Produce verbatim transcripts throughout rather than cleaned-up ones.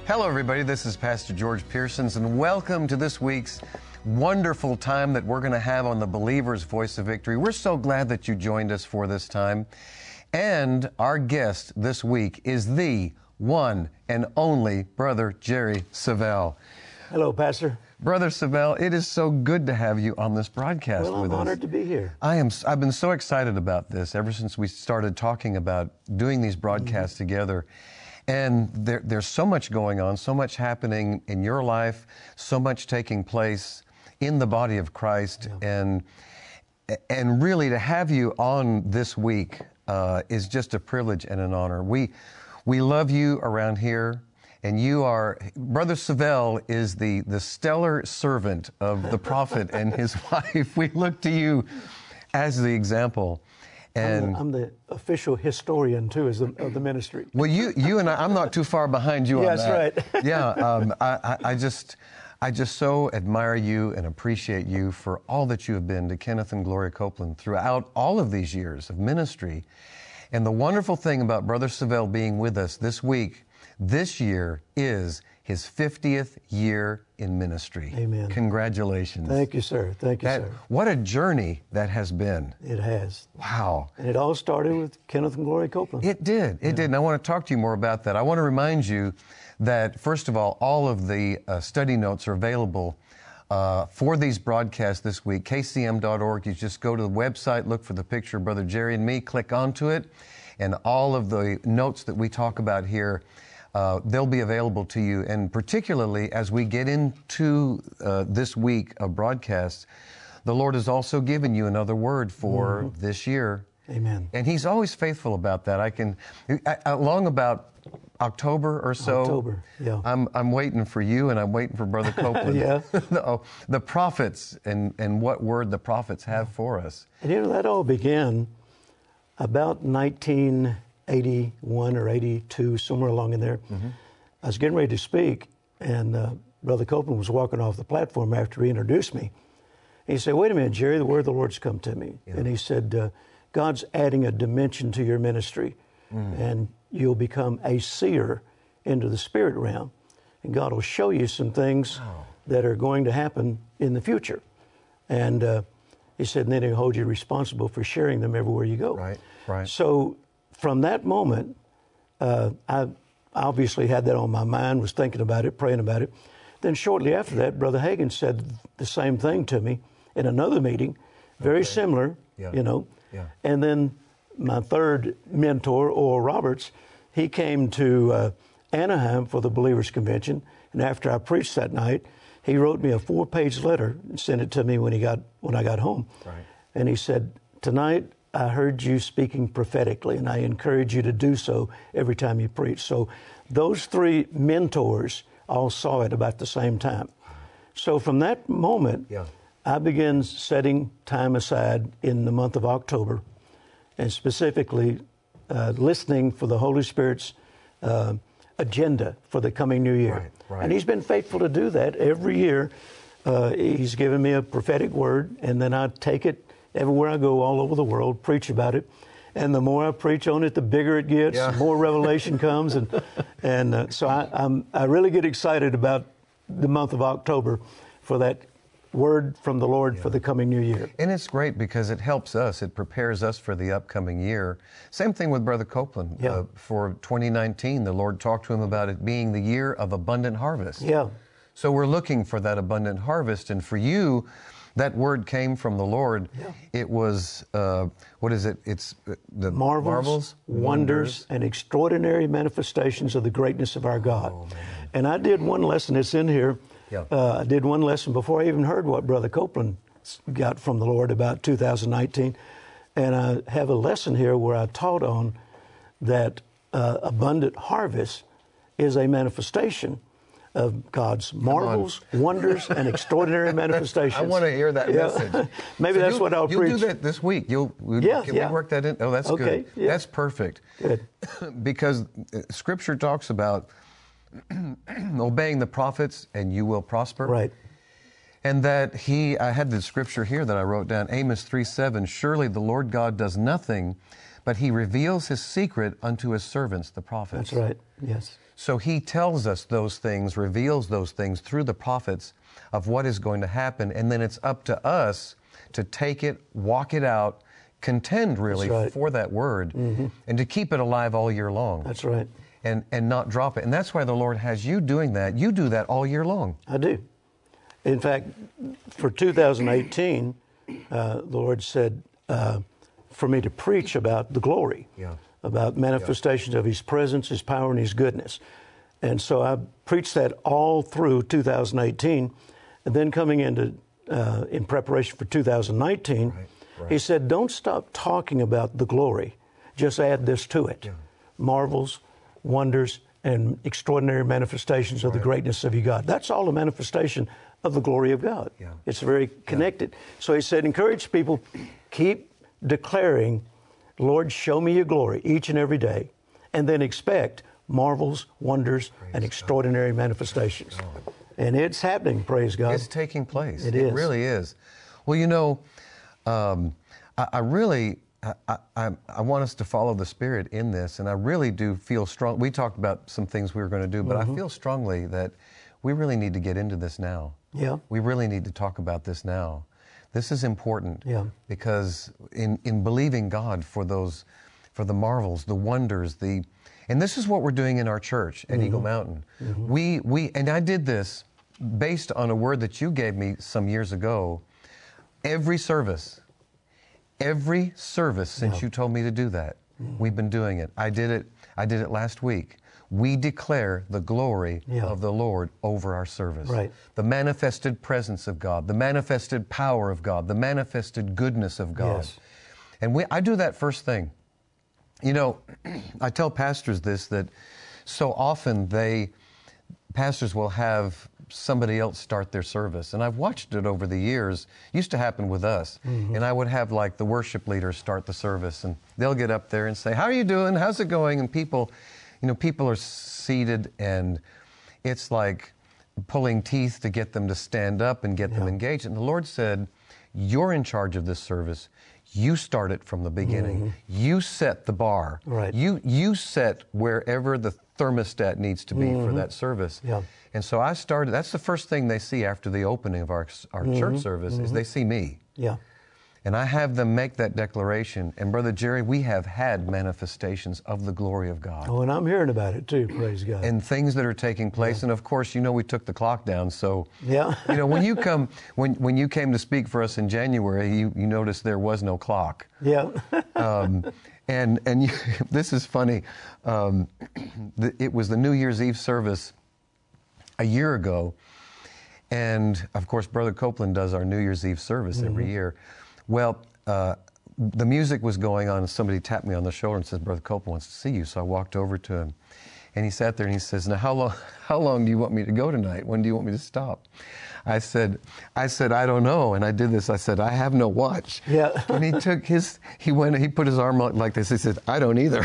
Hello, everybody. This is Pastor George Pearsons, and welcome to this week's wonderful time that we're going to have on the Believer's Voice of Victory. We're so glad that you joined us for this time. And our guest this week is the one and only Brother Jerry Savelle. Hello, Pastor. Brother Savelle, it is so good to have you on this broadcast well, with us. I'm honored to be here. I am. I've been so excited about this ever since we started talking about doing these broadcasts mm-hmm. together. And there, there's so much going on, so much happening in your life, so much taking place in the body of Christ. Yeah. And and really to have you on this week uh, is just a privilege and an honor. We we love you around here, and you are, Brother Savelle is the, the stellar servant of the prophet and his wife. We look to you as the example. And I'm the, I'm the official historian, too, as the, of the ministry. Well, you you and I, I'm not too far behind you yeah, on that. That's right. yeah, um, I, I, I just I just so admire you and appreciate you for all that you have been to Kenneth and Gloria Copeland throughout all of these years of ministry. And the wonderful thing about Brother Savelle being with us this week, this year, is his fiftieth year in ministry. Amen. Congratulations. Thank you, sir. Thank you, that, sir. What a journey that has been. It has. Wow. And it all started with Kenneth and Gloria Copeland. It did. It yeah. did. And I want to talk to you more about that. I want to remind you that, first of all, all of the uh, study notes are available uh, for these broadcasts this week. K C M dot org. You just go to the website, look for the picture of Brother Jerry and me, click onto it, and all of the notes that we talk about here, Uh, they'll be available to you. And particularly as we get into uh, this week of broadcasts, the Lord has also given you another word for mm-hmm. this year. Amen. And He's always faithful about that. I can, I, along about October or so, October, yeah. I'm I'm waiting for you, and I'm waiting for Brother Copeland. yeah. the, the prophets and, and what word the prophets have for us. And you know, that all began about nineteen eighty-one or eighty-two, somewhere along in there. Mm-hmm. I was getting ready to speak, and uh, Brother Copeland was walking off the platform after he introduced me. And he said, "Wait a minute, Jerry, the word of the Lord's come to me." Yeah. And he said, uh, "God's adding a dimension to your ministry, mm. and you'll become a seer into the spirit realm. And God will show you some things oh. that are going to happen in the future." And uh, he said, and then he'll hold you responsible for sharing them everywhere you go. Right, right. So from that moment, uh, I obviously had that on my mind, was thinking about it, praying about it. Then shortly after that, Brother Hagin said the same thing to me in another meeting, very okay. similar, yeah. you know. Yeah. And then my third mentor, Oral Roberts, he came to uh, Anaheim for the Believers Convention. And after I preached that night, he wrote me a four-page letter and sent it to me when he got when I got home. Right. And he said, "Tonight, I heard you speaking prophetically, and I encourage you to do so every time you preach." So those three mentors all saw it about the same time. So from that moment, yeah. I began setting time aside in the month of October, and specifically uh, listening for the Holy Spirit's uh, agenda for the coming new year. Right, right. And He's been faithful to do that every year. Uh, he's given me a prophetic word, and then I take it everywhere I go, all over the world, preach about it. And the more I preach on it, the bigger it gets, yeah. the more revelation comes. And and uh, so I, I'm, I really get excited about the month of October for that word from the Lord yeah. for the coming new year. And it's great because it helps us. It prepares us for the upcoming year. Same thing with Brother Copeland. Yeah. Uh, for twenty nineteen, the Lord talked to him about it being the year of abundant harvest. Yeah. So we're looking for that abundant harvest. And for you, that word came from the Lord. Yeah. It was, uh, what is it? It's uh, the marvels, marvels wonders, wonders, and extraordinary manifestations of the greatness of our God. Oh, man. And I did one lesson, it's in here. Yeah. Uh, I did one lesson before I even heard what Brother Copeland got from the Lord about two thousand nineteen. And I have a lesson here where I taught on that uh, abundant harvest is a manifestation of God's marvels, wonders, and extraordinary manifestations. I want to hear that yeah. message. Maybe so that's what I'll you'll preach. You'll do that this week. You'll yeah, Can yeah. we work that in? Oh, that's okay, good. Yeah. That's perfect. Good. Because Scripture talks about obeying the prophets and you will prosper. Right. And that he, I had the Scripture here that I wrote down, Amos three seven, surely the Lord God does nothing, but He reveals His secret unto His servants, the prophets. That's right, yes. So he tells us those things, reveals those things through the prophets of what is going to happen. And then it's up to us to take it, walk it out, contend really right. for that word, mm-hmm. and to keep it alive all year long. That's right. And, and not drop it. And that's why the Lord has you doing that. You do that all year long. I do. In fact, for two thousand eighteen, uh, the Lord said uh, for me to preach about the glory, yeah. about manifestations yeah. of His presence, His power, and His goodness. And so I preached that all through two thousand eighteen. And then coming into, uh, in preparation for two thousand nineteen, right, right. He said, don't stop talking about the glory. Just add this to it. Yeah. Marvels, wonders, and extraordinary manifestations of right. the greatness of your God. That's all a manifestation of the glory of God. Yeah. It's very connected. Yeah. So he said, encourage people, keep declaring, Lord, show me your glory each and every day, and then expect marvels, wonders, praise and extraordinary God. Manifestations. God. And it's happening, praise God. It's taking place. It, it is. really is. Well, you know, um, I, I really... I, I, I want us to follow the Spirit in this, and I really do feel strong. We talked about some things we were going to do, but mm-hmm. I feel strongly that we really need to get into this now. Yeah. We really need to talk about this now. This is important yeah. because in, in believing God for those, for the marvels, the wonders, the, and this is what we're doing in our church at mm-hmm. Eagle Mountain. Mm-hmm. We, we, and I did this based on a word that you gave me some years ago. Every service, Every service since yeah. you told me to do that, mm-hmm. we've been doing it. I did it. I did it last week. We declare the glory yeah. of the Lord over our service. Right. The manifested presence of God, the manifested power of God, the manifested goodness of God. Yes. And we, I do that first thing. You know, I tell pastors this, that so often they, pastors will have somebody else start their service. And I've watched it over the years. It used to happen with us. Mm-hmm. And I would have like the worship leader start the service, and they'll get up there and say, how are you doing? How's it going? And people, you know, people are seated, and it's like pulling teeth to get them to stand up and get yeah. them engaged. And the Lord said, you're in charge of this service. You start it from the beginning. Mm-hmm. You set the bar. Right. You, you set wherever the thermostat needs to be mm-hmm. for that service. Yeah. And so I started, that's the first thing they see after the opening of our, our mm-hmm. church service mm-hmm. is they see me. Yeah. And I have them make that declaration. And Brother Jerry, we have had manifestations of the glory of God. Oh, and I'm hearing about it too, praise God. And things that are taking place. Yeah. And of course, you know, we took the clock down. So, yeah. you know, when you come, when, when you came to speak for us in January, you, you noticed there was no clock. Yeah. um, and and you, this is funny. Um, the, it was the New Year's Eve service a year ago, and of course, Brother Copeland does our New Year's Eve service mm-hmm. every year. Well, uh, the music was going on, and somebody tapped me on the shoulder and says, Brother Copeland wants to see you. So I walked over to him, and he sat there and he says, now, how long, how long do you want me to go tonight? When do you want me to stop? I said, I said, I don't know. And I did this. I said, I have no watch. Yeah. And he took his, he went, he put his arm out like this. He said, I don't either.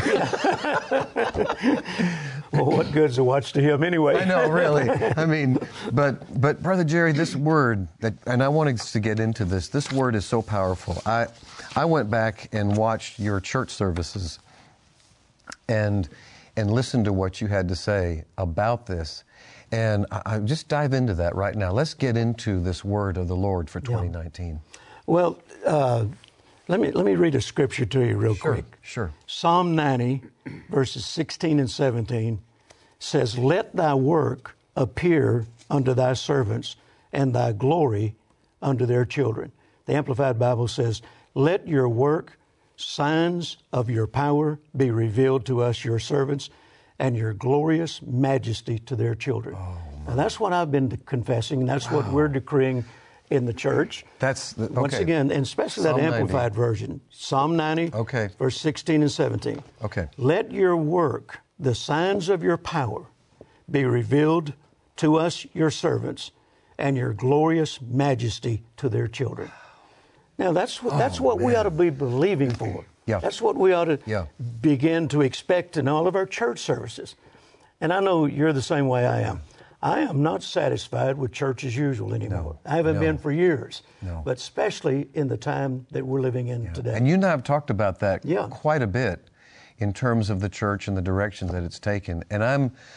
Well, what good's a watch to him anyway? I know, really. I mean, but but Brother Jerry, this word, that, and I wanted to get into this, this word is so powerful. I I went back and watched your church services and and listened to what you had to say about this. And I, I just dive into that right now. Let's get into this word of the Lord for twenty nineteen. Yeah. Well, uh, let me let me read a scripture to you real sure, quick. Sure. Psalm ninety, verses sixteen and seventeen says, let thy work appear unto thy servants, and thy glory unto their children. The Amplified Bible says, let your work, signs of your power, be revealed to us, your servants, and your glorious majesty to their children. Oh, now, that's what I've been confessing, and that's wow. what we're decreeing in the church. That's the, okay. Once again, and especially Psalm that Amplified ninety. Version. Psalm ninety, okay. verse sixteen and seventeen. Okay. Let your work, the signs of your power, be revealed to us, your servants, and your glorious majesty to their children. Now, that's what, that's oh, what we ought to be believing for. Yeah. That's what we ought to yeah. begin to expect in all of our church services. And I know you're the same way I am. I am not satisfied with church as usual anymore. No, I haven't no, been for years, no. but especially in the time that we're living in yeah. today. And you and I have talked about that yeah. quite a bit in terms of the church and the direction that it's taken. And I'm,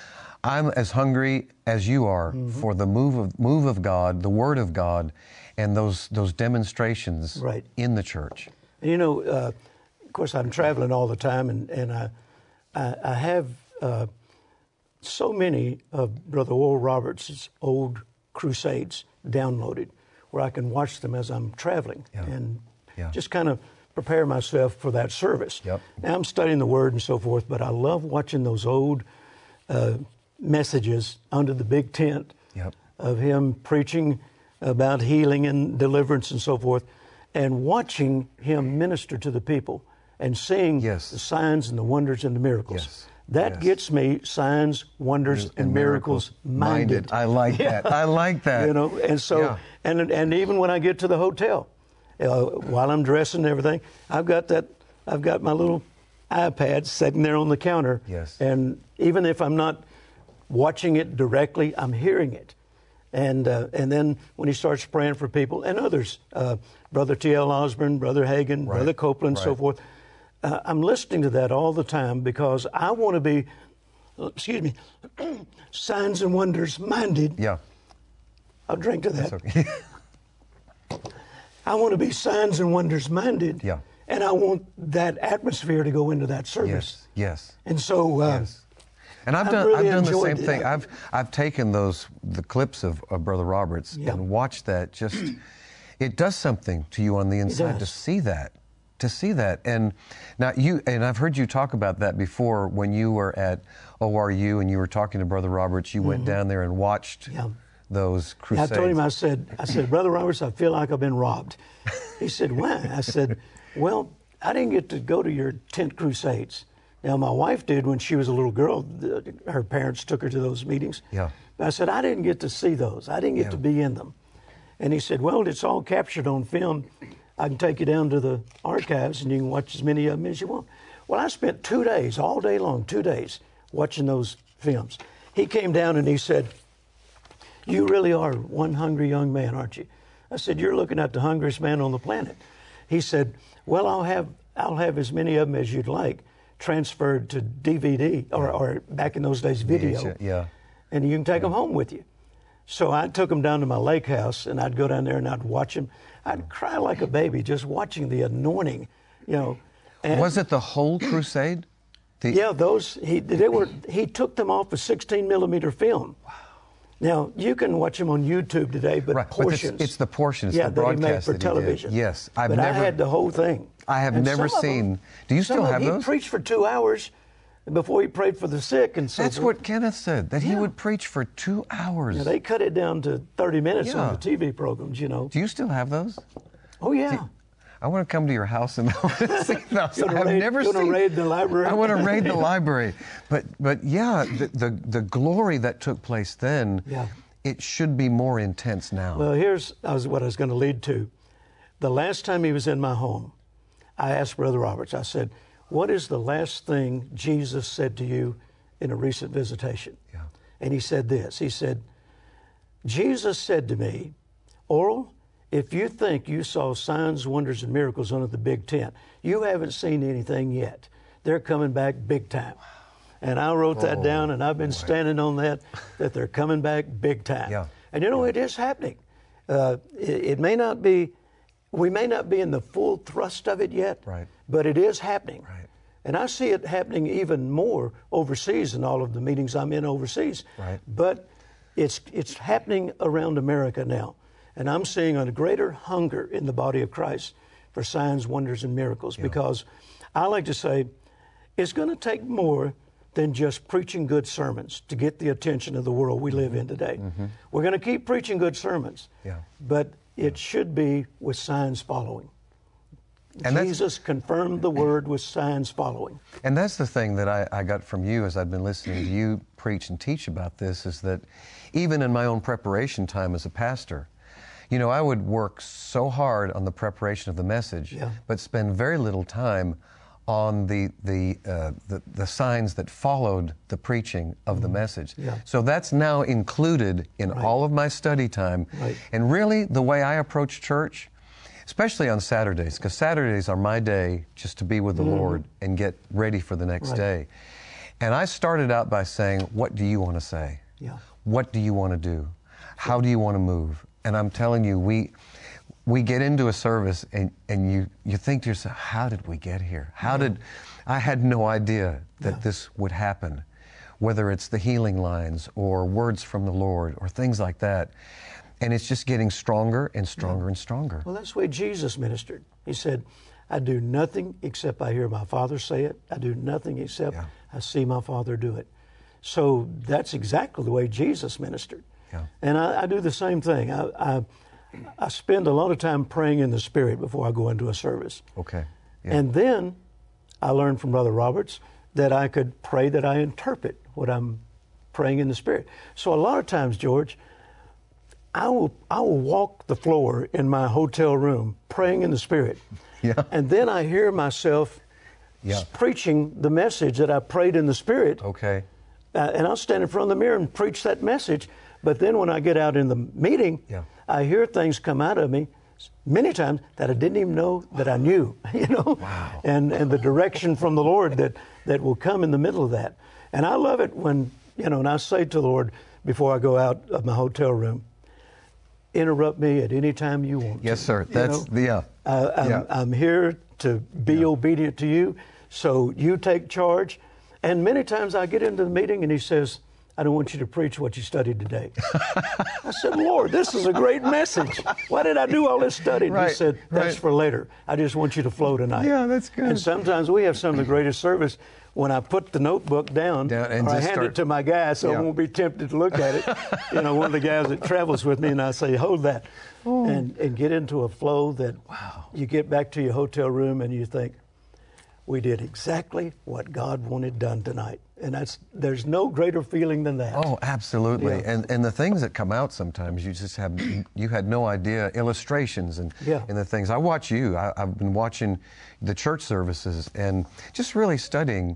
I'm as hungry as you are mm-hmm. for the move of move of God, the Word of God, and those those demonstrations right. in the church. And you know, uh, of course, I'm traveling all the time, and and I I, I have uh, so many of Brother Oral Roberts' old crusades downloaded, where I can watch them as I'm traveling yeah. and yeah. just kind of prepare myself for that service. Yep. Now I'm studying the Word and so forth, but I love watching those old uh, messages under the big tent yep. of him preaching about healing and deliverance and so forth, and watching him minister to the people and seeing yes. the signs and the wonders and the miracles. Yes. That yes. gets me signs, wonders, and, and miracles, miracles minded. minded. I like yeah. that. I like that. You know, and so, yeah. and and even when I get to the hotel, uh, while I'm dressing and everything, I've got that. I've got my little iPad sitting there on the counter. Yes. And even if I'm not watching it directly, I'm hearing it. And uh, and then when he starts praying for people and others, uh, Brother T L Osborne, Brother Hagin, right. Brother Copeland, right. so forth, uh, I'm listening to that all the time because I want to be, excuse me, signs and wonders minded. Yeah. I'll drink to that. That's okay. I want to be signs and wonders minded. Yeah. And I want that atmosphere to go into that service. Yes. Yes. And so. Uh, yes. And I've I've done really I've done the same enjoyed thing. it. I've I've taken those the clips of, of Brother Roberts Yeah. and watched that. Just it does something to you on the inside to does. see that, to see that. And now you and I've heard you talk about that before when you were at O R U and you were talking to Brother Roberts. You mm-hmm. went down there and watched Yeah. those crusades. I told him, I said, I said, Brother Roberts, I feel like I've been robbed. He said, why? I said, well, I didn't get to go to your tent crusades. Now, my wife did when she was a little girl. The, her parents took her to those meetings. Yeah. But I said, I didn't get to see those. I didn't get Yeah. to be in them. And he said, well, it's all captured on film. I can take you down to the archives and you can watch as many of them as you want. Well, I spent two days, all day long, two days, watching those films. He came down and he said, you really are one hungry young man, aren't you? I said, you're looking at the hungriest man on the planet. He said, well, I'll have I'll have as many of them as you'd like transferred to D V D or, Yeah. or back in those days, video. Yeah. And you can take Yeah. them home with you. So I took them down to my lake house and I'd go down there and I'd watch them. I'd cry like a baby just watching the anointing, you know. And Was it the whole crusade? The, yeah, those he they were. He took them off a sixteen millimeter film. Wow. Now you can watch them on YouTube today, but right. portions. But it's, it's the portions, yeah, the that he made broadcast for that he did. television. Yes, I've but never. I had the whole thing. I have And never some of seen. them- Do you some still of have them, those? He preached for two hours before he prayed for the sick, and so That's forth. what Kenneth said. That he Yeah. would preach for two hours. Yeah, they cut it down to thirty minutes Yeah. on the T V programs. You know. Do you still have those? Oh yeah. I want to come to your house and I want to see those. You wanna I've raid- never you wanna seen. raid the library? I want to raid the library. But but yeah, the, the the glory that took place then. Yeah. It should be more intense now. Well, here's I was, what I was going to lead to. The last time he was in my home, I asked Brother Roberts, I said, what is the last thing Jesus said to you in a recent visitation? Yeah. And he said this. He said, Jesus said to me, Oral, if you think you saw signs, wonders, and miracles under the big tent, you haven't seen anything yet. They're coming back big time. And I wrote that Oh, down, and I've been boy. standing on that, that they're coming back big time. Yeah. And you know, it is happening. Uh, it, it may not be, we may not be in the full thrust of it yet, Right. but it is happening. Right. And I see it happening even more overseas in all of the meetings I'm in overseas. Right. But it's, it's happening around America now. And I'm seeing a greater hunger in the body of Christ for signs, wonders, and miracles, Yeah. because I like to say it's going to take more than just preaching good sermons to get the attention of the world we live in today. Mm-hmm. We're going to keep preaching good sermons, Yeah. but it should be with signs following. And that's- Jesus confirmed the word with signs following. And that's the thing that I, I got from you as I've been listening to you preach and teach about this, is that even in my own preparation time as a pastor, you know, I would work so hard on the preparation of the message, Yeah. but spend very little time on the the, uh, the the signs that followed the preaching of the message. Yeah. So that's now included in Right. all of my study time. Right. And really, the way I approach church, especially on Saturdays, because Saturdays are my day just to be with the Lord and get ready for the next Right. day. And I started out by saying, what do you want to say? Yeah. What do you want to do? How do you want to move? And I'm telling you, we we get into a service and, and you, you think to yourself, how did we get here? How did, I had no idea that Yeah. this would happen, whether it's the healing lines or words from the Lord or things like that. And it's just getting stronger and stronger Yeah. and stronger. Well, that's the way Jesus ministered. He said, I do nothing except I hear my Father say it. I do nothing except Yeah. I see my Father do it. So that's exactly the way Jesus ministered. Yeah. And I, I do the same thing. I, I I spend a lot of time praying in the Spirit before I go into a service. Okay. Yeah. And then I learned from Brother Roberts that I could pray that I interpret what I'm praying in the Spirit. So a lot of times, George, I will I will walk the floor in my hotel room praying in the Spirit. Yeah. And then I hear myself Yeah. preaching the message that I prayed in the Spirit. Okay. Uh, and I'll stand in front of the mirror and preach that message. But then when I get out in the meeting, Yeah. I hear things come out of me many times that I didn't even know that I knew, you know, Wow. and, and the direction from the Lord that, that will come in the middle of that. And I love it when, you know, and I say to the Lord before I go out of my hotel room, interrupt me at any time you want Yes, to. sir. You That's know? the, yeah. Uh, I'm, Yeah. I'm here to be obedient to you, so you take charge. And many times I get into the meeting and he says, I don't want you to preach what you studied today. I said, Lord, this is a great message. Why did I do all this study? And Right, he said, that's right. for later. I just want you to flow tonight. Yeah, that's good. And sometimes we have some of the greatest service when I put the notebook down, Down and or I just hand start- it to my guy so Yeah. I won't be tempted to look at it. You know, one of the guys that travels with me, and I say, hold that. And, and get into a flow that Wow. you get back to your hotel room and you think, we did exactly what God wanted done tonight. And that's there's no greater feeling than that. Oh, absolutely. Yeah. And and the things that come out sometimes, you just have, you had no idea, illustrations and, Yeah. and the things. I watch you. I, I've been watching the church services and just really studying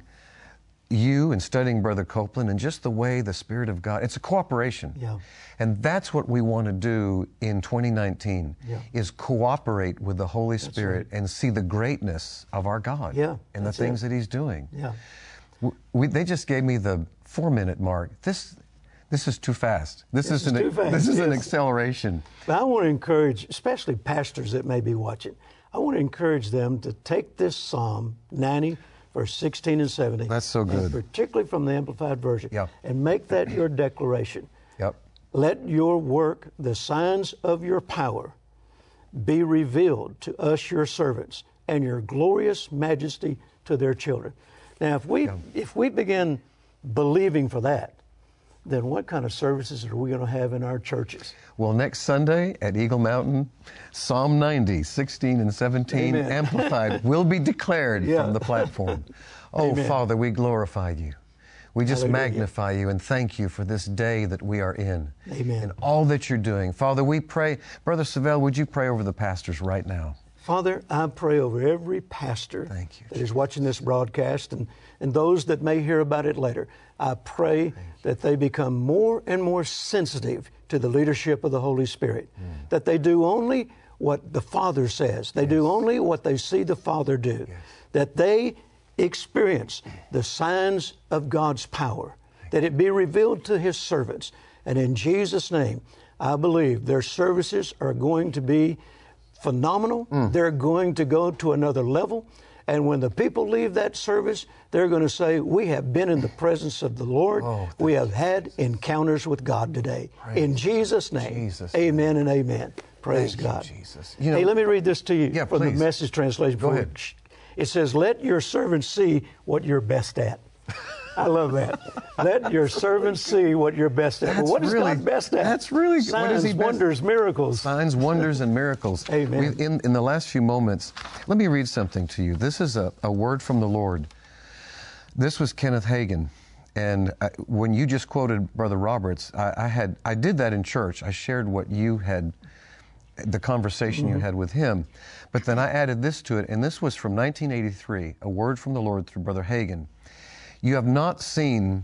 you and studying Brother Copeland and just the way the Spirit of God, it's a cooperation. Yeah. And that's what we want to do in twenty nineteen, Yeah. is cooperate with the Holy Spirit and see the greatness of our God Yeah, and the that's things it. that He's doing. Yeah. W- We, they just gave me the four-minute mark. This, this is too fast. This, This is is an, too fast, This is an yes. acceleration. But I want to encourage, especially pastors that may be watching, I want to encourage them to take this Psalm ninety, verse sixteen and seventeen. That's so and good. particularly from the Amplified Version. Yeah. And make that your declaration. Yep. Let your work, the signs of your power, be revealed to us, your servants, and your glorious majesty to their children. Now, if we if we begin believing for that, then what kind of services are we going to have in our churches? Well, next Sunday at Eagle Mountain, Psalm ninety, sixteen and seventeen, Amen. Amplified, will be declared Yeah. from the platform. Oh, Amen. Father, we glorify you. We just Hallelujah. magnify you and thank you for this day that we are in. Amen. And all that you're doing. Father, we pray. Brother Savelle, would you pray over the pastors right now? Father, I pray over every pastor Thank you, that is watching this broadcast and, and those that may hear about it later. I pray that they become more and more sensitive to the leadership of the Holy Spirit, Mm. that they do only what the Father says, they do only what they see the Father do, that they experience the signs of God's power, that it be revealed to His servants. And in Jesus' name, I believe their services are going to be phenomenal. Mm. They're going to go to another level. And when the people leave that service, they're going to say, we have been in the presence of the Lord. Oh, we have had encounters with God today. Praise in Jesus' name, Jesus' amen and amen. Praise Thank you, God. Jesus. You know- hey, let me read this to you Yeah, from please. the Message translation. Go before- ahead. It says, let your servants see what you're best at. I love that. Let your servants see what you're best at. Well, That's what is really- God best at? that's really- Signs, what is he best- wonders, miracles. Signs, wonders, and miracles. Amen. We, in, in the last few moments, let me read something to you. This is a, a word from the Lord. This was Kenneth Hagin. And I, when you just quoted Brother Roberts, I, I had I did that in church. I shared what you had, the conversation Mm-hmm. you had with him. But then I added this to it, and this was from nineteen eighty-three, a word from the Lord through Brother Hagin. You have not seen,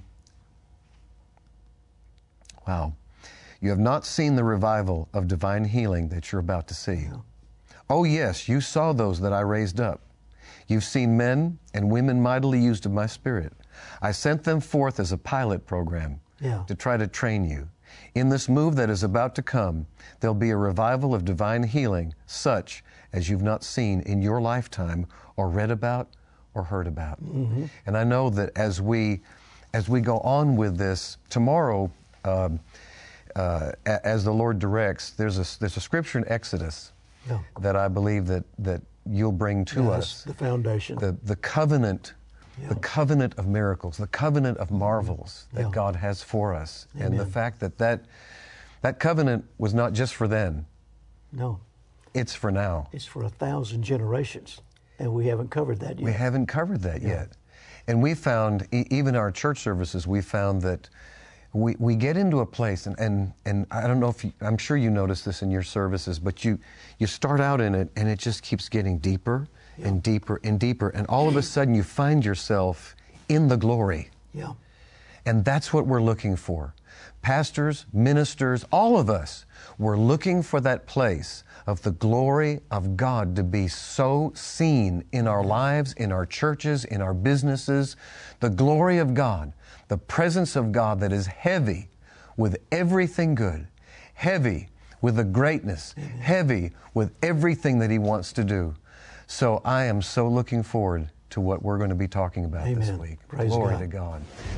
wow, you have not seen the revival of divine healing that you're about to see. Oh, yes, you saw those that I raised up. You've seen men and women mightily used of my Spirit. I sent them forth as a pilot program Yeah. to try to train you. In this move that is about to come, there'll be a revival of divine healing, such as you've not seen in your lifetime or read about or heard about. Mm-hmm. And I know that as we, as we go on with this, tomorrow, um, uh, as the Lord directs, there's a, there's a scripture in Exodus Yeah. that I believe that, that you'll bring to Yeah, us. the foundation. The, the covenant, Yeah. the covenant of miracles, the covenant of marvels that Yeah. God has for us. And the Amen. fact that, that that covenant was not just for then, No, it's for now. it's for a thousand generations, and we haven't covered that yet. We haven't covered that Yeah. yet. And we found, e- even our church services, we found that we, we get into a place, and, and, and I don't know if you, I'm sure you notice this in your services, but you, you start out in it and it just keeps getting deeper Yeah. and deeper and deeper. And all of a sudden you find yourself in the glory. Yeah. And that's what we're looking for. Pastors, ministers, all of us, we're looking for that place of the glory of God to be so seen in our lives, in our churches, in our businesses. The glory of God, the presence of God that is heavy with everything good, heavy with the greatness, heavy with everything that He wants to do. So I am so looking forward to what we're going to be talking about this Amen. week. Praise Glory God. to God.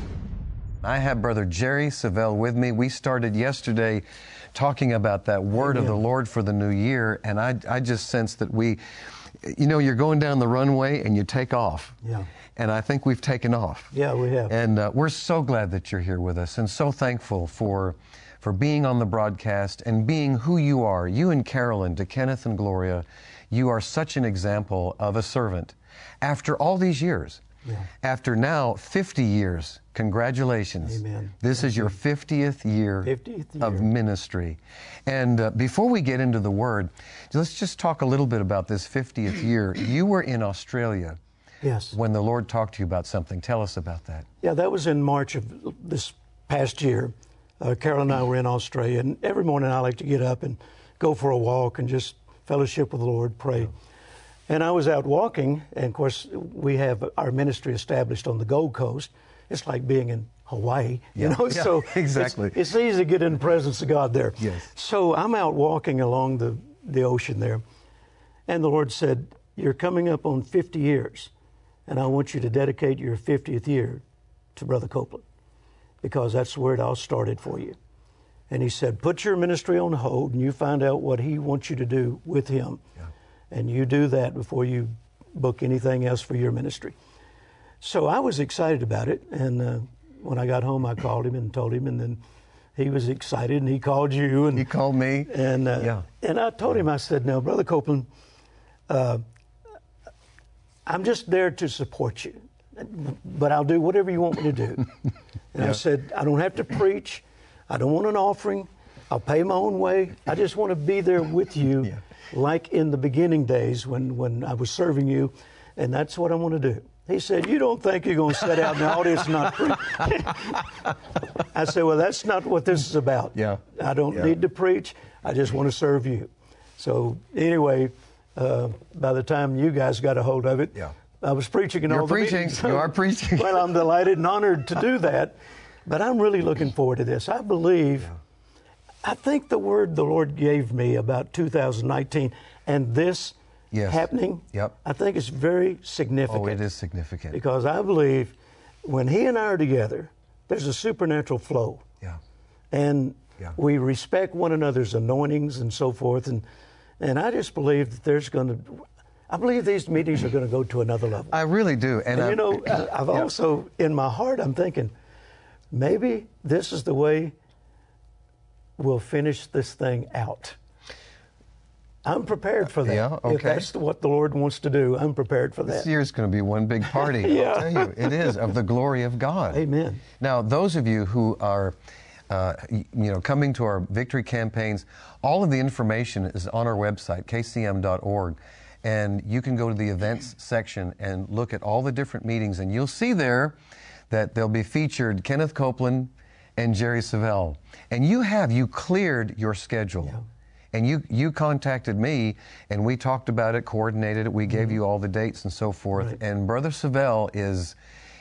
I have Brother Jerry Savelle with me. We started yesterday talking about that word of the Lord for the new year, and I, I just sense that we, you know, you're going down the runway and you take off. Yeah. And I think we've taken off. Yeah, we have. And uh, we're so glad that you're here with us and so thankful for, for being on the broadcast and being who you are. You and Carolyn, to Kenneth and Gloria, you are such an example of a servant. After all these years, Yeah. after now fifty years, congratulations. Amen. This is your fiftieth year, fiftieth year. of ministry. And uh, before we get into the Word, let's just talk a little bit about this fiftieth year. You were in Australia Yes. when the Lord talked to you about something. Tell us about that. Yeah, that was in March of this past year. Uh, Carol and I were in Australia, and every morning I like to get up and go for a walk and just fellowship with the Lord, pray. And I was out walking, and of course, we have our ministry established on the Gold Coast. It's like being in Hawaii, you Yeah. know, Yeah, so exactly. It's, it's easy to get in the presence of God there. Yes. So I'm out walking along the, the ocean there, and the Lord said, "You're coming up on fifty years, and I want you to dedicate your fiftieth year to Brother Copeland, because that's where it all started for you." And He said, "Put your ministry on hold, and you find out what He wants you to do with Him. Yeah. And you do that before you book anything else for your ministry." So I was excited about it, and uh, when I got home, I called him and told him, and then he was excited, and he called you, and He called me. and uh, Yeah. and I told him, I said, "Now, Brother Copeland, uh, I'm just there to support you, but I'll do whatever you want me to do." And I Yeah. said, "I don't have to preach. I don't want an offering. I'll pay my own way. I just want to be there with you, Yeah. like in the beginning days when, when I was serving you, and that's what I want to do." He said, "You don't think you're going to sit out in the audience and not preach?" I said, "Well, that's not what this is about. Yeah. I don't Yeah. need to preach. I just want to serve you." So anyway, uh, by the time you guys got a hold of it, Yeah. I was preaching in You're all the preaching. meetings. You are preaching. Well, I'm delighted and honored to do that. But I'm really looking forward to this. I believe, I think the word the Lord gave me about two thousand nineteen and this Yes. happening, Yep. I think it's very significant. Oh, it is significant. Because I believe when He and I are together, there's a supernatural flow. Yeah. And Yeah. we respect one another's anointings and so forth. And, and I just believe that there's going to, I believe these meetings are going to go to another level. I really do. And, And I- you know, I- I've Yeah. also, in my heart, I'm thinking, maybe this is the way we'll finish this thing out. I'm prepared for that. Yeah, If okay. that's what the Lord wants to do, I'm prepared for This that. year is going to be one big party. Yeah. I'll tell you, it is of the glory of God. Amen. Now, those of you who are, uh, y- you know, coming to our victory campaigns, all of the information is on our website, k c m dot org, and you can go to the events section and look at all the different meetings, and you'll see there that they'll be featured Kenneth Copeland and Jerry Savelle, and you have you cleared your schedule. Yeah. And you, you contacted me, and we talked about it, coordinated it. We gave you all the dates and so forth. Right. And Brother Savelle is,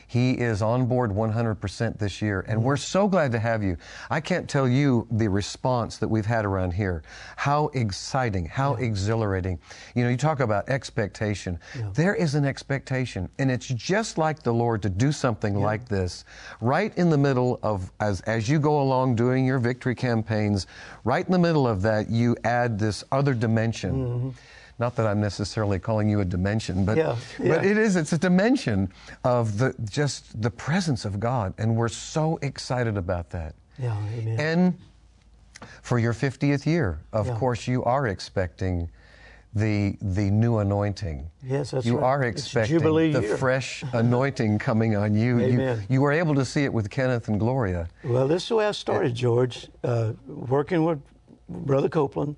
He is on board one hundred percent this year, and we're so glad to have you. I can't tell you the response that we've had around here. How exciting, how yeah. exhilarating. You know, you talk about expectation. Yeah. There is an expectation, and it's just like the Lord to do something yeah. like this, right in the middle of, as, as you go along doing your victory campaigns, right in the middle of that, you add this other dimension. Mm-hmm. Not that I'm necessarily calling you a dimension, but yeah, yeah. but it is. It's a dimension of the just the presence of God, and we're so excited about that. Yeah, amen. And for your fiftieth year, of yeah. course, you are expecting the the new anointing. Yes, that's you right. are expecting the year. fresh anointing coming on you. Amen. You you were able to see it with Kenneth and Gloria. Well, this is the way I started, George, uh, working with Brother Copeland,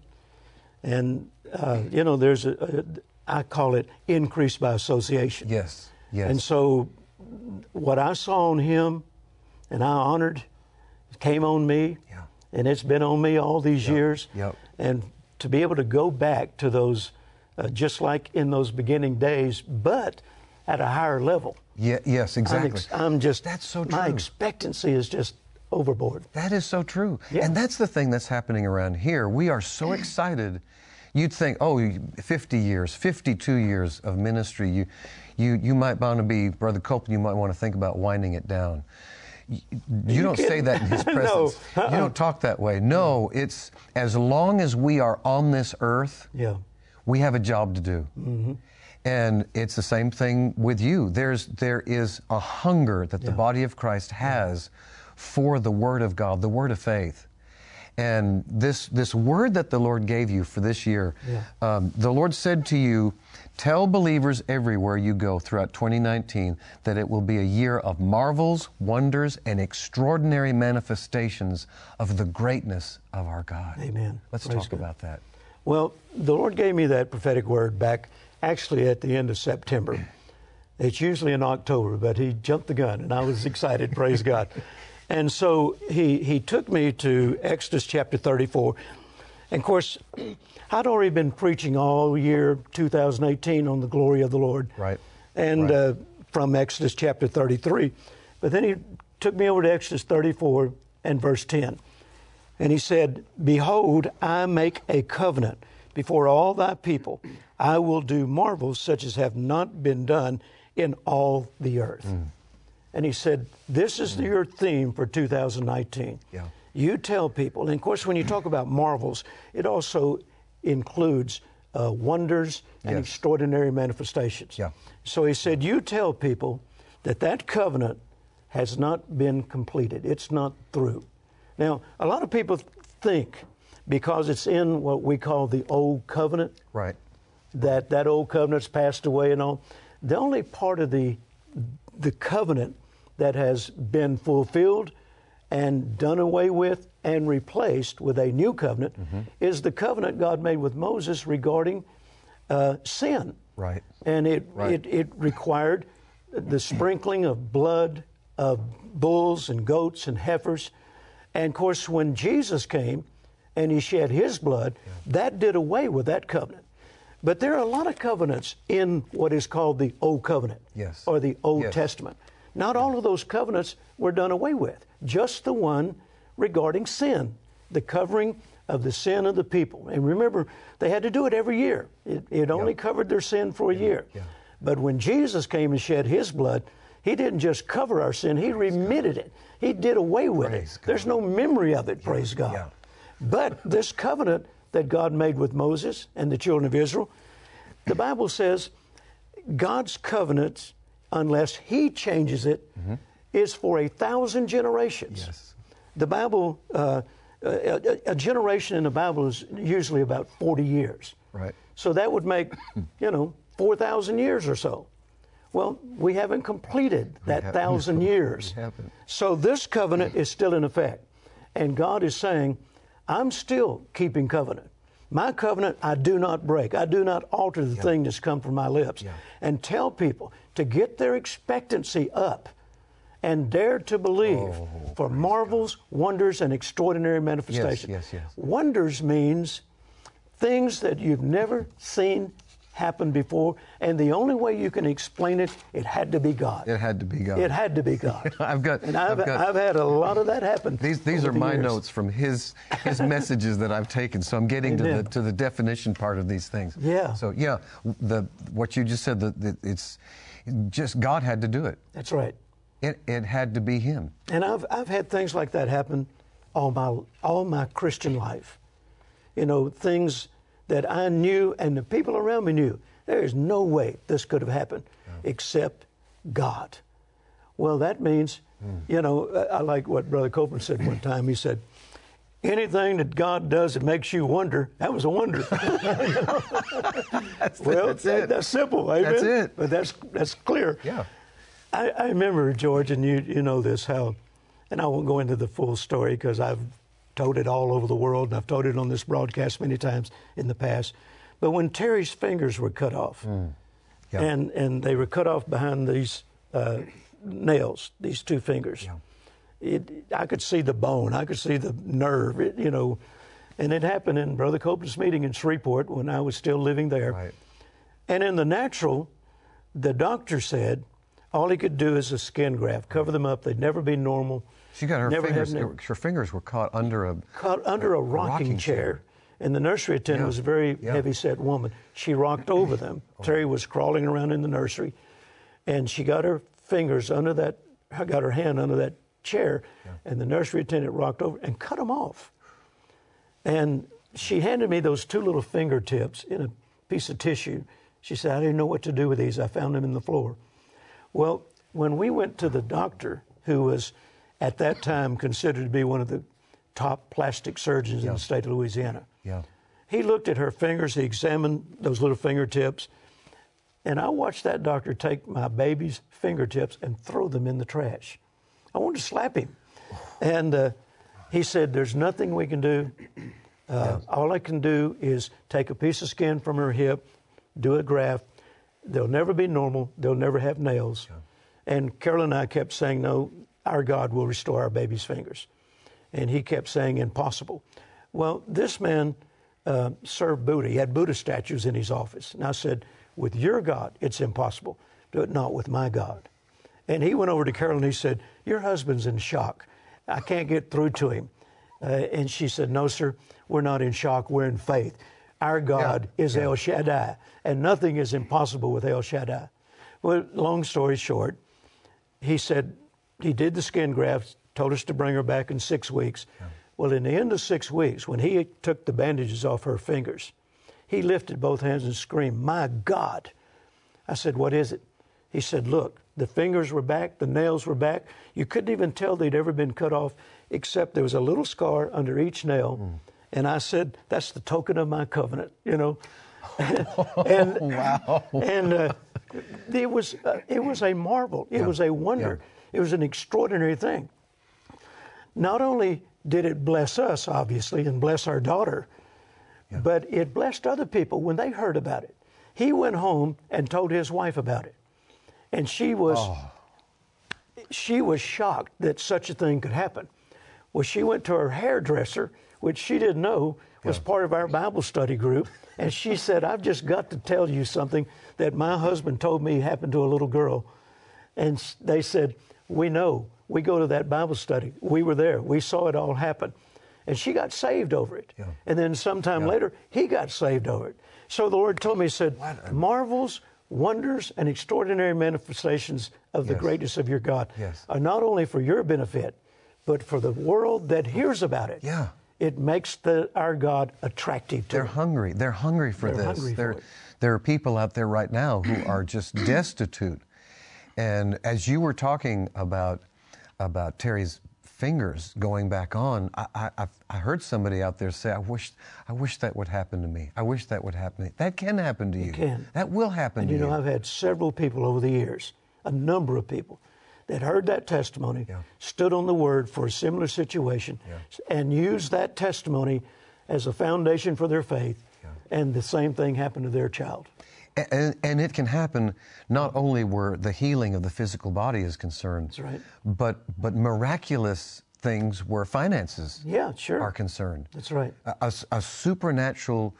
and. Uh, you know, there's a, a, I call it increase by association. Yes, yes. And so what I saw on him and I honored came on me, yeah. and it's been on me all these yep. years. Yep. And to be able to go back to those, uh, just like in those beginning days, but at a higher level. Yeah, yes, exactly. I'm, ex- I'm just, that's so true. My expectancy is just overboard. That is so true. Yeah. And that's the thing that's happening around here. We are so excited. You'd think, oh, fifty years, fifty-two years of ministry, you, you, you might want to be, Brother Copeland, you might want to think about winding it down. You, you don't say that in his presence. No. Uh-uh. You don't talk that way. No, it's as long as we are on this earth, yeah. we have a job to do. Mm-hmm. And it's the same thing with you. There's, there is a hunger that yeah. the body of Christ has for the Word of God, the Word of faith. And this this word that the Lord gave you for this year, yeah. um, the Lord said to you, tell believers everywhere you go throughout twenty nineteen that it will be a year of marvels, wonders, and extraordinary manifestations of the greatness of our God. Amen. Let's Praise talk God. about that. Well, the Lord gave me that prophetic word back actually at the end of September. It's usually in October, but he jumped the gun, and I was excited, praise God. And so he, he took me to Exodus chapter thirty-four. And of course, I'd already been preaching all year two thousand eighteen on the glory of the Lord. Right. And right. Uh, from Exodus chapter thirty-three. But then he took me over to Exodus thirty-four and verse ten. And he said, behold, I make a covenant before all thy people. I will do marvels such as have not been done in all the earth. Mm. And he said, this is your theme for two thousand nineteen. Yeah. You tell people, and of course, when you talk about marvels, it also includes uh, wonders and yes. extraordinary manifestations. Yeah. So he said, you tell people that that covenant has not been completed. It's not through. Now, a lot of people think because it's in what we call the old covenant, right, that that old covenant's passed away and all. The only part of the the covenant that has been fulfilled and done away with and replaced with a new covenant mm-hmm. is the covenant God made with Moses regarding uh, sin. Right. And it, right. it it required the sprinkling of blood of bulls and goats and heifers. And of course, when Jesus came and he shed his blood, yeah. that did away with that covenant. But there are a lot of covenants in what is called the Old Covenant yes. or the Old yes. Testament. Not all of those covenants were done away with, just the one regarding sin, the covering of the sin of the people. And remember, they had to do it every year. It, it only yeah. covered their sin for a yeah. year. Yeah. But when Jesus came and shed his blood, he didn't just cover our sin, he remitted it. He did away with praise it. God. There's no memory of it, yeah. praise God. Yeah. But this covenant that God made with Moses and the children of Israel, the Bible says God's covenant, unless he changes it, mm-hmm. is for a thousand generations. Yes. The Bible, uh, a, a generation in the Bible is usually about forty years. Right. So that would make, you know, four thousand years or so. Well, we haven't completed that have, thousand no, years. We haven't. So this covenant is still in effect. And God is saying, I'm still keeping covenant. My covenant I do not break. I do not alter the yeah. thing that's come from my lips. Yeah. And tell people to get their expectancy up and dare to believe oh, for marvels, God. wonders, and extraordinary manifestations. Yes, yes, yes. Wonders means things that you've never seen happened before, and the only way you can explain it, it had to be God. It had to be God. It had to be God. I've got, and I've, I've, got, I've had a lot of that happen. These these are the my years. notes from his his messages that I've taken. So I'm getting to the to the definition part of these things. Yeah. So yeah, the what you just said, that the, it's just God had to do it. That's right. It it had to be Him. And I've I've had things like that happen all my all my Christian life. You know, things that I knew and the people around me knew. There is no way this could have happened yeah. except God. Well, that means, mm. you know, I like what Brother Copeland said one time. He said, anything that God does that makes you wonder, that was a wonder. that's, well, that's it. That's simple, amen? That's it. But that's that's clear. Yeah. I, I remember, George, and you you know this, how, and I won't go into the full story because I've told it all over the world, and I've told it on this broadcast many times in the past. But when Terry's fingers were cut off, mm. yeah. and, and they were cut off behind these uh, nails, these two fingers, yeah. it, I could see the bone, I could see the nerve, it, you know. And it happened in Brother Copeland's meeting in Shreveport when I was still living there. Right. And in the natural, the doctor said all he could do is a skin graft, cover them up. They'd never be normal. She got her never fingers. Never, her fingers were caught under a caught under a, a rocking, rocking chair. chair. And the nursery attendant yeah. was a very yeah. heavy-set woman. She rocked over them. Oh. Terry was crawling around in the nursery, and she got her fingers under that. Got her hand under that chair, yeah. and the nursery attendant rocked over and cut them off. And she handed me those two little fingertips in a piece of tissue. She said, I didn't know what to do with these. I found them in the floor. Well, when we went to the doctor, who was at that time considered to be one of the top plastic surgeons yeah. in the state of Louisiana, yeah. he looked at her fingers, he examined those little fingertips, and I watched that doctor take my baby's fingertips and throw them in the trash. I wanted to slap him. And uh, he said, there's nothing we can do. Uh, yeah. All I can do is take a piece of skin from her hip, do a graft. They'll never be normal. They'll never have nails. Yeah. And Carol and I kept saying, no, our God will restore our baby's fingers. And he kept saying, impossible. Well, this man uh, served Buddha. He had Buddha statues in his office. And I said, with your God, it's impossible. Do it not with my God. And he went over to Carol and he said, your husband's in shock. I can't get through to him. Uh, and she said, no, sir, we're not in shock. We're in faith. Our God yeah. is yeah. El Shaddai, and nothing is impossible with El Shaddai. Well, long story short, he said he did the skin grafts, told us to bring her back in six weeks. Yeah. Well, in the end of six weeks, when he took the bandages off her fingers, he lifted both hands and screamed, my God. I said, what is it? He said, look, the fingers were back, the nails were back. You couldn't even tell they'd ever been cut off, except there was a little scar under each nail. Mm. And I said, that's the token of my covenant, you know. and wow. and uh, it was uh, it was a marvel. It yeah. was a wonder. Yeah. It was an extraordinary thing. Not only did it bless us, obviously, and bless our daughter, yeah. but it blessed other people when they heard about it. He went home and told his wife about it. And she was oh. she was shocked that such a thing could happen. Well, she went to her hairdresser, which she didn't know was yeah. part of our Bible study group, and she said, I've just got to tell you something that my husband told me happened to a little girl. And they said, we know. We go to that Bible study. We were there. We saw it all happen. And she got saved over it. Yeah. And then sometime yeah. later, he got saved over it. So the Lord told me, he said, what? marvels, wonders, and extraordinary manifestations of the yes. greatness of your God yes. are not only for your benefit, but for the world that hears about it. Yeah. It makes the, our God attractive to They're them. hungry. They're hungry for They're this. Hungry there, for it. There are people out there right now who are just destitute. And as you were talking about about Terry's fingers going back on, I, I, I heard somebody out there say, I wish I wish that would happen to me. I wish that would happen to me. That can happen to you. It can. That will happen and to you. You know, I've had several people over the years, a number of people, that heard that testimony, yeah. stood on the Word for a similar situation, yeah. and used that testimony as a foundation for their faith, yeah. and the same thing happened to their child. And, and it can happen not only where the healing of the physical body is concerned, That's right. but but miraculous things where finances yeah, sure. are concerned. That's right. A, a, a supernatural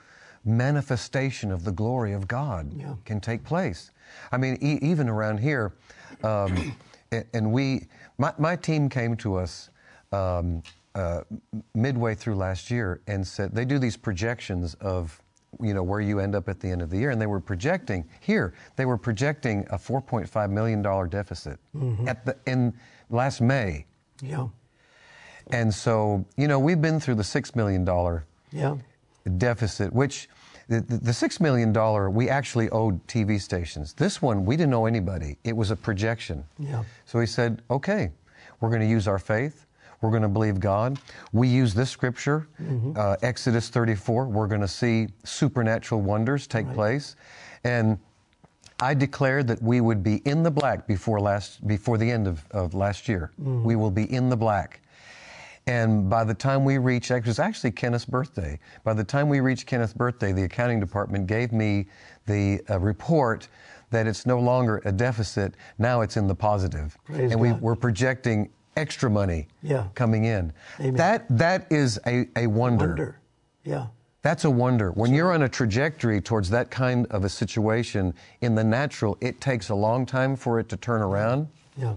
manifestation of the glory of God Yeah. can take place. I mean, e- even around here, um, and, and we, my, my team came to us um, uh, midway through last year and said, they do these projections of, you know, where you end up at the end of the year. And they were projecting, here, they were projecting a four point five million dollars deficit mm-hmm. at the in last May. Yeah. And so, you know, we've been through the six million dollars Yeah. deficit, which the, the six million dollars we actually owed T V stations. This one, we didn't owe anybody. It was a projection. Yeah. So he said, okay, we're going to use our faith. We're going to believe God. We use this scripture, mm-hmm. uh, Exodus thirty-four. We're going to see supernatural wonders take right. place. And I declared that we would be in the black before last before the end of, of last year. Mm-hmm. We will be in the black. And by the time we reached, it was actually Kenneth's birthday. By the time we reached Kenneth's birthday, the accounting department gave me the uh, report that it's no longer a deficit. Now it's in the positive. Praise and we, God. we're projecting extra money yeah. coming in. Amen. That That is a, a wonder. Wonder. Yeah. That's a wonder. When you're on a trajectory towards that kind of a situation in the natural, it takes a long time for it to turn around. Yeah.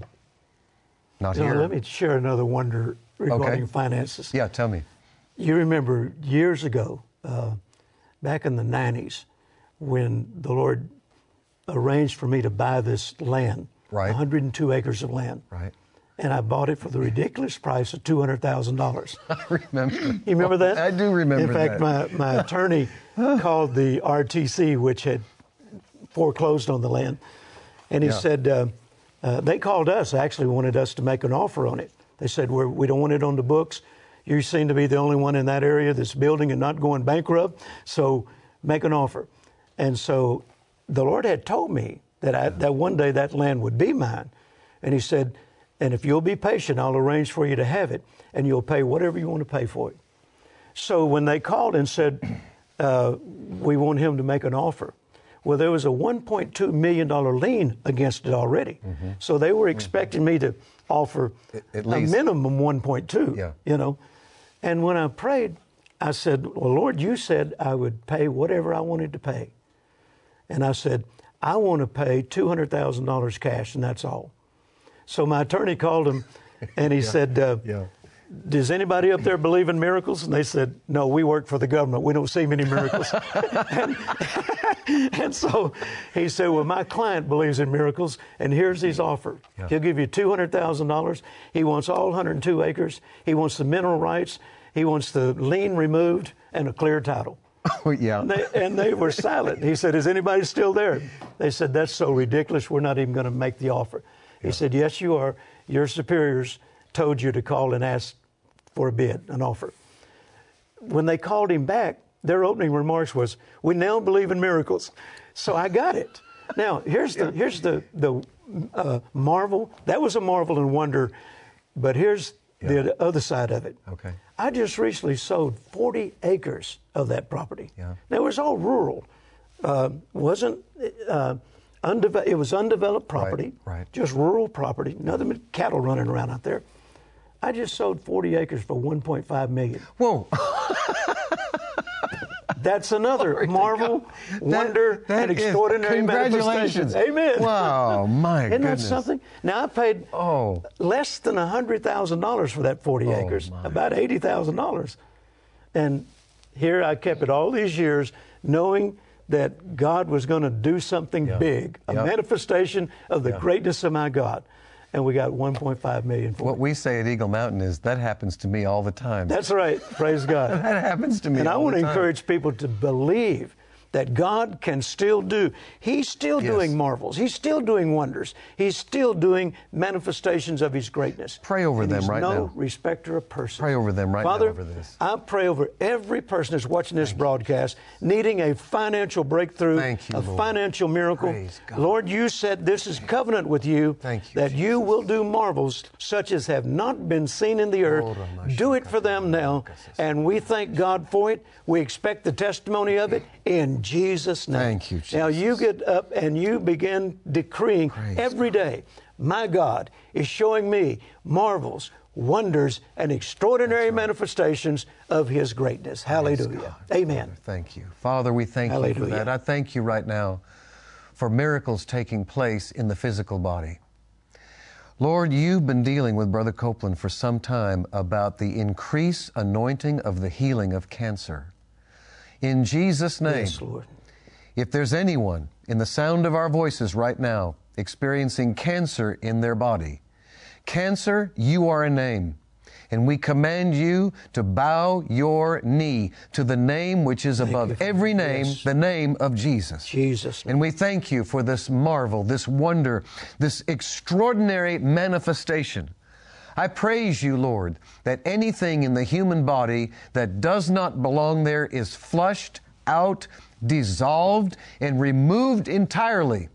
Not you here. know, let me share another wonder regarding okay. finances. Yeah, tell me. You remember years ago, uh, back in the nineties, when the Lord arranged for me to buy this land, right. one hundred two acres of land. Right. And I bought it for the ridiculous price of two hundred thousand dollars. I remember. You remember that? I do remember In fact, that. my, my attorney called the R T C, which had foreclosed on the land, and he Yeah. said, uh, uh, they called us, actually wanted us to make an offer on it. They said, We're, we don't want it on the books. You seem to be the only one in that area that's building and not going bankrupt, so make an offer. And so the Lord had told me that, I, that one day that land would be mine. And he said, and if you'll be patient, I'll arrange for you to have it, and you'll pay whatever you want to pay for it. So when they called and said, uh, we want him to make an offer, well, there was a one point two million dollars lien against it already. Mm-hmm. So they were expecting me to offer At a least. minimum one point two, Yeah. you know. And when I prayed, I said, well, Lord, you said I would pay whatever I wanted to pay. And I said, I want to pay two hundred thousand dollars cash, and that's all. So my attorney called him, and he yeah. said, uh, yeah. does anybody up there believe in miracles? And they said, no, we work for the government. We don't see many miracles. and, and so he said, well, my client believes in miracles, and here's his offer. Yeah. He'll give you two hundred thousand dollars. He wants all one hundred two acres. He wants the mineral rights. He wants the lien removed and a clear title. Oh, yeah. And they, and they were silent. He said, is anybody still there? They said, that's so ridiculous. We're not even going to make the offer. He yeah. said, yes, you are. Your superiors told you to call and ask for a bid, an offer. When they called him back, their opening remarks was, we now believe in miracles. So I got it. Now, here's the, here's the, the uh, marvel. That was a marvel and wonder. But here's yeah. the other side of it. Okay. I just recently sold forty acres of that property. Yeah. Now, it was all rural. Uh, wasn't uh, undeveloped. It was undeveloped property. Right, right. Just rural property. Nothing but cattle running around out there. I just sold forty acres for one point five million Whoa. That's another marvel, that, wonder, that and extraordinary congratulations. manifestation. Amen. Wow, my Isn't goodness. that something? Now, I paid oh. less than one hundred thousand dollars for that forty oh, acres, my. about eighty thousand dollars. And here I kept it all these years, knowing that God was going to do something yeah. big, a yeah. manifestation of the yeah. greatness of my God. And we got one point five million dollars for What it. we say at Eagle Mountain is that happens to me all the time. That's right. Praise God. That happens to me And all I want the to time. encourage people to believe that God can still do. He's still Yes. doing marvels. He's still doing wonders. He's still doing manifestations of His greatness. Pray over and them he's right no now. respecter of persons. Pray over them right Father, now over this. I pray over every person that's watching this broadcast, needing a financial breakthrough, Thank you, a Lord. financial miracle. Praise God. Lord, you said this is covenant with you, Thank you, that you will do marvels such as have not been seen in the earth. Do it for them now, and we thank God for it. We expect the testimony of it in Jesus' name. Thank you, Jesus. Now you get up and you begin decreeing Praise every day, my God is showing me marvels, wonders, and extraordinary right. manifestations of His greatness. Hallelujah. Amen. Father, thank you. Father, we thank Hallelujah. you for that. I thank you right now for miracles taking place in the physical body. Lord, you've been dealing with Brother Copeland for some time about the increased anointing of the healing of cancer. In Jesus' name, yes, Lord. If there's anyone in the sound of our voices right now experiencing cancer in their body, cancer, you are a name. And we command you to bow your knee to the name which is thank above every name, yes. the name of Jesus. Jesus. And we thank you for this marvel, this wonder, this extraordinary manifestation. I praise you, Lord, that anything in the human body that does not belong there is flushed out, dissolved, and removed entirely.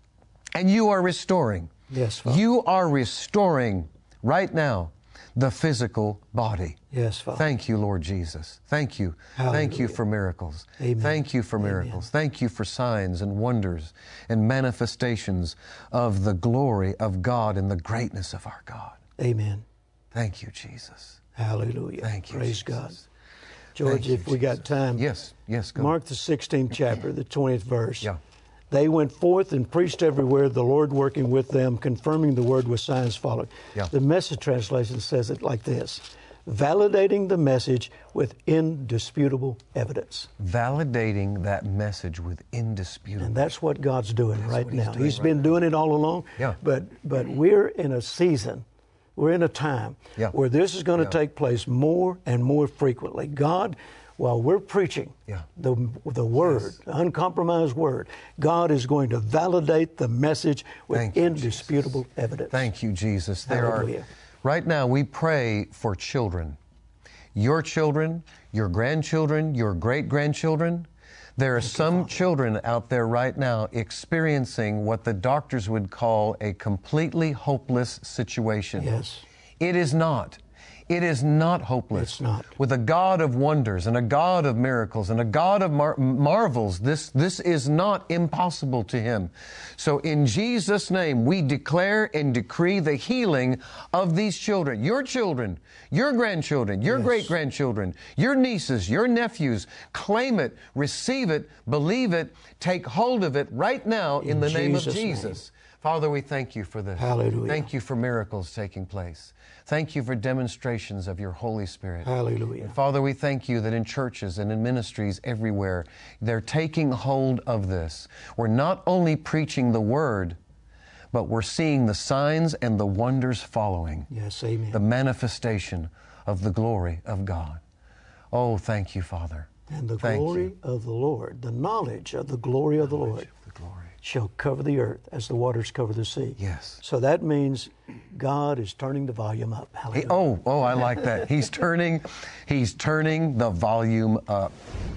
And you are restoring. Yes, Father. You are restoring right now the physical body. Yes, Father. Thank you, Lord Jesus. Thank you. Hallelujah. Thank you for miracles. Amen. Thank you for miracles. Amen. Thank you for signs and wonders and manifestations of the glory of God and the greatness of our God. Amen. Thank you, Jesus. Hallelujah. Thank you, Praise Jesus. God. George, Thank you, if we Jesus. got time. Yes, yes, go. Mark the sixteenth chapter, the twentieth verse. Yeah. They went forth and preached everywhere, the Lord working with them, confirming the word with signs following. Yeah. The Message translation says it like this: validating the message with indisputable evidence. Validating that message with indisputable. And that's what God's doing That's right what he's now. doing He's right been now. doing it all along. Yeah. But but we're in a season, we're in a time Yeah. where this is going to Yeah. take place more and more frequently. God, while we're preaching Yeah. the the word, Yes. the uncompromised word, God is going to validate the message with Thank you, indisputable Jesus. evidence. Thank you, Jesus. There Hallelujah. are, right now, we pray for children. Your children, your grandchildren, your great-grandchildren. There are some children out there right now experiencing what the doctors would call a completely hopeless situation. Yes. It is not. It is not hopeless. It's not. With a God of wonders and a God of miracles and a God of mar- marvels, this, this is not impossible to Him. So in Jesus' name, we declare and decree the healing of these children, your children, your grandchildren, your Yes. great-grandchildren, your nieces, your nephews. Claim it, receive it, believe it, take hold of it right now in, In the name of Jesus' name. Jesus. Father, we thank you for this. Hallelujah. Thank you for miracles taking place. Thank you for demonstrations of your Holy Spirit. Hallelujah. And Father, we thank you that in churches and in ministries everywhere, they're taking hold of this. We're not only preaching the Word, but we're seeing the signs and the wonders following. Yes, amen. The manifestation of the glory of God. Oh, thank you, Father. And the Thank glory you. of the Lord, the knowledge of the glory of the Lord, The glory. shall cover the earth as the waters cover the sea. Yes. So that means God is turning the volume up. Hallelujah. He- oh, oh, I like that. He's turning, he's turning the volume up.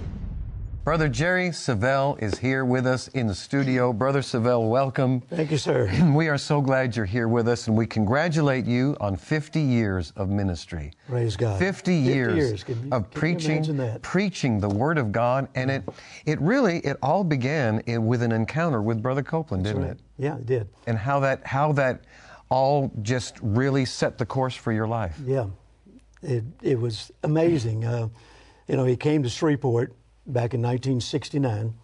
Brother Jerry Savelle is here with us in the studio. Brother Savelle, welcome. Thank you, sir. We are so glad you're here with us, and we congratulate you on fifty years of ministry. Praise God. fifty years, years. Can you- of can you imagine preaching, that? preaching the Word of God, and it, it really, it all began in, with an encounter with Brother Copeland, didn't Right. it? Yeah, it did. And how that, how that all just really set the course for your life. Yeah. It, it was amazing. Uh, you know, he came to Shreveport back in nineteen sixty-nine.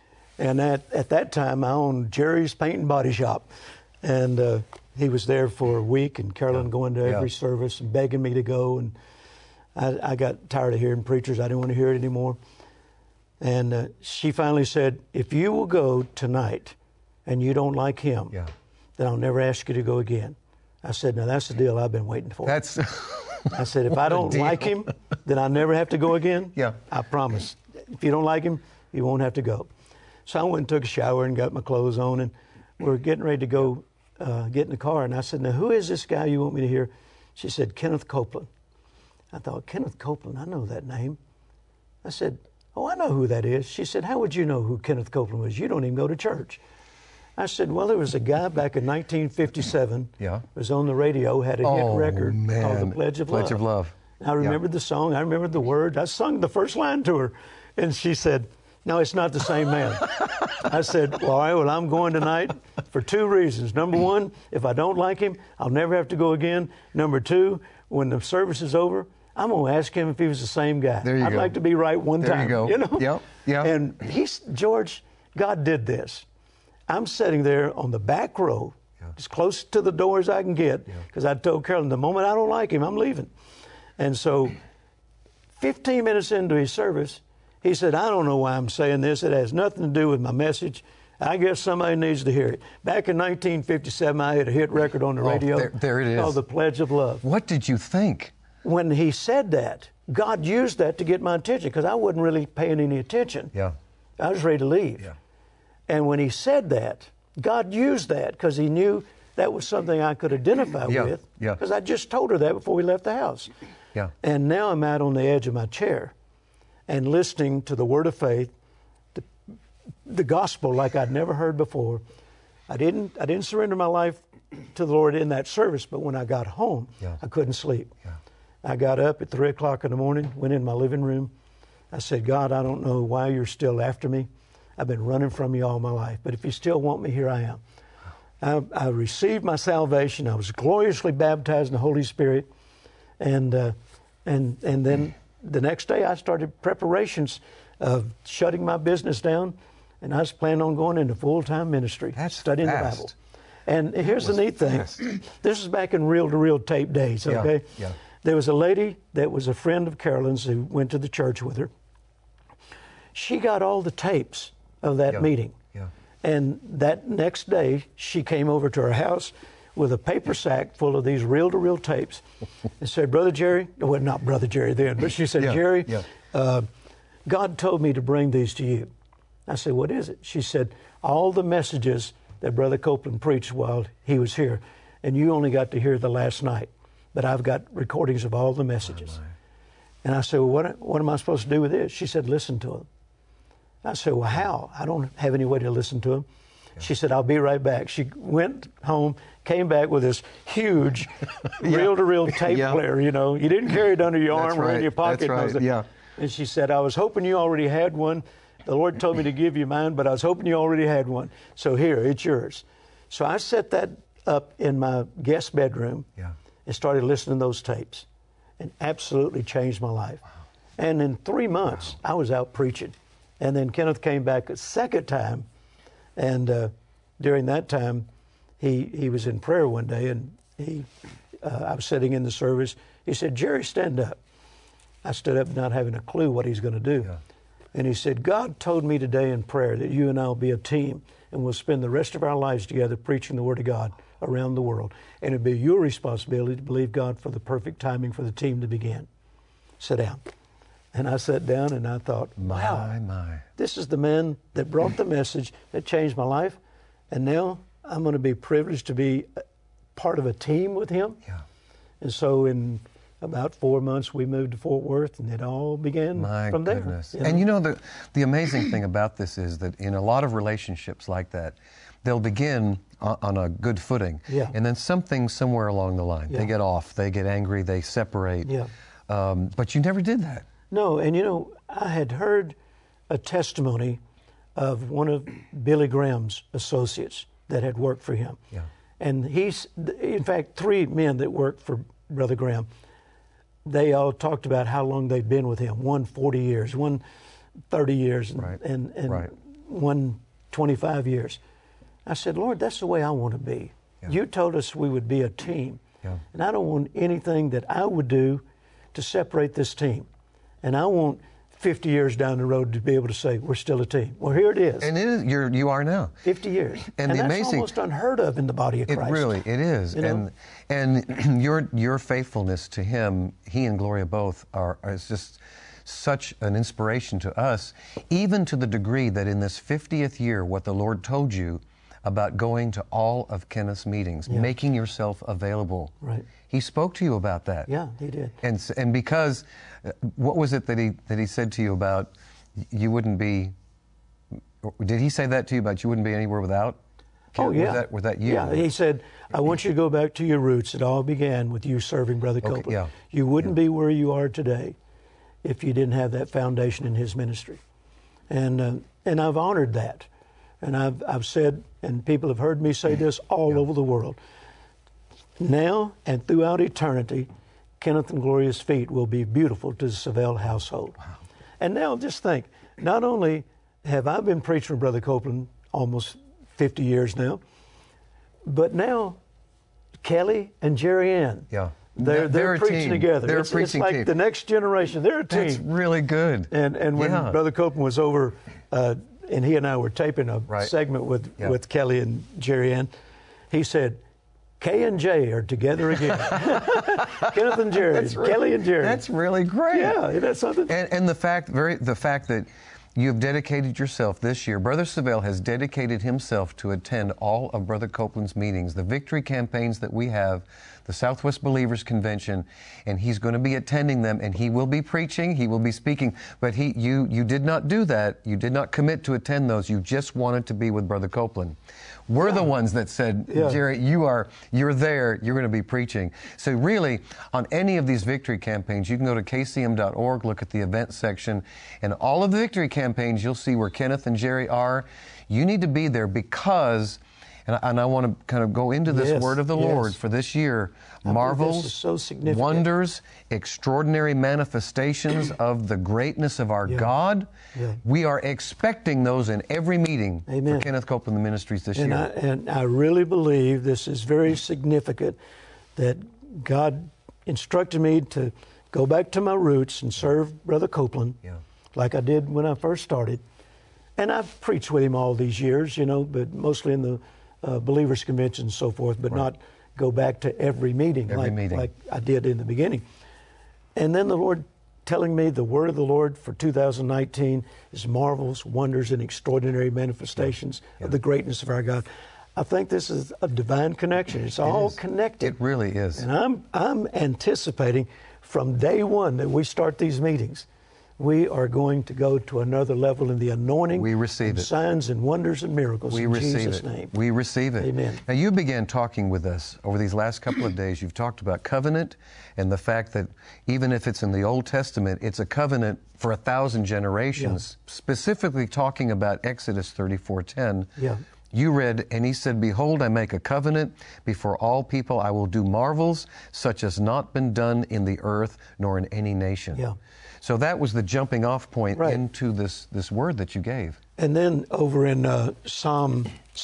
And at, at that time, I owned Jerry's Paint and Body Shop. And uh, he was there for a week, and Carolyn Yeah. going to Yeah. every service and begging me to go. And I, I got tired of hearing preachers. I didn't want to hear it anymore. And uh, she finally said, if you will go tonight and you don't like him, Yeah. then I'll never ask you to go again. I said, now that's the deal I've been waiting for. That's, I said, if I What a don't deal. like him, then I never have to go again. Yeah. I promise. If you don't like him, you won't have to go. So I went and took a shower and got my clothes on, and we were getting ready to go uh, get in the car. And I said, now, who is this guy you want me to hear? She said, Kenneth Copeland. I thought, Kenneth Copeland, I know that name. I said, oh, I know who that is. She said, how would you know who Kenneth Copeland was? You don't even go to church. I said, well, there was a guy back in nineteen fifty-seven, Yeah. was on the radio, had a Oh, hit record man. called The Pledge of Pledge Love. of Love. I remembered the song. I remembered the word. I sung the first line to her. And she said, No, it's not the same man. I said, well, all right, well, I'm going tonight for two reasons. Number one, if I don't like him, I'll never have to go again. Number two, when the service is over, I'm going to ask him if he was the same guy. There you I'd go. like to be right one there time. There you go. You know? Yep, yep. And he's, George, God did this. I'm sitting there on the back row, yeah. as close to the door as I can get, because yeah. I told Carolyn, the moment I don't like him, I'm leaving. And so fifteen minutes into his service, he said, I don't know why I'm saying this. It has nothing to do with my message. I guess somebody needs to hear it. Back in nineteen fifty-seven, I had a hit record on the oh, radio there, there it is. called The Pledge of Love. What did you think? When he said that, God used that to get my attention, because I wasn't really paying any attention. Yeah. I was ready to leave. Yeah. And when he said that, God used that because he knew that was something I could identify yeah. with. Yeah. Because I just told her that before we left the house. Yeah. And now I'm out on the edge of my chair and listening to the word of faith, the, the gospel like I'd never heard before. I didn't I didn't surrender my life to the Lord in that service, but when I got home, yeah. I couldn't sleep. Yeah. I got up at three o'clock in the morning, went in my living room. I said, God, I don't know why you're still after me. I've been running from you all my life, but if you still want me, here I am. I, I received my salvation. I was gloriously baptized in the Holy Spirit, and uh, and and then the next day I started preparations of shutting my business down, and I was planning on going into full-time ministry, That's studying fast. the Bible. And here's the neat fast. thing. This is back in reel-to-reel tape days, okay? Yeah, yeah. There was a lady that was a friend of Carolyn's who went to the church with her. She got all the tapes of that yeah. meeting. Yeah. And that next day, she came over to our house with a paper sack full of these reel-to-reel tapes and said, Brother Jerry, well, not Brother Jerry then, but she said, yeah. Jerry, yeah. Uh, God told me to bring these to you. I said, what is it? She said, all the messages that Brother Copeland preached while he was here, and you only got to hear the last night, but I've got recordings of all the messages. Oh, and I said, well, what, what am I supposed to do with this? She said, listen to them. I said, well, how? I don't have any way to listen to them. Yeah. She said, I'll be right back. She went home, came back with this huge yeah. reel-to-reel tape yeah. player, you know. You didn't carry it under your That's arm right. or in your pocket. That's right. Yeah. And she said, I was hoping you already had one. The Lord told me to give you mine, but I was hoping you already had one. So here, it's yours. So I set that up in my guest bedroom yeah. and started listening to those tapes, and absolutely changed my life. Wow. And in three months, wow. I was out preaching. And then Kenneth came back a second time, and uh, during that time, he he was in prayer one day, and he uh, I was sitting in the service. He said, Jerry, stand up. I stood up not having a clue what he's going to do. Yeah. And he said, God told me today in prayer that you and I will be a team, and we'll spend the rest of our lives together preaching the Word of God around the world. And it'll be your responsibility to believe God for the perfect timing for the team to begin. Sit down. And I sat down and I thought, wow, my, my. this is the man that brought the message that changed my life. And now I'm going to be privileged to be part of a team with him. Yeah. And so in about four months, we moved to Fort Worth, and it all began My from there. goodness. You know? And you know, the, the amazing thing about this is that in a lot of relationships like that, they'll begin on, on a good footing. Yeah. And then something somewhere along the line, Yeah. they get off, they get angry, they separate. Yeah. Um, but you never did that. No, and you know, I had heard a testimony of one of Billy Graham's associates that had worked for him. Yeah. And he's, in fact, three men that worked for Brother Graham, they all talked about how long they'd been with him. One forty years, one thirty years, and, Right. and, and Right. one twenty-five years. I said, Lord, that's the way I want to be. Yeah. You told us we would be a team. Yeah. And I don't want anything that I would do to separate this team. And I want fifty years down the road to be able to say, we're still a team. Well, here it is. And it is, you're, you are now. fifty years. And, and the that's amazing, almost unheard of in the body of it Christ. really, it is. You know? And and your your faithfulness to him, he and Gloria both are, are is just such an inspiration to us, even to the degree that in this fiftieth year, what the Lord told you about going to all of Kenneth's meetings, Yeah. making yourself available. Right. He spoke to you about that. Yeah, he did. And s- and because, uh, what was it that he that he said to you about you wouldn't be? Did he say that to you about you wouldn't be anywhere without? Oh, yeah. Was that, was that you? Yeah, he said, I want you to go back to your roots. It all began with you serving Brother Okay, Copeland. yeah. You wouldn't be where you are today if you didn't have that foundation in his ministry. And, uh, and I've honored that. And I've, I've said, and people have heard me say this all yeah. over the world, now and throughout eternity, Kenneth and Gloria's feet will be beautiful to the Savelle household. Wow. And now just think, not only have I been preaching with Brother Copeland almost fifty years now, but now Kelly and Jerry Ann, yeah. they're, they're, they're preaching team. together. They're it's, a preaching it's like team. the next generation. They're a team. That's really good. And and when yeah. Brother Copeland was over, uh, and he and I were taping a right. segment with, yeah. with Kelly and Jerry Ann, he said, K and J are together again. Kenneth and Jerry, really, Kelly and Jerry. That's really great. Yeah, isn't that something? And, and the fact, very, the fact that you have dedicated yourself this year. Brother Savelle has dedicated himself to attend all of Brother Copeland's meetings, the victory campaigns that we have, the Southwest Believers Convention, and he's going to be attending them, and he will be preaching, he will be speaking, but he, you, you did not do that. You did not commit to attend those. You just wanted to be with Brother Copeland. We're yeah. the ones that said, yeah. Jerry, you are, you're there, you're going to be preaching. So really, on any of these victory campaigns, you can go to K C M dot org, look at the event section, and all of the victory campaigns, you'll see where Kenneth and Jerry are. You need to be there because, and I, and I want to kind of go into this yes, word of the yes. Lord for this year, I marvels, this is so significant. wonders, extraordinary manifestations of the greatness of our yeah. God. Yeah. We are expecting those in every meeting Amen. for Kenneth Copeland the Ministries this and year. I, and I really believe this is very significant that God instructed me to go back to my roots and serve Brother Copeland yeah. like I did when I first started. And I've preached with him all these years, you know, but mostly in the uh, Believers Convention and so forth, but right. not go back to every meeting, every like, meeting like I did in the beginning. And then the Lord telling me the word of the Lord for two thousand nineteen is marvels, wonders, and extraordinary manifestations yeah. Yeah. of the greatness of our God. I think this is a divine connection. It's all it connected. It really is. And I'm I'm anticipating from day one that we start these meetings, we are going to go to another level in the anointing. We receive and it. Signs and wonders and miracles we in receive Jesus' it. name. We receive it. Amen. Now, you began talking with us over these last couple of days. You've talked about covenant and the fact that even if it's in the Old Testament, it's a covenant for a thousand generations, yeah. specifically talking about Exodus thirty-four ten. Yeah. You read, and he said, "Behold, I make a covenant before all people. I will do marvels such as not been done in the earth nor in any nation." Yeah. So that was the jumping off point right. into this, this word that you gave. And then over in uh, Psalm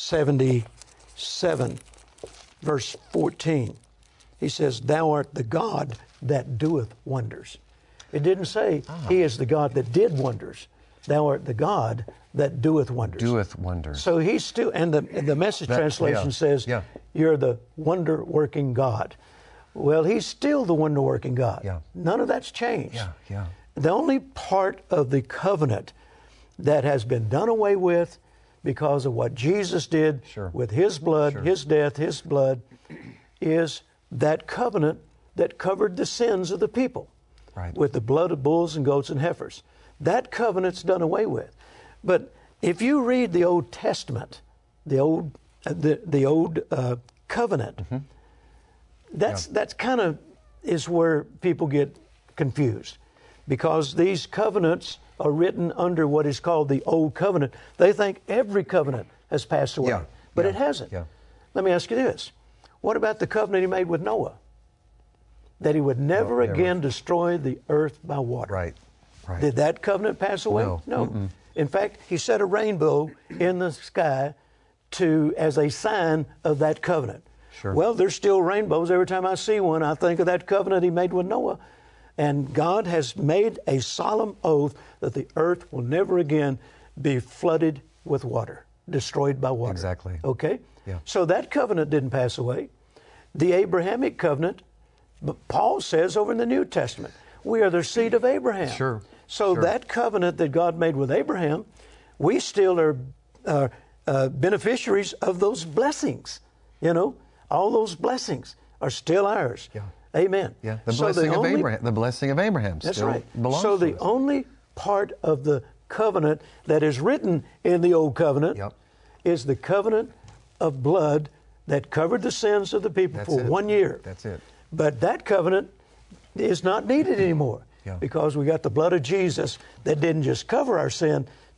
seventy-seven, verse fourteen, he says, "Thou art the God that doeth wonders." It didn't say ah. he is the God that did wonders. Thou art the God that doeth wonders. Doeth wonders. So he's still, and the, the Message that, translation yeah, says, yeah. you're the wonder-working God. Well, he's still the wonder-working God. Yeah. None of that's changed. Yeah, yeah. The only part of the covenant that has been done away with because of what Jesus did sure. with his blood, sure. his death, his blood, is that covenant that covered the sins of the people right. with the blood of bulls and goats and heifers. That covenant's done away with. But if you read the Old Testament, the old uh, the the old uh, covenant, mm-hmm. that's yeah. that's kind of is where people get confused, because these covenants are written under what is called the Old Covenant. They think every covenant has passed away, yeah. but yeah. it hasn't. Yeah. Let me ask you this: what about the covenant he made with Noah? That he would never no, again never. destroy the earth by water. Right. Right. Did that covenant pass away? No. No. Mm-mm. In fact, he set a rainbow in the sky to as a sign of that covenant. Sure. Well, there's still rainbows. Every time I see one, I think of that covenant he made with Noah. And God has made a solemn oath that the earth will never again be flooded with water, destroyed by water. Exactly. Okay? Yeah. So that covenant didn't pass away. The Abrahamic covenant, but Paul says over in the New Testament, we are the seed of Abraham. Sure. So sure. that covenant that God made with Abraham, we still are uh, uh, beneficiaries of those blessings. You know, all those blessings are still ours. Yeah. Amen. Yeah. The so blessing the of only, Abraham. The blessing of Abraham. That's still right. Belongs so to the us. only part of the covenant that is written in the Old Covenant yep. is the covenant of blood that covered the sins of the people That's for it. one year. That's it. But that covenant is not needed anymore. Yeah. Because we got the blood of Jesus that didn't just cover our sin,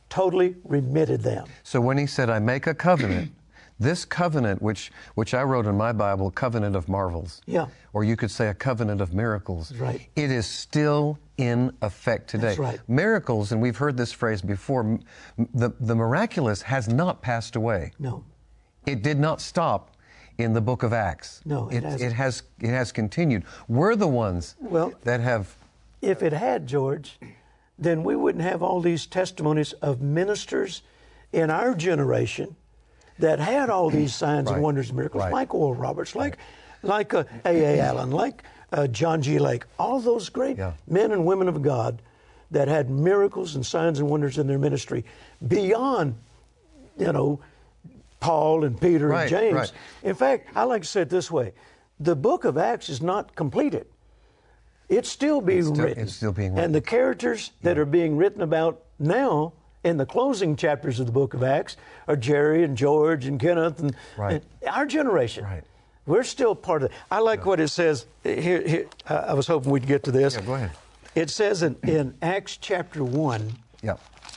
totally remitted them. So when he said, I make a covenant, this covenant, which which I wrote in my Bible, covenant of marvels. Yeah. Or you could say a covenant of miracles. That's right. It is still in effect today. That's right. Miracles, and we've heard this phrase before, m- the, the miraculous has not passed away. No. It did not stop in the book of Acts. No, it it, hasn't. it has it has continued. We're the ones Well, that have. If it had, George, then we wouldn't have all these testimonies of ministers in our generation that had all these signs Right. and wonders and miracles, Right. like Oral Roberts, like like uh, A A. Allen, like uh, John G. Lake, all those great Yeah. men and women of God that had miracles and signs and wonders in their ministry beyond, you know, Paul and Peter Right, and James. right. In fact, I like to say it this way: the book of Acts is not completed. It's still being It's still- written. it's still being written. And the characters that are being written about now in the closing chapters of the book of Acts are Jerry and George and Kenneth and, Right. and our generation. Right. We're still part of it. I like what it says. Here, here, I I was hoping we'd get to this. Yeah, go ahead. It says in, in Acts chapter one, Yeah.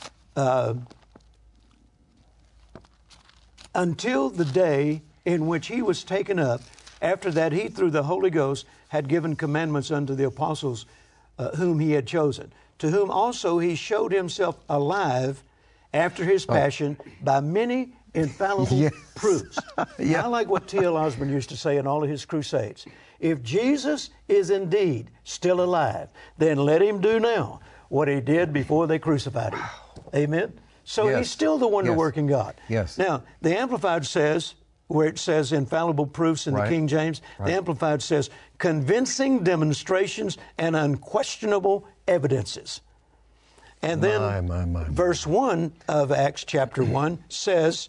until the day in which he was taken up. After that, he, through the Holy Ghost, had given commandments unto the apostles uh, whom he had chosen, to whom also he showed himself alive after his passion by many infallible Yes. proofs. Yeah. I like what T L Osborne used to say in all of his crusades. If Jesus is indeed still alive, then let him do now what he did before they crucified him. Amen? So Yes. he's still the wonder-working God. Yes. Now, the Amplified says, where it says infallible proofs in Right. the King James, Right. the Amplified says convincing demonstrations and unquestionable evidences. And then My, my, my, my. verse one of Acts chapter one says,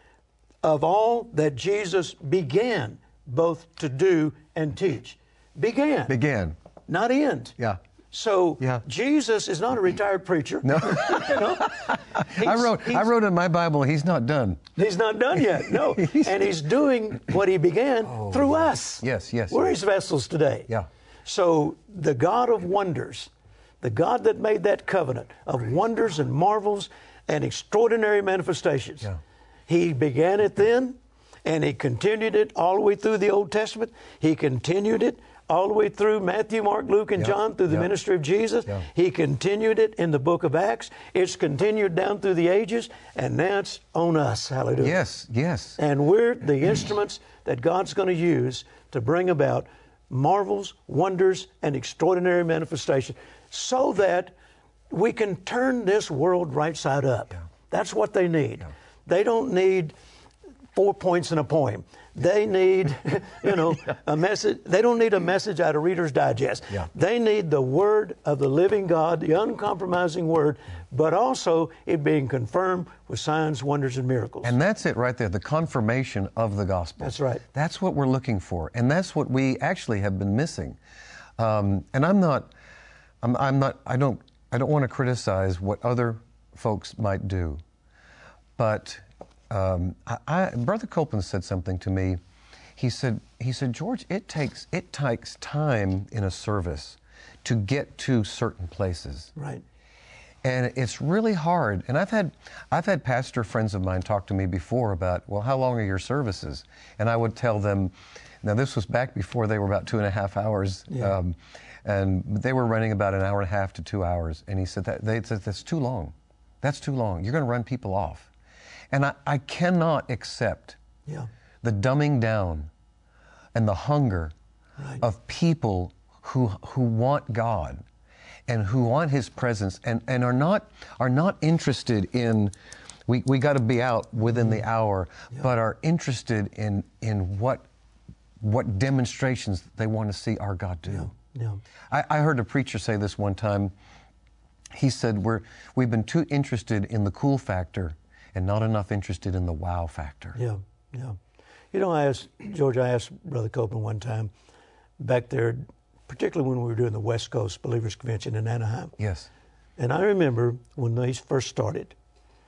of all that Jesus began both to do and teach. Began. Began. Not end. Yeah. So Yeah. Jesus is not a retired preacher. No. You know? I He's- wrote I he's- wrote in my Bible, he's not done. He's not done yet, no. And he's doing what he began through us. Oh, Yes, yes, We're yes. his vessels today. Yeah. So the God of wonders, the God that made that covenant of wonders and marvels and extraordinary manifestations, Yeah. he began it then, and he continued it all the way through the Old Testament. He continued it all the way through Matthew, Mark, Luke, and Yeah. John through the Yeah. ministry of Jesus. Yeah. He continued it in the book of Acts. It's continued down through the ages, and now it's on us. Hallelujah. Yes, yes. And we're the instruments that God's going to use to bring about marvels, wonders, and extraordinary manifestations so that we can turn this world right side up. Yeah. That's what they need. Yeah. They don't need four points in a poem. They need, you know, a message. They don't need a message out of Reader's Digest. Yeah. They need the Word of the living God, the uncompromising Word, but also it being confirmed with signs, wonders, and miracles. And that's it right there, the confirmation of the gospel. That's right. That's what we're looking for. And that's what we actually have been missing. Um, and I'm not, I'm, I'm not, I don't, I don't want to criticize what other folks might do. But um, I, I, Brother Copeland said something to me. He said, he said, George, it takes, it takes time in a service to get to certain places. Right. And it's really hard. And I've had I've had pastor friends of mine talk to me before about, well, how long are your services? And I would tell them, now this was back before they were about two and a half hours, Yeah. um, and they were running about an hour and a half to two hours. And he said that they said that's too long. That's too long. You're going to run people off. And I, I cannot accept Yeah. the dumbing down and the hunger Right. of people who who want God and who want His presence and, and are not are not interested in we, we got to be out within the hour, but are interested in in what what demonstrations they want to see our God do. Yeah. I, I heard a preacher say this one time. He said we're we've been too interested in the cool factor and not enough interested in the wow factor. Yeah, yeah. You know, I asked, George, I asked Brother Copeland one time back there, particularly when we were doing the West Coast Believers Convention in Anaheim. Yes. And I remember when these first started,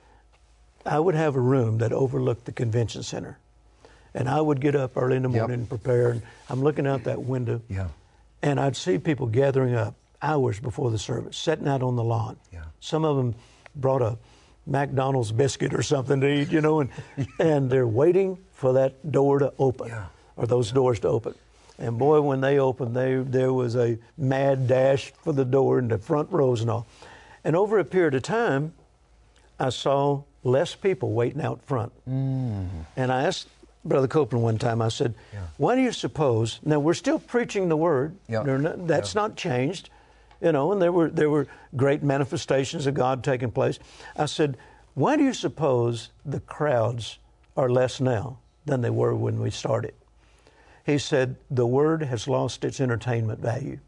I would have a room that overlooked the convention center. And I would get up early in the Yep. morning and prepare, and I'm looking out that window. Yeah. And I'd see people gathering up hours before the service, sitting out on the lawn. Yeah. Some of them brought a McDonald's biscuit or something to eat, you know, and and they're waiting for that door to open, Yeah. or those doors to open. And boy, when they opened, they, there was a mad dash for the door in the front rows and all. And over a period of time, I saw less people waiting out front. Mm. And I asked Brother Copeland one time, I said, Yeah. why do you suppose, now we're still preaching the Word, Yeah. They're not- that's Yeah. not changed, you know, and there were, there were great manifestations of God taking place. I said, why do you suppose the crowds are less now than they were when we started? He said, the Word has lost its entertainment value.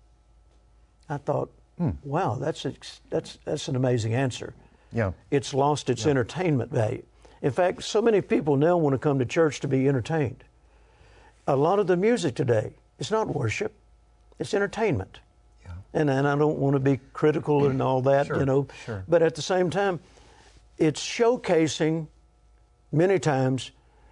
I thought, Hmm. wow, that's, ex- that's, that's an amazing answer. Yeah. It's lost its entertainment value. In fact, so many people now want to come to church to be entertained. A lot of the music today is not worship, it's entertainment. Yeah. And, and I don't want to be critical and all that, Sure, you know. sure. But at the same time, it's showcasing many times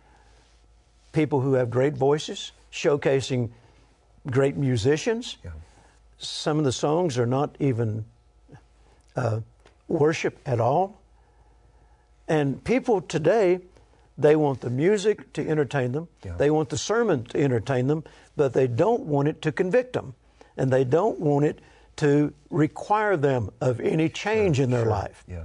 people who have great voices, showcasing great musicians. Yeah. Some of the songs are not even uh, worship at all. And people today, they want the music to entertain them. Yeah. They want the sermon to entertain them, but they don't want it to convict them. And they don't want it to require them of any change Sure, in their sure. life. Yeah.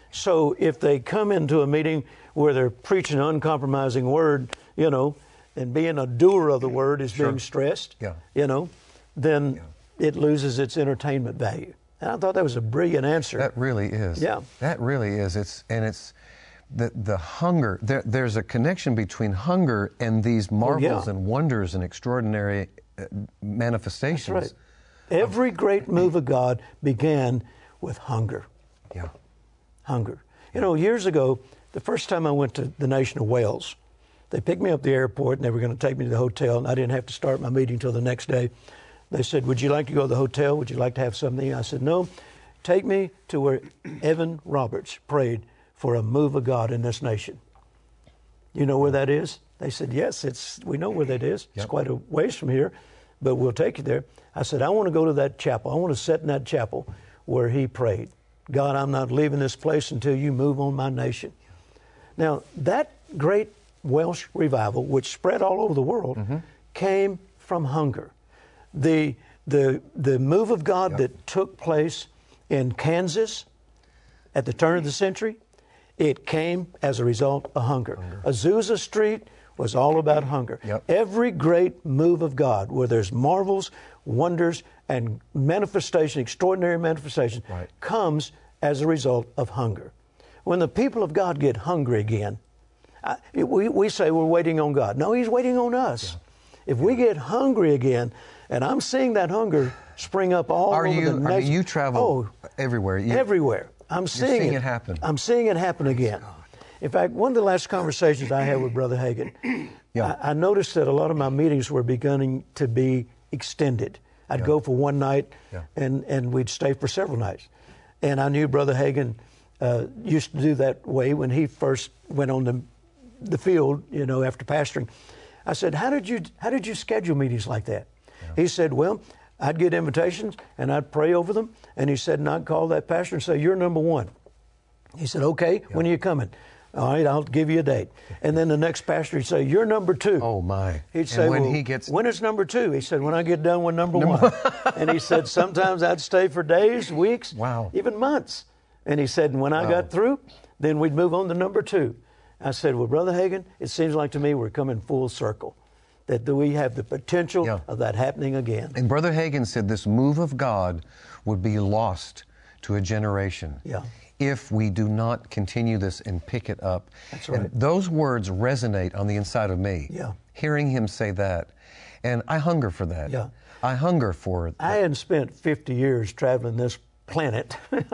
So if they come into a meeting where they're preaching an uncompromising word, you know, and being a doer of the word is Sure. being stressed, Yeah. you know, then Yeah. it loses its entertainment value. And I thought that was a brilliant answer. That really is. Yeah. That really is. It's and it's the the hunger. There, there's a connection between hunger and these marvels yeah. and wonders and extraordinary uh, manifestations. That's right. Every great move of God began with hunger. Yeah. Hunger. You know, years ago, the first time I went to the nation of Wales, they picked me up at the airport and they were going to take me to the hotel, and I didn't have to start my meeting until the next day. They said, would you like to go to the hotel? Would you like to have something? I said, no, take me to where Evan Roberts prayed for a move of God in this nation. You know where that is? They said, yes, it's. We know where that is. It's Yep. quite a ways from here, but we'll take you there. I said, I want to go to that chapel. I want to sit in that chapel where he prayed. God, I'm not leaving this place until you move on my nation. Now, that great Welsh revival, which spread all over the world, Mm-hmm. came from hunger. The, the, the move of God Yep. that took place in Kansas at the turn of the century, it came as a result of hunger. Hunger. Azusa Street was all about hunger. Yep. Every great move of God, where there's marvels, wonders, and manifestation, extraordinary manifestation, Right. comes as a result of hunger. When the people of God get hungry again, I, we, we say we're waiting on God. No, He's waiting on us. If we get hungry again, and I'm seeing that hunger spring up all Are over you? the I mean, nation. you travel Oh, everywhere. You, everywhere. I'm seeing, seeing it happen. I'm seeing it happen again. In fact, one of the last conversations I had with Brother Hagin, Yeah. I, I noticed that a lot of my meetings were beginning to be extended. I'd Yeah. go for one night, Yeah. and, and we'd stay for several nights. And I knew Brother Hagin uh, used to do that way when he first went on the, the field, you know, after pastoring. I said, how did you, how did you schedule meetings like that? He said, well, I'd get invitations, and I'd pray over them. And he said, and I'd call that pastor and say, you're number one. He said, okay, when are you coming? All right, I'll give you a date. And then the next pastor, he'd say, you're number two. Oh, my. He'd And say, when well, he gets- when is number two? He said, when I get done with number one. And he said, sometimes I'd stay for days, weeks, Wow. even months. And he said, and when I Wow. got through, then we'd move on to number two. I said, well, Brother Hagin, it seems like to me we're coming full circle, that we have the potential Yeah. of that happening again. And Brother Hagin said this move of God would be lost to a generation Yeah. if we do not continue this and pick it up. That's right. And those words resonate on the inside of me. Yeah. Hearing him say that. And I hunger for that. Yeah. I hunger for I hadn't spent fifty years traveling this planet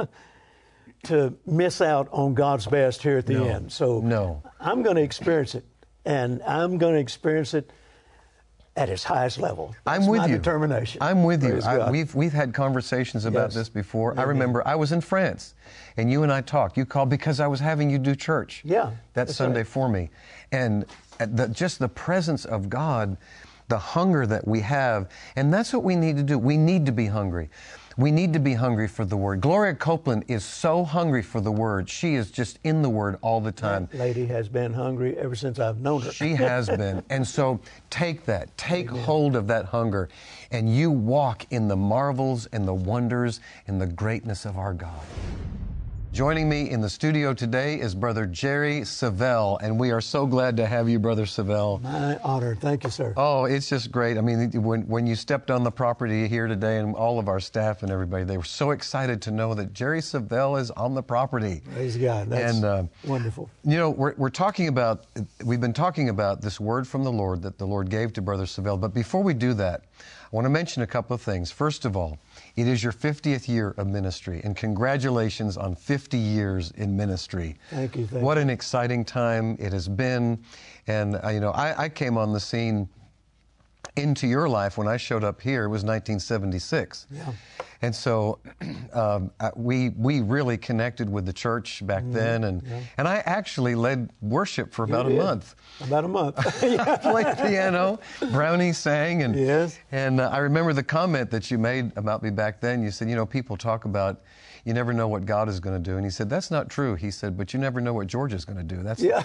to miss out on God's best here at the No. end. So No. I'm going to experience it, and I'm going to experience it at its highest level. That's I'm with my you. determination. I'm with you. Praise I, God. we've we've had conversations about Yes. this before. I Amen. remember I was in France, and you and I talked. You called because I was having you do church. Yeah, that that's Sunday right. for me, and the, just the presence of God the hunger that we have. And that's what we need to do. We need to be hungry. We need to be hungry for the Word. Gloria Copeland is so hungry for the Word. She is just in the Word all the time. That lady has been hungry ever since I've known her. She has been. And so take that. Take Amen. Hold of that hunger. And you walk in the marvels and the wonders and the greatness of our God. Joining me in the studio today is Brother Jerry Savelle, and we are so glad to have you, Brother Savelle. My honor. Thank you, sir. Oh, it's just great. I mean, when, when you stepped on the property here today, and all of our staff and everybody, they were so excited to know that Jerry Savelle is on the property. Praise God. That's and, uh, wonderful. You know, we're, we're talking about, we've been talking about this word from the Lord that the Lord gave to Brother Savelle, but before we do that, I want to mention a couple of things. First of all, it is your fiftieth year of ministry, and congratulations on fifty years in ministry. Thank you. Thank what you. an exciting time it has been. And, uh, you know, I, I came on the scene into your life when I showed up here. It was nineteen seventy-six. Yeah. And so um, we we really connected with the church back mm, then, and yeah. and I actually led worship for about you a did. month. About a month. I played piano, Brownie sang, and yes. and uh, I remember the comment that you made about me back then. You said, you know, people talk about you never know what God is going to do, and he said that's not true. He said, but you never know what George is going to do. That's yeah.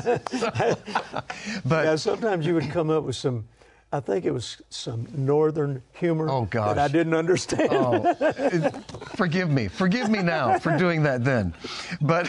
but yeah, sometimes you would come up with some. I think it was some northern humor oh, gosh. that I didn't understand. Oh, it, forgive me. Forgive me now for doing that then. But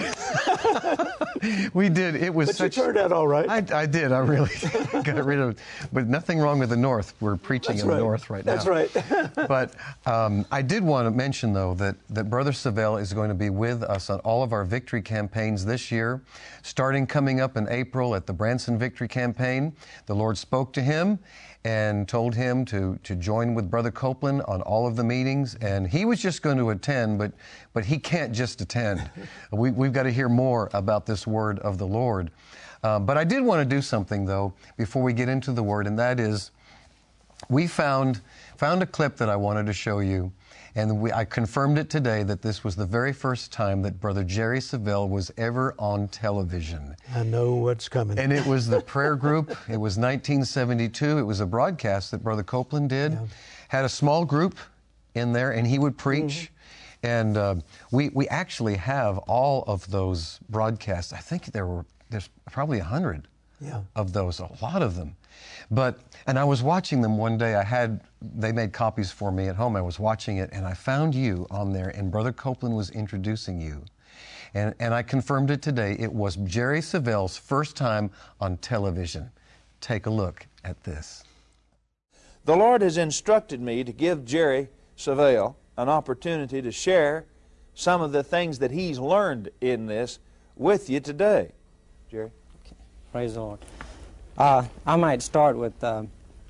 we did. It was but such... you turned out all right. I, I did. I really got rid of it. But nothing wrong with the North. We're preaching That's in right. the North right That's now. That's right. But um, I did want to mention, though, that, that Brother Savelle is going to be with us on all of our victory campaigns this year, starting coming up in April at the Branson Victory Campaign. The Lord spoke to him and told him to, to join with Brother Copeland on all of the meetings. And he was just going to attend, but, but he can't just attend. we, we've got to hear more about this word of the Lord. Uh, but I did want to do something, though, before we get into the word, and that is we found, found a clip that I wanted to show you. And we, I confirmed it today that this was the very first time that Brother Jerry Savelle was ever on television. I know what's coming. And it was the prayer group. It was nineteen seventy-two. It was a broadcast that Brother Copeland did. Yeah. Had a small group in there, and he would preach. Mm-hmm. And uh, we, we actually have all of those broadcasts. I think there were there's probably a hundred yeah. of those, a lot of them. But, and I was watching them one day. I had, they made copies for me at home. I was watching it, and I found you on there, and Brother Copeland was introducing you. And, and I confirmed it today. It was Jerry Savelle's first time on television. Take a look at this. The Lord has instructed me to give Jerry Savelle an opportunity to share some of the things that he's learned in this with you today. Jerry? Okay. Praise the Lord. Uh, I might start with uh,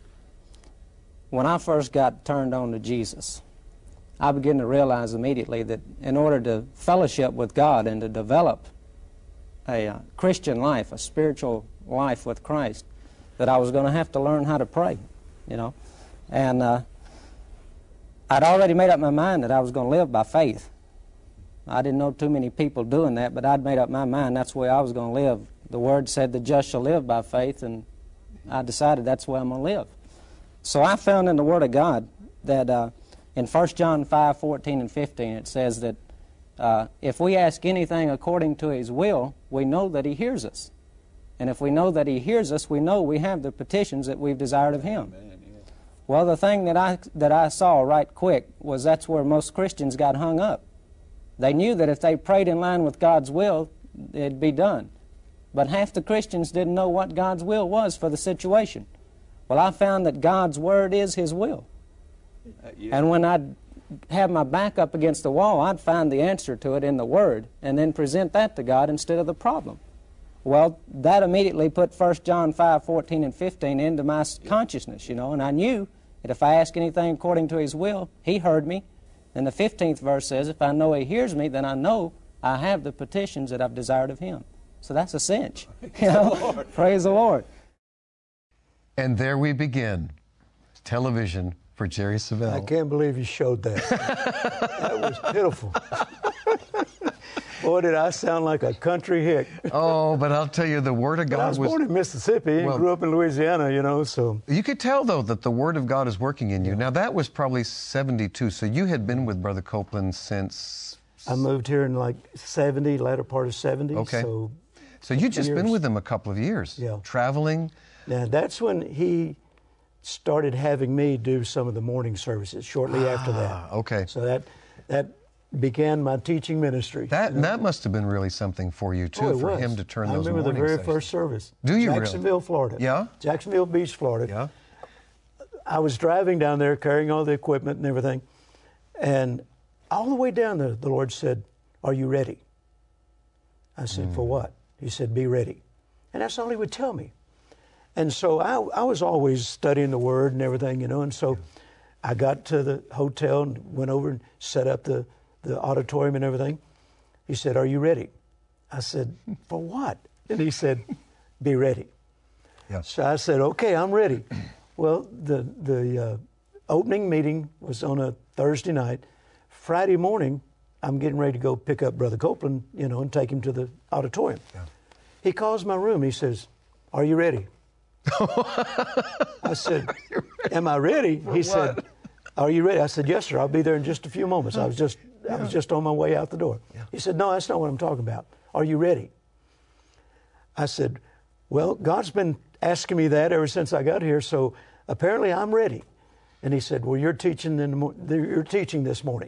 when I first got turned on to Jesus, I began to realize immediately that in order to fellowship with God and to develop a uh, Christian life, a spiritual life with Christ, that I was going to have to learn how to pray, you know. And uh, I'd already made up my mind that I was going to live by faith. I didn't know too many people doing that, but I'd made up my mind that's the way I was going to live. The Word said the just shall live by faith, and I decided that's the way I'm going to live. So I found in the Word of God that uh, in First John five, fourteen and fifteen, it says that uh, if we ask anything according to His will, we know that He hears us. And if we know that He hears us, we know we have the petitions that we've desired of Him. Amen, yeah. Well, the thing that I, that I saw right quick was that's where most Christians got hung up. They knew that if they prayed in line with God's will, it'd be done. But half the Christians didn't know what God's will was for the situation. Well, I found that God's Word is His will. Uh, yeah. And when I'd have my back up against the wall, I'd find the answer to it in the Word and then present that to God instead of the problem. Well, that immediately put First John five, fourteen and fifteen into my yeah. consciousness, you know, and I knew that if I ask anything according to His will, He heard me. And the fifteenth verse says, if I know He hears me, then I know I have the petitions that I've desired of Him. So that's a cinch. You know? Praise the Lord. And there we begin. Television for Jerry Savelle. I can't believe you showed that. That was pitiful. Boy, did I sound like a country hick. Oh, but I'll tell you, the Word of God I was, was... born in Mississippi and well, grew up in Louisiana, you know, so... You could tell, though, that the Word of God is working in you. Now, that was probably seventy-two, so you had been with Brother Copeland since... I moved here in like seventy, latter part of seventy. Okay. So, so you'd just years. been with him a couple of years. Yeah. Traveling. Now, that's when he started having me do some of the morning services shortly ah, after that. Okay. So that that began my teaching ministry. That you know? that must have been really something for you, too, oh, it for was. him to turn I those remember morning the very sessions. first service. Do you Jacksonville, really? Florida. Yeah? Jacksonville Beach, Florida. Yeah. I was driving down there carrying all the equipment and everything, and all the way down there, the Lord said, "Are you ready?" I said, mm. "For what?" He said, "Be ready." And that's all he would tell me. And so I, I was always studying the Word and everything, you know, and so I got to the hotel and went over and set up the, the auditorium and everything. He said, "Are you ready?" I said, "For what?" And he said, "Be ready." Yeah. So I said, "Okay, I'm ready." Well, the, the uh, opening meeting was on a Thursday night. Friday morning, I'm getting ready to go pick up Brother Copeland, you know, and take him to the auditorium. Yeah. He calls my room. He says, "Are you ready?" I said, "Am I ready?" For he what? said, "Are you ready?" I said, "Yes, sir. I'll be there in just a few moments." I was just, yeah. I was just on my way out the door. Yeah. He said, "No, that's not what I'm talking about. Are you ready?" I said, "Well, God's been asking me that ever since I got here, so apparently I'm ready." And he said, "Well, you're teaching in the mo- you're teaching this morning."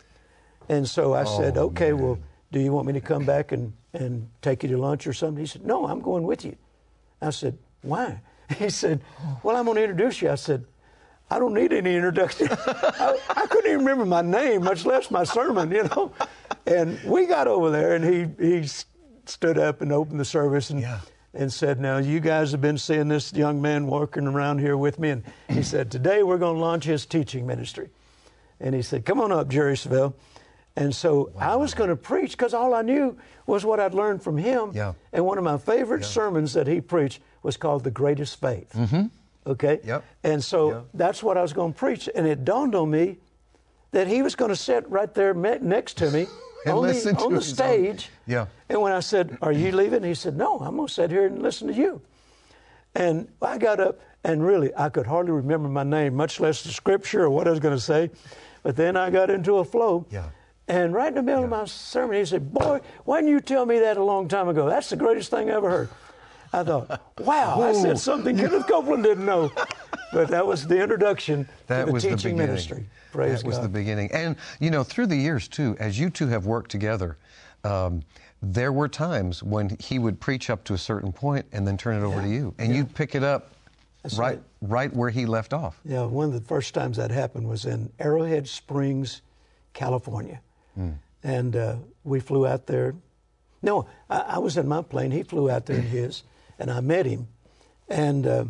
And so I oh, said, "Okay, man. Well, do you want me to come back and, and take you to lunch or something?" He said, "No, I'm going with you." I said, "Why?" He said, "Well, I'm going to introduce you." I said, "I don't need any introduction." I, I couldn't even remember my name, much less my sermon, you know. And we got over there, and he he stood up and opened the service and yeah. and said, "Now, you guys have been seeing this young man walking around here with me." And he said, "Today we're going to launch his teaching ministry." And he said, "Come on up, Jerry Savelle." And so wow. I was going to preach because all I knew was what I'd learned from him. Yeah. And one of my favorite yeah. sermons that he preached was called The Greatest Faith. Mm-hmm. Okay? Yep. And so yep. that's what I was going to preach. And it dawned on me that he was going to sit right there next to me on the, on the stage. Own. Yeah. And when I said, "Are you leaving?" he said, "No, I'm going to sit here and listen to you." And I got up, and really, I could hardly remember my name, much less the scripture or what I was going to say. But then I got into a flow. Yeah. And right in the middle yeah. of my sermon, he said, "Boy, why didn't you tell me that a long time ago? That's the greatest thing I ever heard." I thought, wow, Ooh. I said something Kenneth Copeland didn't know. But that was the introduction that to the was teaching the ministry. Praise that was God. the beginning. And, you know, through the years, too, as you two have worked together, um, there were times when he would preach up to a certain point and then turn it over yeah. to you. And yeah. you'd pick it up right, right right where he left off. Yeah, one of the first times that happened was in Arrowhead Springs, California. Mm. And uh, we flew out there. No, I, I was in my plane. He flew out there in his, and I met him. And uh,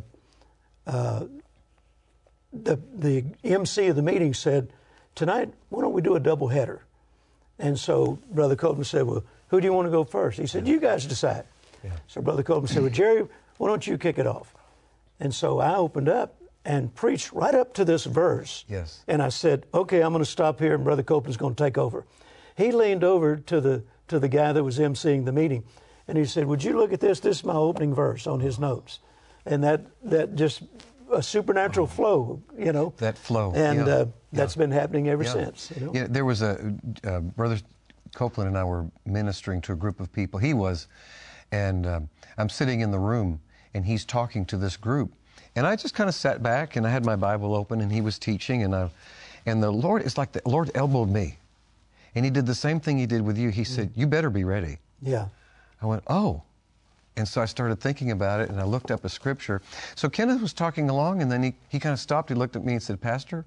uh, the the M C of the meeting said, "Tonight, why don't we do a doubleheader?" And so Brother Copeland said, "Well, who do you want to go first?" He said, "You guys decide." Yeah. So Brother Copeland said, "Well, Jerry, why don't you kick it off?" And so I opened up and preached right up to this verse. Yes. And I said, "Okay, I'm going to stop here, and Brother Copeland's going to take over." He leaned over to the to the guy that was emceeing the meeting, and he said, "Would you look at this? This is my opening verse on his notes." And that that just a supernatural oh. flow, you know. That flow. And yeah. uh, that's yeah. been happening ever yeah. since. You know? Yeah, there was a uh, Brother Copeland and I were ministering to a group of people. He was, and um, I'm sitting in the room, and he's talking to this group, and I just kind of sat back, and I had my Bible open, and he was teaching, and I, and the Lord, it's like the Lord elbowed me. And he did the same thing he did with you. He said, "You better be ready." Yeah. I went, "Oh." And so I started thinking about it, and I looked up a scripture. So Kenneth was talking along, and then he, he kind of stopped. He looked at me and said, "Pastor."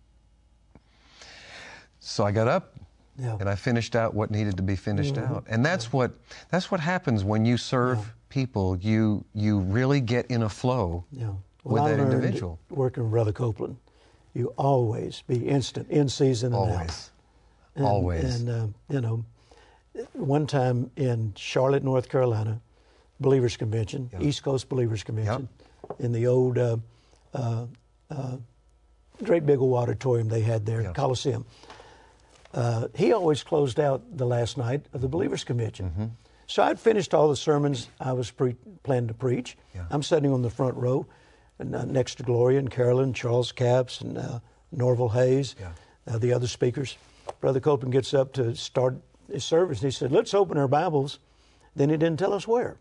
So I got up, yeah. and I finished out what needed to be finished mm-hmm. out. And that's yeah. what that's what happens when you serve yeah. people. You you really get in a flow yeah. well, with I that learned individual. Working with Brother Copeland, you always be instant, in season and always. out. And, Always. And, uh, you know, one time in Charlotte, North Carolina, Believers Convention, yep. East Coast Believers Convention, yep. in the old uh, uh, uh, great big old auditorium they had there, yep. Coliseum. uh, he always closed out the last night of the Believers Convention. Mm-hmm. So I'd finished all the sermons I was pre- planning to preach. Yeah. I'm sitting on the front row, and, uh, next to Gloria and Carolyn, Charles Capps, and uh, Norval Hayes, yeah. uh, the other speakers. Brother Copeland gets up to start his service, and he said, let's open our Bibles. Then he didn't tell us where.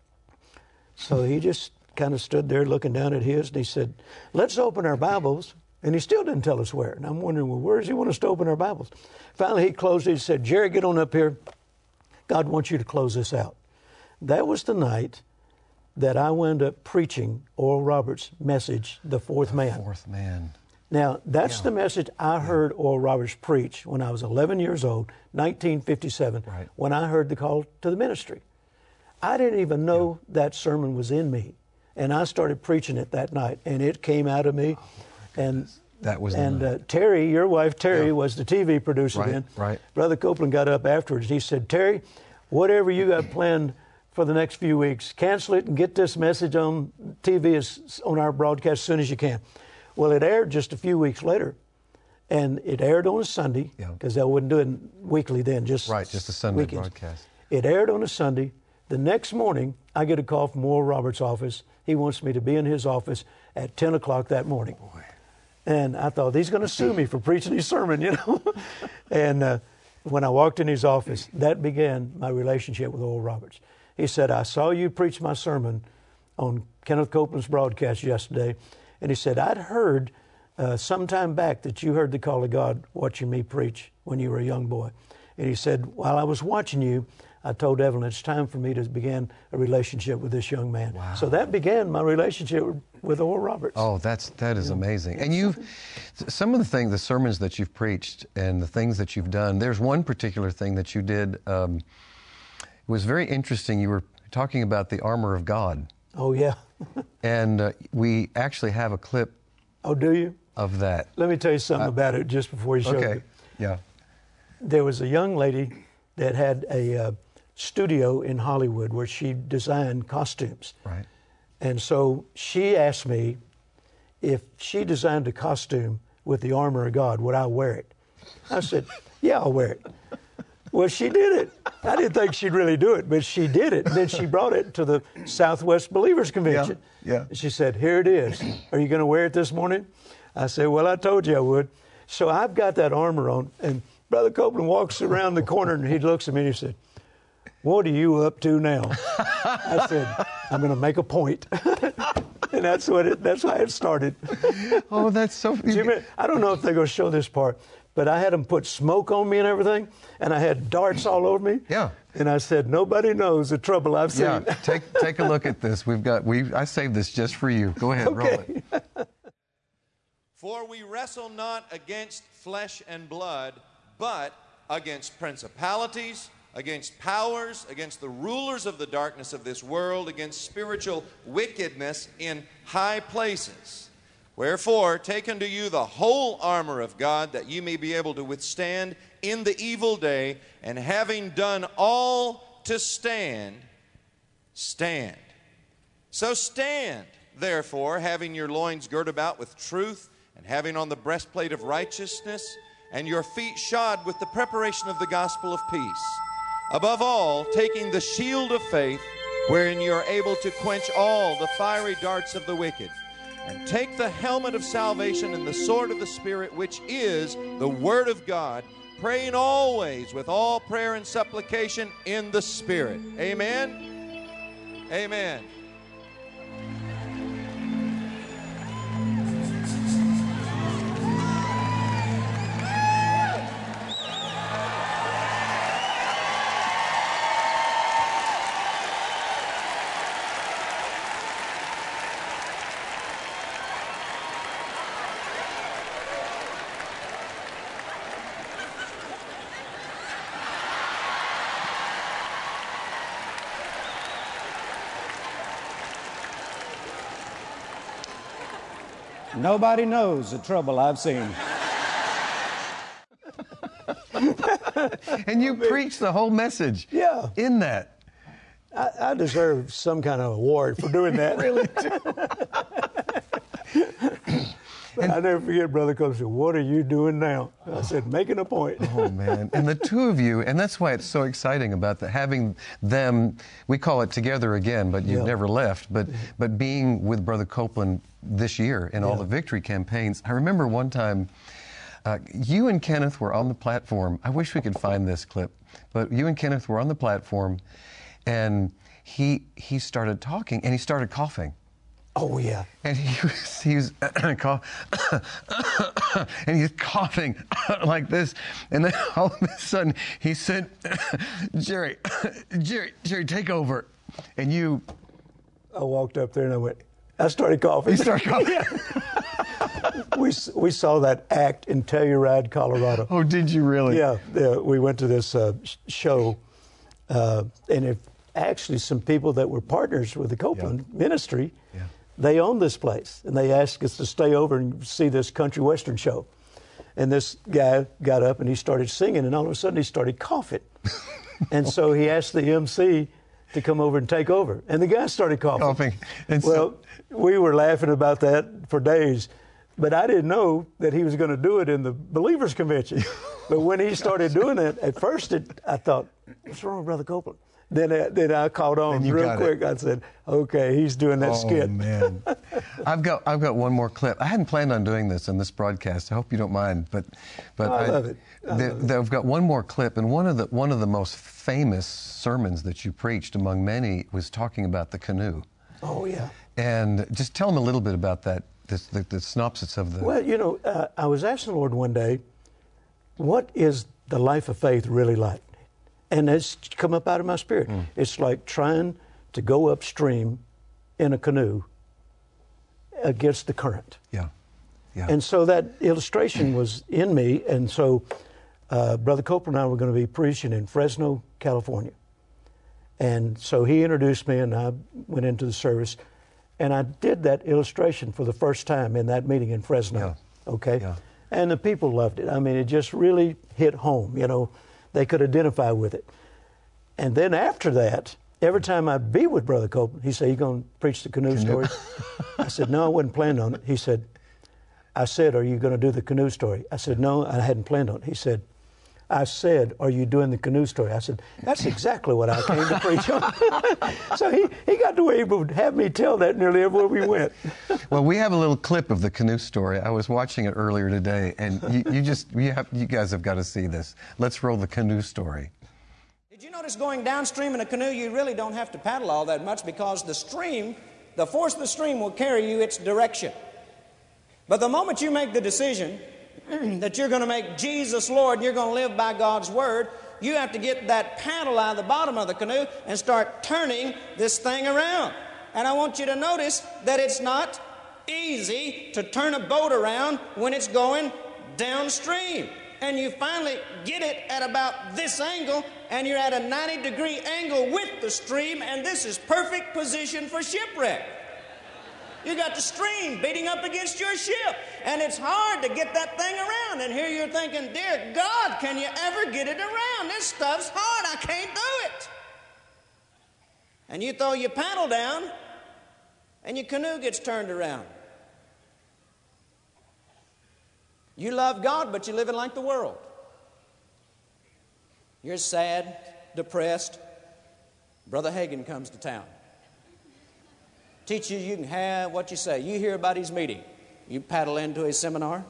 So he just kind of stood there looking down at his, and he said, let's open our Bibles. And he still didn't tell us where. And I'm wondering, well, where does he want us to open our Bibles? Finally, he closed it. He said, Jerry, get on up here. God wants you to close this out. That was the night that I wound up preaching Oral Roberts' message, The Fourth the Man. Fourth Man. Now, that's yeah. the message I yeah. heard Oral Roberts preach when I was eleven years old, nineteen fifty-seven, right. when I heard the call to the ministry. I didn't even know yeah. that sermon was in me. And I started preaching it that night, and it came out of me. Oh, and that was and uh, Terry, your wife Terry, yeah. was the T V producer right, then. Right. Brother Copeland got up afterwards. He said, Terry, whatever you got planned for the next few weeks, cancel it and get this message on T V as, on our broadcast as soon as you can. Well, it aired just a few weeks later, and it aired on a Sunday because yeah. they wouldn't do it weekly then, just right, just a Sunday weekends. broadcast. It aired on a Sunday. The next morning, I get a call from Oral Roberts' office. He wants me to be in his office at ten o'clock that morning. Oh, boy. And I thought, he's going to sue me for preaching his sermon, you know. and uh, when I walked in his office, that began my relationship with Oral Roberts. He said, I saw you preach my sermon on Kenneth Copeland's broadcast yesterday. And he said, I'd heard uh, some time back that you heard the call of God watching me preach when you were a young boy. And he said, while I was watching you, I told Evelyn, it's time for me to begin a relationship with this young man. Wow. So that began my relationship with Oral Roberts. Oh, that's, that is yeah. amazing. And you've, some of the things, the sermons that you've preached and the things that you've done, there's one particular thing that you did. Um, it was very interesting. You were talking about the armor of God. Oh, yeah. and uh, we actually have a clip. Oh, do you? Of that. Let me tell you something uh, about it just before you show okay. it. Yeah. There was a young lady that had a uh, studio in Hollywood where she designed costumes. Right. And so she asked me if she designed a costume with the armor of God, would I wear it? I said, yeah, I'll wear it. Well, she did it. I didn't think she'd really do it, but she did it. Then she brought it to the Southwest Believers Convention. Yeah, yeah. She said, here it is. Are you going to wear it this morning? I said, well, I told you I would. So I've got that armor on, and Brother Copeland walks around the corner, and he looks at me and he said, what are you up to now? I said, I'm going to make a point. And that's what it, that's how it started. Oh, that's so funny. I don't know if they're going to show this part, but I had them put smoke on me and everything, and I had darts all over me. Yeah. And I said, nobody knows the trouble I've seen. Yeah, take, take a look at this. We've got, we I saved this just for you. Go ahead, okay. roll it. For we wrestle not against flesh and blood, but against principalities, against powers, against the rulers of the darkness of this world, against spiritual wickedness in high places. Wherefore, take unto you the whole armor of God, that you may be able to withstand in the evil day, and having done all to stand, stand. So stand, therefore, having your loins girt about with truth, and having on the breastplate of righteousness, and your feet shod with the preparation of the gospel of peace. Above all, taking the shield of faith, wherein you are able to quench all the fiery darts of the wicked. And take the helmet of salvation and the sword of the Spirit, which is the Word of God, praying always with all prayer and supplication in the Spirit. Amen? Amen. Nobody knows the trouble I've seen. And you preached the whole message. Yeah. In that. I, I deserve some kind of award for doing that. Really do. And I never forget, Brother Copeland said, "What are you doing now?" I said, "Making a point." Oh, man. And the two of you, and that's why it's so exciting about the, having them, we call it Together Again, but you've Yeah. never left, but, but being with Brother Copeland this year in all Yeah. the victory campaigns. I remember one time, uh, you and Kenneth were on the platform. I wish we could find this clip, but you and Kenneth were on the platform, and he he started talking, and he started coughing. Oh, yeah. And he was, he was cough, and he's coughing like this. And then all of a sudden he said, Jerry, Jerry, Jerry, take over. And you... I walked up there and I went, I started coughing. You started coughing? we, we saw that act in Telluride, Colorado. Oh, did you really? Yeah, yeah, we went to this uh, sh- show, uh, and it, actually some people that were partners with the Copeland Yeah. ministry, Yeah. they owned this place, and they asked us to stay over and see this country western show. And this guy got up and he started singing, and all of a sudden he started coughing. And so he asked the M C to come over and take over. And the guy started coughing. Coughing. And so- well, we were laughing about that for days. But I didn't know that he was going to do it in the Believers Convention. But when he started doing it, at first it, I thought, what's wrong with Brother Copeland? Then, uh, then I caught on Then you real got quick. it. I said, okay, he's doing that Oh, skit. man. I've got I've got one more clip. I hadn't planned on doing this in this broadcast. I hope you don't mind, but but I love it. I there- love it. there- I've got one more clip, and one of the one of the most famous sermons that you preached among many was talking about the canoe. Oh, yeah. And just tell them a little bit about that. This, the, the synopsis of the. Well, you know, uh, I was asking the Lord one day, what is the life of faith really like? And it's come up out of my spirit. Mm. It's like trying to go upstream in a canoe against the current. Yeah, yeah. And so that illustration was in me. And so uh, Brother Copeland and I were going to be preaching in Fresno, California. And so he introduced me, and I went into the service. And I did that illustration for the first time in that meeting in Fresno. Yeah. Okay? Yeah. And the people loved it. I mean, it just really hit home, you know. They could identify with it. And then after that, every time I'd be with Brother Copeland, he'd say, "You going to preach the canoe, Canoe. story?" I said, "No, I wasn't planning on it." He said, I said, "Are you going to do the canoe story?" I said, "No, I hadn't planned on it." He said, I said, "Are you doing the canoe story?" I said, "That's exactly what I came to preach on." So he, he got to where he would have me tell that nearly everywhere we went. Well, we have a little clip of the canoe story. I was watching it earlier today, and you, you just you have you guys have got to see this. Let's roll the canoe story. Did you notice going downstream in a canoe, you really don't have to paddle all that much because the stream, the force of the stream will carry you its direction. But the moment you make the decision that you're going to make Jesus Lord and you're going to live by God's Word, you have to get that paddle out of the bottom of the canoe and start turning this thing around. And I want you to notice that it's not easy to turn a boat around when it's going downstream. And you finally get it at about this angle, and you're at a ninety degree angle with the stream, and this is perfect position for shipwreck. You got the stream beating up against your ship, and it's hard to get that thing around. And here you're thinking, dear God, can you ever get it around? This stuff's hard. I can't do it. And you throw your paddle down, and your canoe gets turned around. You love God, but you're living like the world. You're sad, depressed. Brother Hagin comes to town. Teach you you can have what you say. You hear about his meeting. You paddle into his seminar.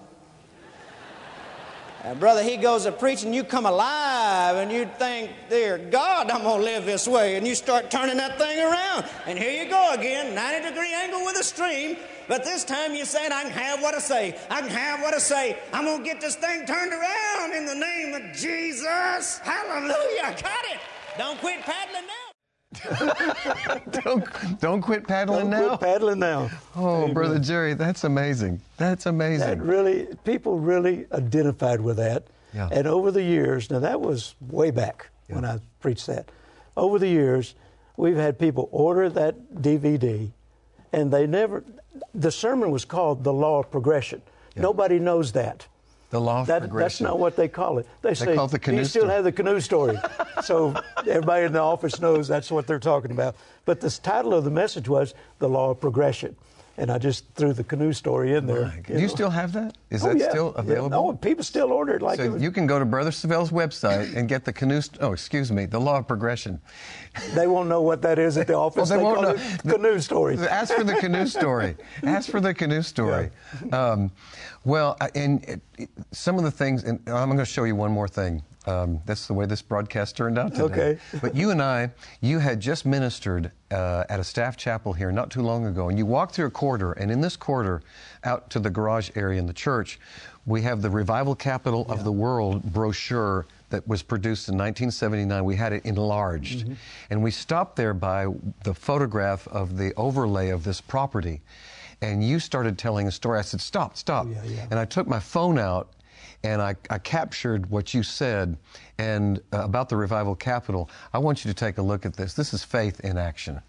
And brother, he goes to preaching, you come alive, and you think, dear God, I'm going to live this way. And you start turning that thing around. And here you go again, ninety degree angle with a stream. But this time you said, I can have what I say. I can have what I say. I'm going to get this thing turned around in the name of Jesus. Hallelujah. Got it. Don't quit paddling now. don't don't quit paddling Don't now. quit paddling now. Oh, Amen. Brother Jerry, that's amazing. That's amazing. That really, people really identified with that. Yeah. And over the years, now that was way back Yeah. when I preached that. Over the years, we've had people order that D V D, and they never, the sermon was called The Law of Progression. Yeah. Nobody knows that. The law of That, progression. that's not what they call it. They, say, call it the do canoe you still story." have the canoe story? So everybody in the office knows that's what they're talking about. But the title of the message was The Law of Progression. and I just threw the canoe story in there. Do you, you still have that? Is oh, that yeah. still available? Yeah. No, people still order it. Like so it was... you can go to Brother Savelle's website and get the canoe. St- oh, excuse me, the Law of Progression. They won't know what that is at the office. Well, they, they won't call know. it canoe story. Ask for the canoe story. Ask for the canoe story. Yeah. Um, well, and it, it, some of the things, and I'm going to show you one more thing. Um, that's the way this broadcast turned out today. Okay. But you and I, you had just ministered uh, at a staff chapel here not too long ago, and you walked through a corridor, and in this corridor, out to the garage area in the church, we have the Revival Capital yeah. of the World brochure that was produced in nineteen seventy-nine. We had it enlarged. Mm-hmm. And we stopped there by the photograph of the overlay of this property. And you started telling a story. I said, stop, stop. Yeah, yeah. And I took my phone out, and I, I captured what you said and uh, about the Revival Capital. I want you to take a look at this. This is faith in action.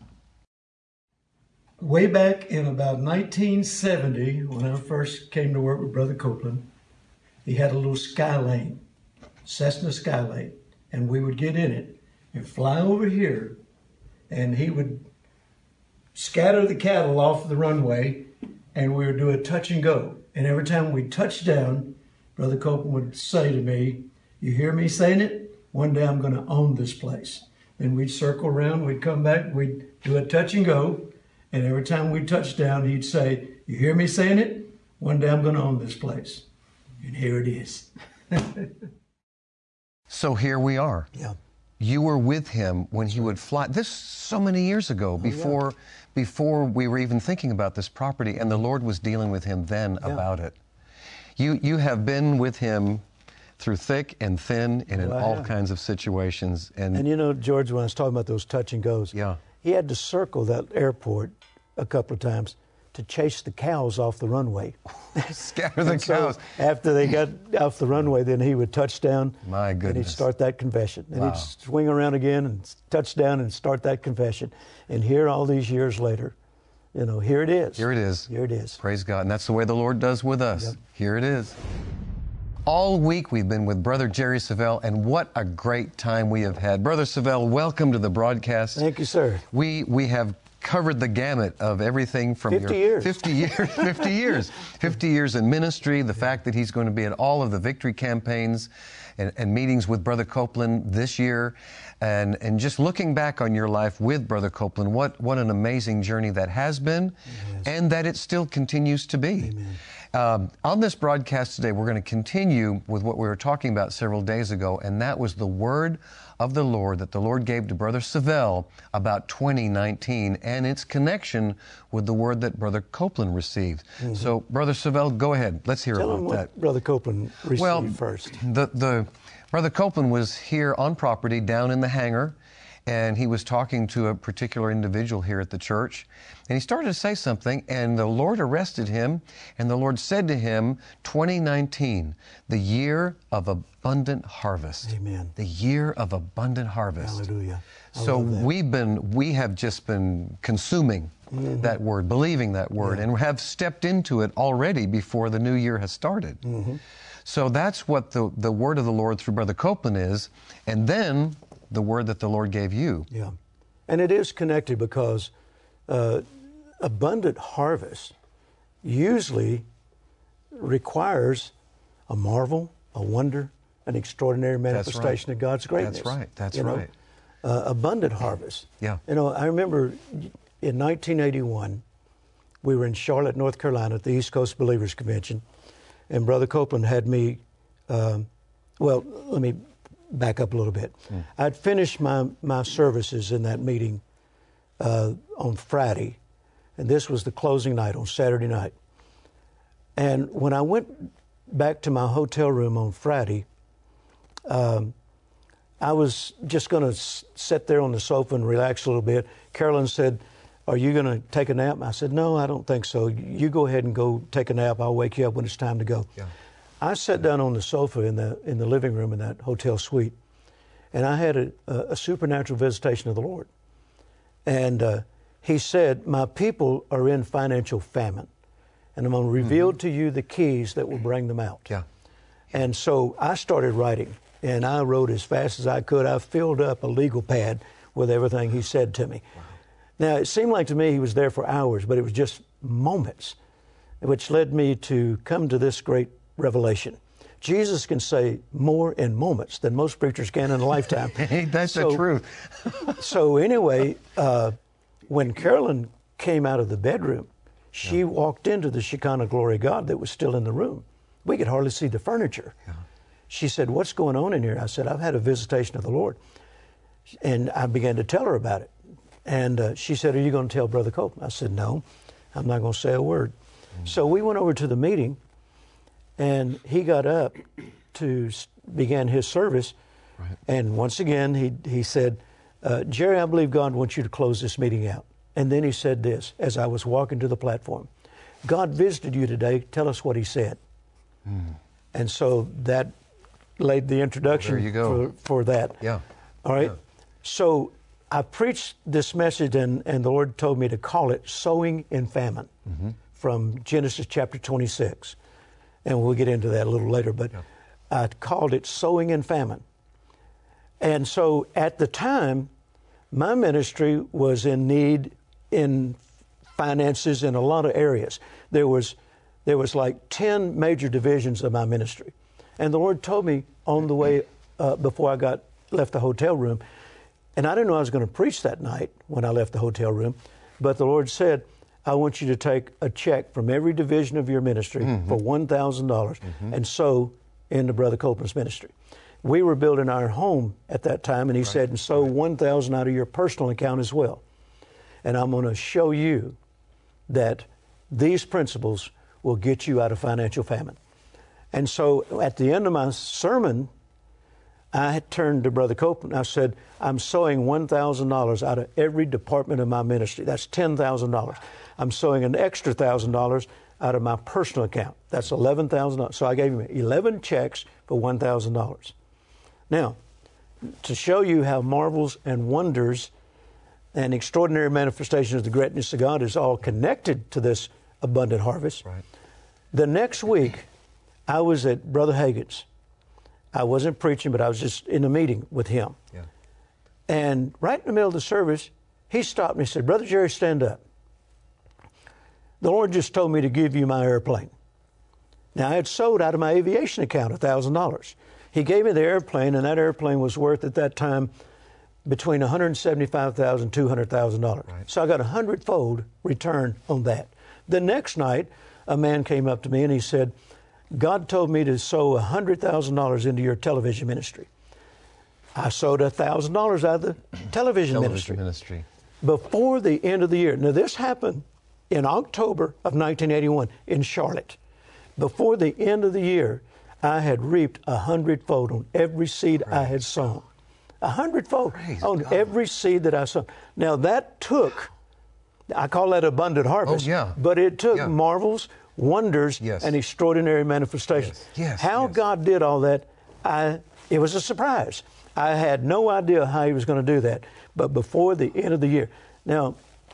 Way back in about nineteen seventy, when I first came to work with Brother Copeland, he had a little Skylane, Cessna Skylane, and we would get in it and fly over here, and he would scatter the cattle off the runway, and we would do a touch and go. And every time we touched down, Brother Copeland would say to me, you hear me saying it? One day I'm going to own this place. Then we'd circle around, we'd come back, we'd do a touch and go, and every time we'd touch down, he'd say, you hear me saying it? One day I'm going to own this place. And here it is. So here we are. Yeah. You were with him when he would fly. This so many years ago, before, oh, yeah. before we were even thinking about this property, and the Lord was dealing with him then yeah. about it. You you have been with him through thick and thin and in well, all have. kinds of situations. And, and you know, George, when I was talking about those touch and goes, yeah. he had to circle that airport a couple of times to chase the cows off the runway. Scatter the so cows. After they got off the runway, then he would touch down. My goodness. And he'd start that confession. And wow. he'd swing around again and touch down and start that confession. And here, all these years later, you know, here it is. Here it is. Here it is. Praise God. And that's the way the Lord does with us. Yep. Here it is. All week we've been with Brother Jerry Savelle, and what a great time we have had. Brother Savelle, welcome to the broadcast. Thank you, sir. We we have covered the gamut of everything from fifty your years. fifty years, fifty years, fifty years in ministry. The yeah. fact that he's going to be at all of the victory campaigns and, and meetings with Brother Copeland this year, and and just looking back on your life with Brother Copeland, what what an amazing journey that has been, yes. and that it still continues to be. Amen. Um, on this broadcast today, we're going to continue with what we were talking about several days ago, and that was the word of the Lord that the Lord gave to Brother Savelle about twenty nineteen and its connection with the word that Brother Copeland received. Mm-hmm. So, Brother Savelle, go ahead. Let's hear Tell about him what that. Brother Copeland received well, first. The, the, Brother Copeland was here on property down in the hangar, and he was talking to a particular individual here at the church, and he started to say something, and the Lord arrested him, and the Lord said to him, twenty nineteen, the year of abundant harvest. Amen. The year of abundant harvest. Hallelujah. I so we've been, we have just been consuming mm-hmm. that word, believing that word, yeah. and have stepped into it already before the new year has started. Mm-hmm. So that's what the, the word of the Lord through Brother Copeland is, and then the word that the Lord gave you. Yeah. And it is connected because uh, abundant harvest usually requires a marvel, a wonder, an extraordinary manifestation right. of God's greatness. That's right. That's you know? right. Uh, abundant harvest. Yeah. You know, I remember in nineteen eighty-one, we were in Charlotte, North Carolina at the East Coast Believers Convention, and Brother Copeland had me, um, well, let me back up a little bit. Mm. I'd finished my, my services in that meeting uh, on Friday, and this was the closing night on Saturday night. And when I went back to my hotel room on Friday, um, I was just going to s- sit there on the sofa and relax a little bit. Carolyn said, are you going to take a nap? I said, no, I don't think so. You go ahead and go take a nap. I'll wake you up when it's time to go. Yeah. I sat down on the sofa in the in the living room in that hotel suite, and I had a, a supernatural visitation of the Lord. And uh, he said, my people are in financial famine, and I'm going to reveal mm-hmm. to you the keys that will bring them out. Yeah. And so I started writing, and I wrote as fast as I could. I filled up a legal pad with everything he said to me. Wow. Now, it seemed like to me he was there for hours, but it was just moments, which led me to come to this great revelation. Jesus can say more in moments than most preachers can in a lifetime. That's so, the truth. so anyway, uh, when Carolyn came out of the bedroom, she yeah. walked into the Shekinah glory of God that was still in the room. We could hardly see the furniture. Yeah. She said, "What's going on in here?" I said, "I've had a visitation of the Lord." And I began to tell her about it. And uh, she said, "Are you going to tell Brother Copeland?" I said, "No, I'm not going to say a word." Mm. So we went over to the meeting, and he got up to begin his service. Right. And once again, he, he said, uh, "Jerry, I believe God wants you to close this meeting out." And then he said this, as I was walking to the platform: "God visited you today. Tell us what he said." Mm. And so that laid the introduction there you go. For, for that. Yeah. All right. Yeah. So I preached this message, and, and the Lord told me to call it Sowing in Famine, mm-hmm. from Genesis chapter twenty-six. And we'll get into that a little later, but yeah. I called it Sowing in Famine. And so at the time, my ministry was in need in finances in a lot of areas. There was, there was like ten major divisions of my ministry. And the Lord told me on the way uh, before I got left the hotel room, and I didn't know I was going to preach that night when I left the hotel room, but the Lord said, "I want you to take a check from every division of your ministry mm-hmm. for one thousand dollars mm-hmm. and sow into Brother Copeland's ministry." We were building our home at that time, and he right. said, "And sow right. one thousand dollars out of your personal account as well. And I'm going to show you that these principles will get you out of financial famine." And so at the end of my sermon, I had turned to Brother Copeland. I said, "I'm sowing one thousand dollars out of every department of my ministry. That's ten thousand dollars. I'm sowing an extra one thousand dollars out of my personal account. That's eleven thousand dollars. So I gave him eleven checks for one thousand dollars. Now, to show you how marvels and wonders and extraordinary manifestations of the greatness of God is all connected to this abundant harvest, right. the next week, I was at Brother Hagin's. I wasn't preaching, but I was just in a meeting with him. Yeah. And right in the middle of the service, he stopped me and said, "Brother Jerry, stand up. The Lord just told me to give you my airplane." Now, I had sowed out of my aviation account one thousand dollars. He gave me the airplane, and that airplane was worth at that time between one hundred seventy-five thousand dollars and two hundred thousand dollars. Right. So I got a hundredfold return on that. The next night, a man came up to me and he said, "God told me to sow one hundred thousand dollars into your television ministry." I sowed one thousand dollars out of the television, television ministry. ministry. Before the end of the year. Now, this happened in October of nineteen eighty-one in Charlotte. Before the end of the year, I had reaped a hundredfold on every seed Praise I had sown. A hundredfold on God. Every seed that I sown. Now, that took, I call that abundant harvest, oh, yeah. but it took yeah. marvels, wonders, yes. and extraordinary manifestations. Yes. Yes. How yes. God did all that, I, it was a surprise. I had no idea how he was going to do that, but before the end of the year. Now,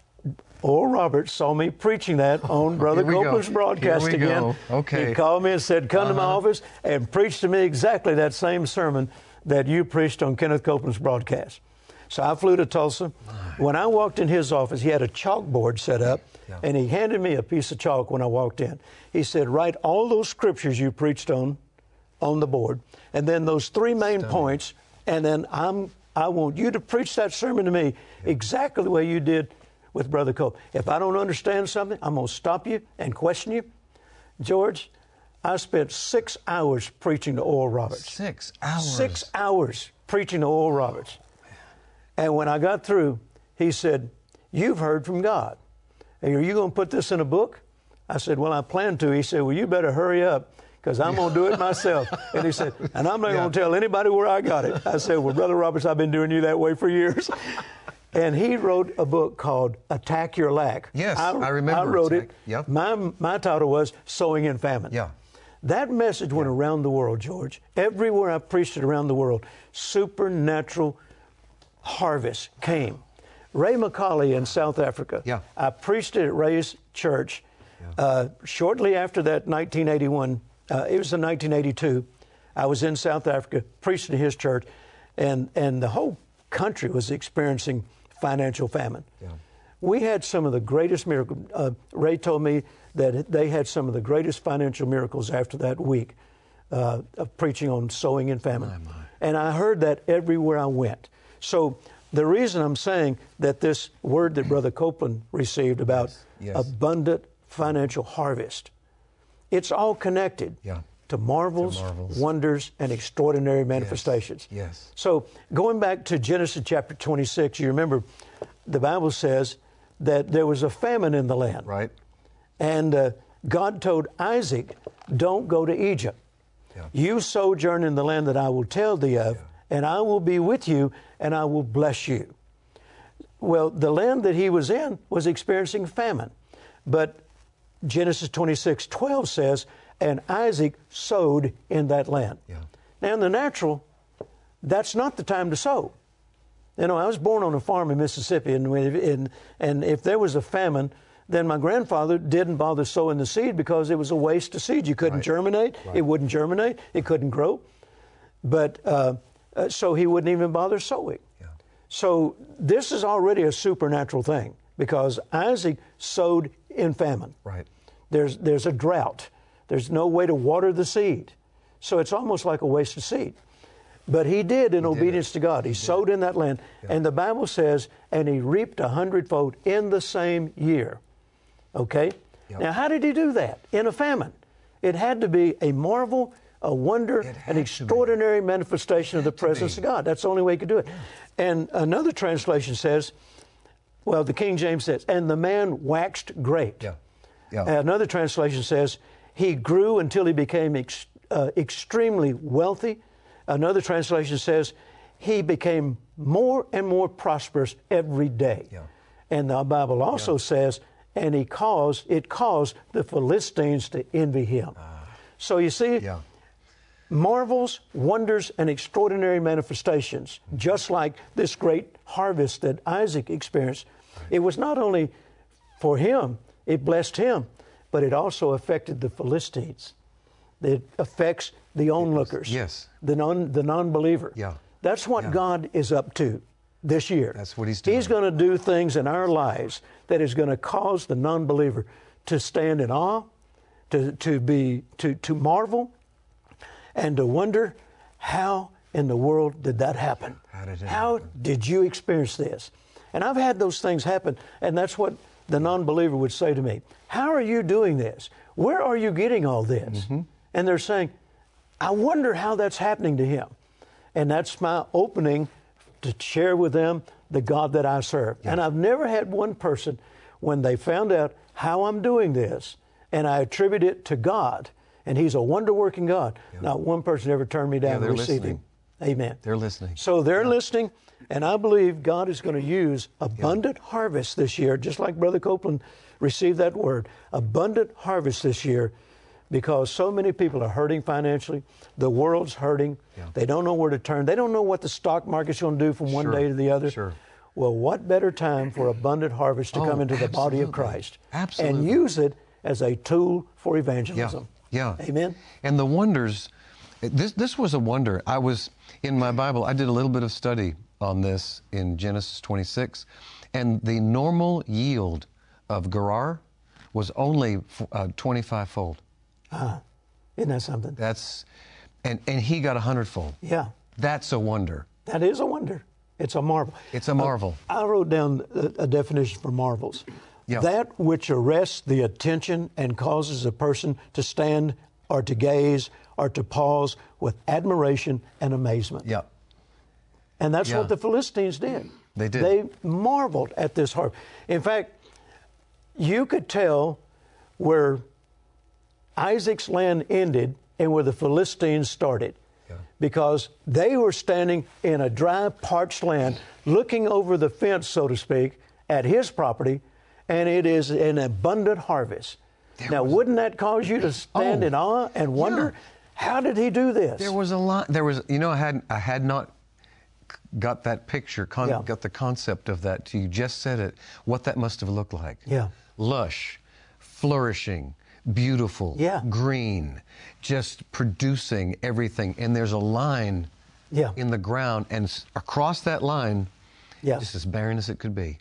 Oral Roberts saw me preaching that on Brother Copeland's broadcast again. Go. Okay. He called me and said, "Come uh-huh. to my office," and preached to me exactly that same sermon that you preached on Kenneth Copeland's broadcast. So I flew to Tulsa. When I walked in his office, he had a chalkboard set up, yeah. and he handed me a piece of chalk when I walked in. He said, "Write all those scriptures you preached on on the board, and then those three main Stunning. points, and then I'm I want you to preach that sermon to me yeah. exactly the way you did with Brother Cope. If I don't understand something, I'm going to stop you and question you." George, I spent six hours preaching to Oral Roberts. Six hours? Six hours preaching to Oral Roberts. And when I got through, he said, "You've heard from God. Are you going to put this in a book?" I said, "Well, I plan to." He said, "Well, you better hurry up, because I'm going to do it myself." And he said, "And I'm not yeah. going to tell anybody where I got it." I said, "Well, Brother Roberts, I've been doing you that way for years." And he wrote a book called Attack Your Lack. Yes, I, I remember. I wrote Attack. it. Yep. My, my title was Sowing in Famine. Yeah. That message went yeah. around the world, George. Everywhere I preached it around the world, supernatural harvest came. Ray McCauley in South Africa. Yeah. I preached it at Ray's church. Yeah. Uh, shortly after that, nineteen eighty-one, uh, it was in nineteen eighty-two, I was in South Africa, preached at his church, and, and the whole country was experiencing financial famine. Yeah. We had some of the greatest miracles. Uh, Ray told me that they had some of the greatest financial miracles after that week uh, of preaching on sowing in famine. My, my. And I heard that everywhere I went. So the reason I'm saying that this word that Brother Copeland received about yes, yes. abundant financial harvest, it's all connected yeah. to marvels, to marvels, wonders, and extraordinary manifestations. Yes. yes. So going back to Genesis chapter twenty-six, you remember the Bible says that there was a famine in the land. Right. And uh, God told Isaac, don't go to Egypt. Yeah. You sojourn in the land that I will tell thee of, yeah. and I will be with you, and I will bless you. Well, the land that he was in was experiencing famine. But Genesis twenty-six twelve says, and Isaac sowed in that land. Yeah. Now, in the natural, that's not the time to sow. You know, I was born on a farm in Mississippi, and, and, and if there was a famine, then my grandfather didn't bother sowing the seed because it was a waste of seed. You couldn't right. germinate. Right. It wouldn't germinate. It couldn't grow. But uh, uh, so he wouldn't even bother sowing. Yeah. So this is already a supernatural thing because Isaac sowed in famine. Right. There's, there's a drought. There's no way to water the seed. So it's almost like a waste of seed. But he did in he obedience did to God. He, he sowed in that land. Yeah. And the Bible says, and he reaped a hundredfold in the same year. Okay? Yep. Now, how did he do that? In a famine. It had to be a marvel, a wonder, an extraordinary manifestation of the presence of God. That's the only way he could do it. Yeah. And another translation says, well, the King James says, and the man waxed great. Yeah. Yeah. Another translation says, he grew until he became ex- uh, extremely wealthy. Another translation says, he became more and more prosperous every day. Yeah. And the Bible also yeah. says, and he caused, it caused the Philistines to envy him. Ah. So you see, yeah. marvels, wonders, and extraordinary manifestations, mm-hmm. just like this great harvest that Isaac experienced. Right. It was not only for him, it blessed him, but it also affected the Philistines. It affects the onlookers, yes. the non the non-believer. Yeah. That's what yeah. God is up to this year. That's what He's doing. He's going to do things in our lives that is going to cause the non-believer to stand in awe, to to be to to marvel, and to wonder how in the world did that happen? How did it How happen? did you experience this? And I've had those things happen, and that's what the non-believer would say to me. How are you doing this? Where are you getting all this? Mm-hmm. And they're saying, I wonder how that's happening to him. And that's my opening to share with them the God that I serve. Yeah. And I've never had one person, when they found out how I'm doing this, and I attribute it to God, and He's a wonder-working God, yeah. not one person ever turned me down yeah, to receive listening. Him. Amen. They're listening. So they're yeah. listening, and I believe God is going to use abundant yeah. harvest this year, just like Brother Copeland received that word, abundant harvest this year, because so many people are hurting financially. The world's hurting. Yeah. They don't know where to turn. They don't know what the stock market's going to do from one sure. day to the other. Sure. Well, what better time for abundant harvest to oh, come into the absolutely. body of Christ Absolutely. and use it as a tool for evangelism. Yeah. yeah. Amen. And the wonders, this this was a wonder. I was, in my Bible, I did a little bit of study on this in Genesis twenty-six, and the normal yield of Gerar was only uh, twenty-five fold. Ah, isn't that something? That's, and, and he got a hundredfold. Yeah. That's a wonder. That is a wonder. It's a marvel. It's a marvel. Uh, I wrote down a, a definition for marvels. Yeah. That which arrests the attention and causes a person to stand or to gaze or to pause with admiration and amazement. Yeah. And that's yeah. what the Philistines did. They did. They marveled at this harvest. In fact, you could tell where Isaac's land ended and where the Philistines started. Yeah. Because they were standing in a dry, parched land, looking over the fence, so to speak, at his property, and it is an abundant harvest. There now, was... wouldn't that cause you to stand oh, in awe and wonder, yeah. how did he do this? There was a lot. There was, you know, I had I had not got that picture, con- yeah. got the concept of that. You just said it. What that must have looked like. Yeah. Lush, flourishing, beautiful, yeah. green, just producing everything. And there's a line yeah. in the ground, and across that line, yeah. just as barren as it could be.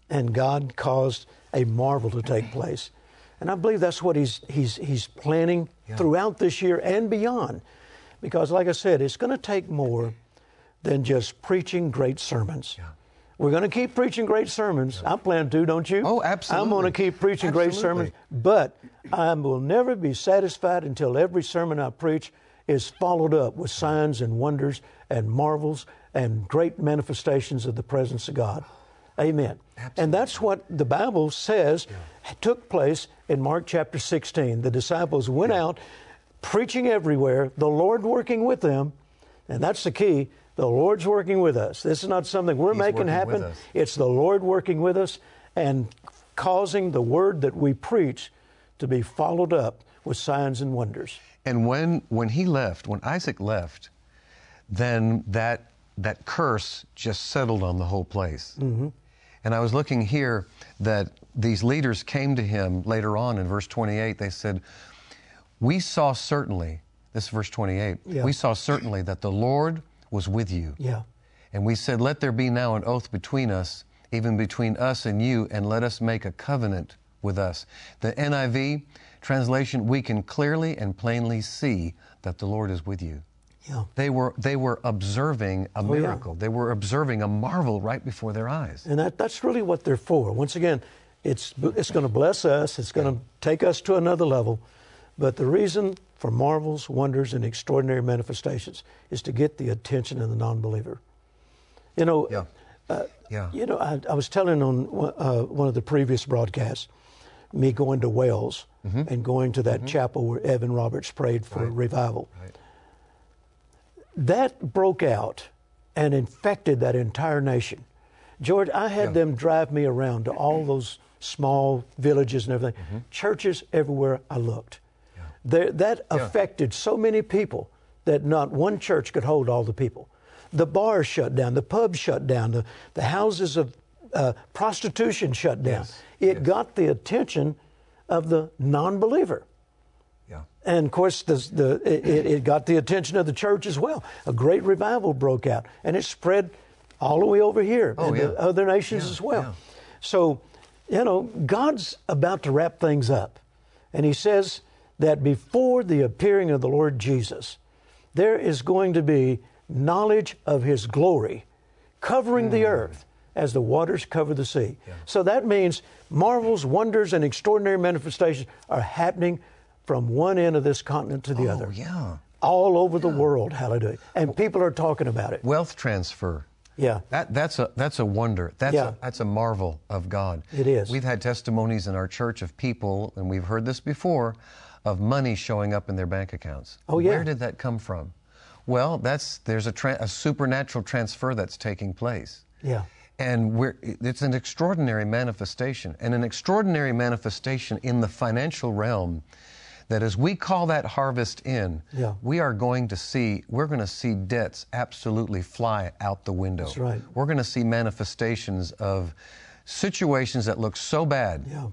and God caused a marvel to take place. And I believe that's what he's, he's, he's planning yeah. throughout this year and beyond. Because like I said, it's going to take more than just preaching great sermons. Yeah. We're going to keep preaching great sermons. Yeah. I plan to, don't you? Oh, absolutely. I'm going to keep preaching absolutely. great sermons. But I will never be satisfied until every sermon I preach is followed up with signs and wonders and marvels and great manifestations of the presence of God. Amen. Absolutely. And that's what the Bible says yeah. took place in Mark chapter sixteen. The disciples went yeah. out preaching everywhere, the Lord working with them, and that's the key. The Lord's working with us. This is not something we're He's making happen. It's the Lord working with us and causing the word that we preach to be followed up with signs and wonders. And when when he left, when Isaac left, then that that curse just settled on the whole place. Mm-hmm. And I was looking here that these leaders came to him later on in verse twenty-eight. They said, "We saw certainly," this is verse twenty-eight, yeah. "we saw certainly that the Lord was with you. Yeah. And we said, let there be now an oath between us, even between us and you, and let us make a covenant with us." The N I V translation, "We can clearly and plainly see that the Lord is with you." Yeah. They were they were observing a miracle. Oh, yeah. They were observing a marvel right before their eyes. And that, that's really what they're for. Once again, it's it's going to bless us. It's going to take us to another level. But the reason for marvels, wonders, and extraordinary manifestations is to get the attention of the non-believer. You know, yeah. Uh, yeah. you know, I, I was telling on uh, one of the previous broadcasts, me going to Wales mm-hmm. and going to that mm-hmm. chapel where Evan Roberts prayed for right. revival. Right. That broke out and infected that entire nation. George, I had yeah. them drive me around to all those small villages and everything, mm-hmm. churches everywhere I looked. Yeah. There, that yeah. affected so many people that not one church could hold all the people. The bars shut down, the pubs shut down, the, the houses of uh, prostitution shut down. Yes. It yes. got the attention of the non-believer. Yeah. And of course, the, the, it, it got the attention of the church as well. A great revival broke out, and it spread all the way over here oh, and yeah. the other nations yeah, as well. Yeah. So, you know, God's about to wrap things up. And He says that before the appearing of the Lord Jesus, there is going to be knowledge of His glory covering mm. the earth as the waters cover the sea. Yeah. So that means marvels, wonders, and extraordinary manifestations are happening from one end of this continent to the oh, other. yeah. All over yeah. the world, hallelujah. And people are talking about it. Wealth transfer. Yeah. That, that's a that's a wonder. That's yeah. a that's a marvel of God. It is. We've had testimonies in our church of people, and we've heard this before, of money showing up in their bank accounts. Oh, yeah. Where did that come from? Well, that's there's a, tra- a supernatural transfer that's taking place. Yeah. And we're, it's an extraordinary manifestation, and an extraordinary manifestation in the financial realm, that as we call that harvest in, yeah. we are going to see, we're going to see debts absolutely fly out the window. That's right. We're going to see manifestations of situations that look so bad yeah.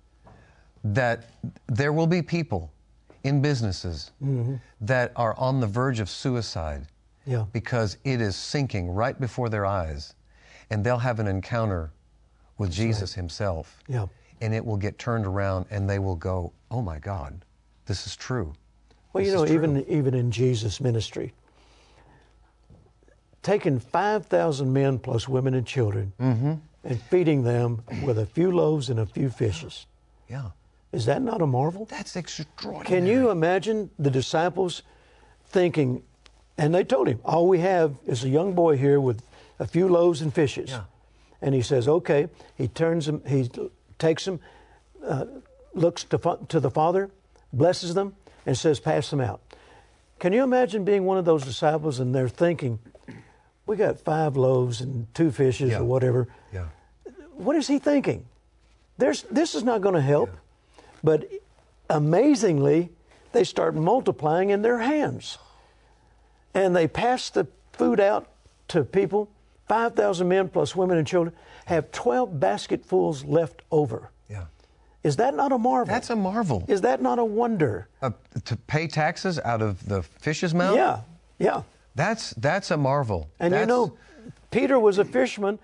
that there will be people in businesses mm-hmm. that are on the verge of suicide yeah. because it is sinking right before their eyes, and they'll have an encounter with That's Jesus right. Himself, yeah. and it will get turned around, and they will go, oh my God, this is true. Well, this you know, even even in Jesus' ministry, taking five thousand men plus women and children mm-hmm. and feeding them with a few loaves and a few fishes. Yeah. Is that not a marvel? That's extraordinary. Can you imagine the disciples thinking, and they told Him, all we have is a young boy here with a few loaves and fishes. Yeah. And He says, okay. He turns them, He takes them, uh, looks to, to the Father, blesses them, and says, pass them out. Can you imagine being one of those disciples and they're thinking, we got five loaves and two fishes yeah. or whatever. Yeah. What is He thinking? There's, this is not going to help. Yeah. But amazingly, they start multiplying in their hands. And they pass the food out to people. five thousand men plus women and children have twelve basketfuls left over. Yeah. Is that not a marvel? That's a marvel. Is that not a wonder? Uh, to pay taxes out of the fish's mouth? Yeah, yeah. That's that's a marvel. And that's... you know, Peter was a fisherman,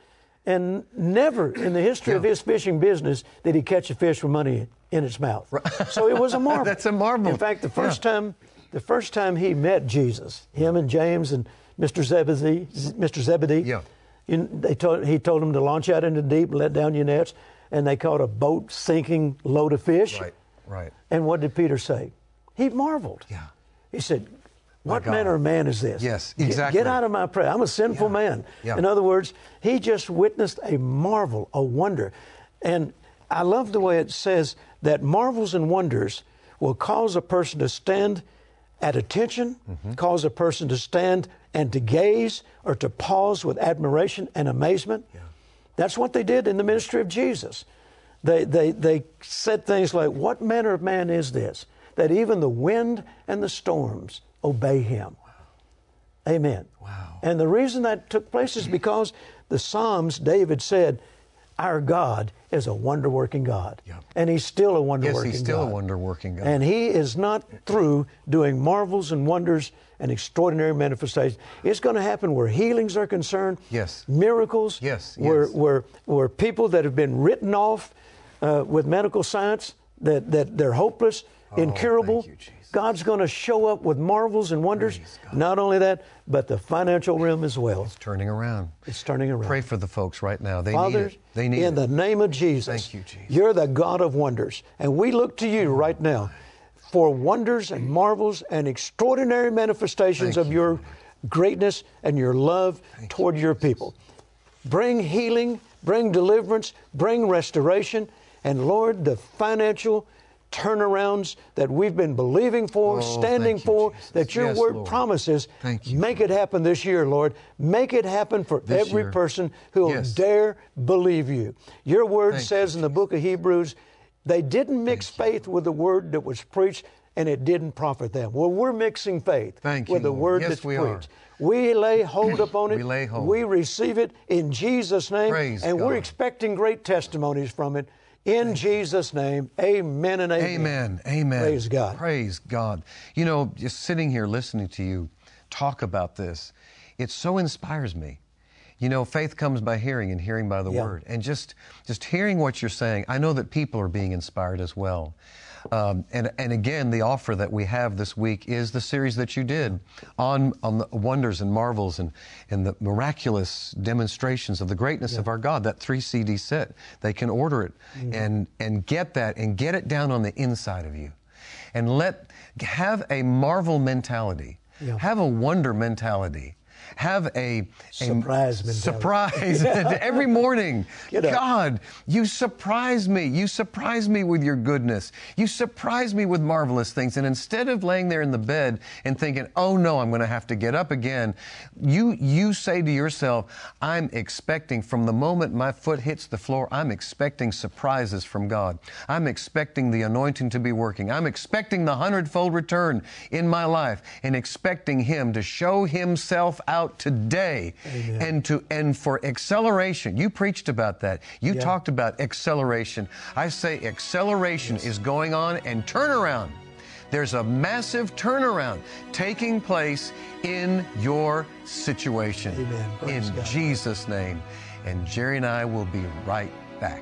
And never in the history Yeah. of his fishing business did he catch a fish with money in its mouth. So it was a marvel. That's a marvel. In fact, the first Yeah. time, the first time he met Jesus, him and James and Mister Zebedee, Mister Zebedee, Yeah. you- they told he told them to launch out into the deep, let down your nets, and they caught a boat sinking load of fish. Right, right. And what did Peter say? He marveled. Yeah. He said, "What God. manner of man is this?" Yes, Get- exactly. Get, out of my presence. I'm a sinful Yeah. man. Yeah. In other words, he just witnessed a marvel, a wonder. And I love the way it says that marvels and wonders will cause a person to stand at attention, Mm-hmm. cause a person to stand and to gaze or to pause with admiration and amazement. Yeah. That's what they did in the ministry of Jesus. They, they, they said things like, "What manner of man is this, that even the wind and the storms obey him?" Wow. Amen. Wow. And the reason that took place is because the Psalms, David said, "Our God is a wonder-working God." Yeah. And he's still a wonder-working God. Yes, he's still a wonder-working God. And he is not through doing marvels and wonders and extraordinary manifestations. It's going to happen where healings are concerned. Yes. Miracles. Yes, Where, yes. where, where people that have been written off uh, with medical science, that, that they're hopeless, incurable. thank you, Jesus. God's going to show up with marvels and wonders. Praise God. Not only that, but the financial realm as well. It's turning around. It's turning around. Pray for the folks right now. They Father, need it. They need in it. the name of Jesus, Thank you, Jesus. You're the God of wonders. And we look to you right now for wonders and marvels and extraordinary manifestations Thank of you, your Father. greatness and your love toward your people. Bring healing, bring deliverance, bring restoration, and Lord, the financial turnarounds that we've been believing for, Oh, standing thank you, for, Jesus. that your Yes, word Lord. promises. Thank you, Make it happen this year, Lord. Make it happen for This every year. person who will Yes. dare believe you. Your word Thank says you, in the book of Hebrews, they didn't mix faith with the word that was preached, and it didn't profit them. Well, we're mixing faith Thank with you, the Lord. word Yes, that's we are. preached. We lay hold upon it. We lay hold. We receive it in Jesus' name. Praise and God. we're expecting great testimonies from it. In Jesus' name, amen and amen. Amen. Amen. Praise God. Praise God. You know, just sitting here listening to you talk about this, it so inspires me. You know, faith comes by hearing and hearing by the Yeah. word. And just just hearing what you're saying, I know that people are being inspired as well. Um, and, and again, the offer that we have this week is the series that you did on, on the wonders and marvels and, and the miraculous demonstrations of the greatness of our God, that three C D set. They can order it and, and get that and get it down on the inside of you. And let, have a marvel mentality. Yeah. Have a wonder mentality. Have a, a Surprise mentality. surprise every morning. Get up. God, you surprise me. You surprise me with your goodness. You surprise me with marvelous things. And instead of laying there in the bed and thinking, oh no, I'm going to have to get up again, you, you say to yourself, I'm expecting from the moment my foot hits the floor, I'm expecting surprises from God. I'm expecting the anointing to be working. I'm expecting the hundredfold return in my life and expecting Him to show Himself out today. Amen. and to and for acceleration. You preached about that. You Yeah. talked about acceleration. I say acceleration is going on and turnaround. There's a massive turnaround taking place in your situation. Amen. Praise In God. Jesus' name. And Jerry and I will be right back.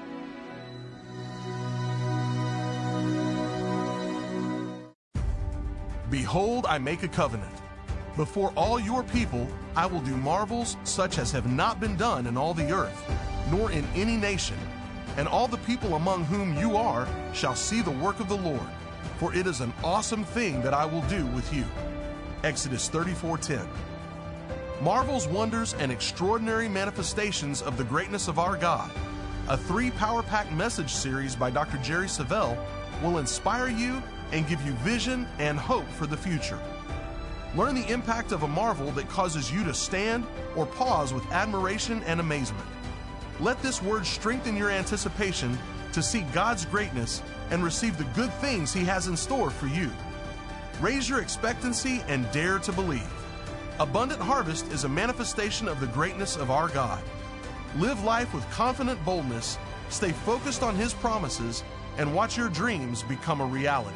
Behold, I make a covenant. Before all your people, I will do marvels such as have not been done in all the earth, nor in any nation. And all the people among whom you are shall see the work of the Lord, for it is an awesome thing that I will do with you. Exodus thirty-four ten. Marvels, wonders, and extraordinary manifestations of the greatness of our God, a three power-packed message series by Doctor Jerry Savelle, will inspire you and give you vision and hope for the future. Learn the impact of a marvel that causes you to stand or pause with admiration and amazement. Let this word strengthen your anticipation to see God's greatness and receive the good things He has in store for you. Raise your expectancy and dare to believe. Abundant Harvest is a manifestation of the greatness of our God. Live life with confident boldness, stay focused on His promises, and watch your dreams become a reality.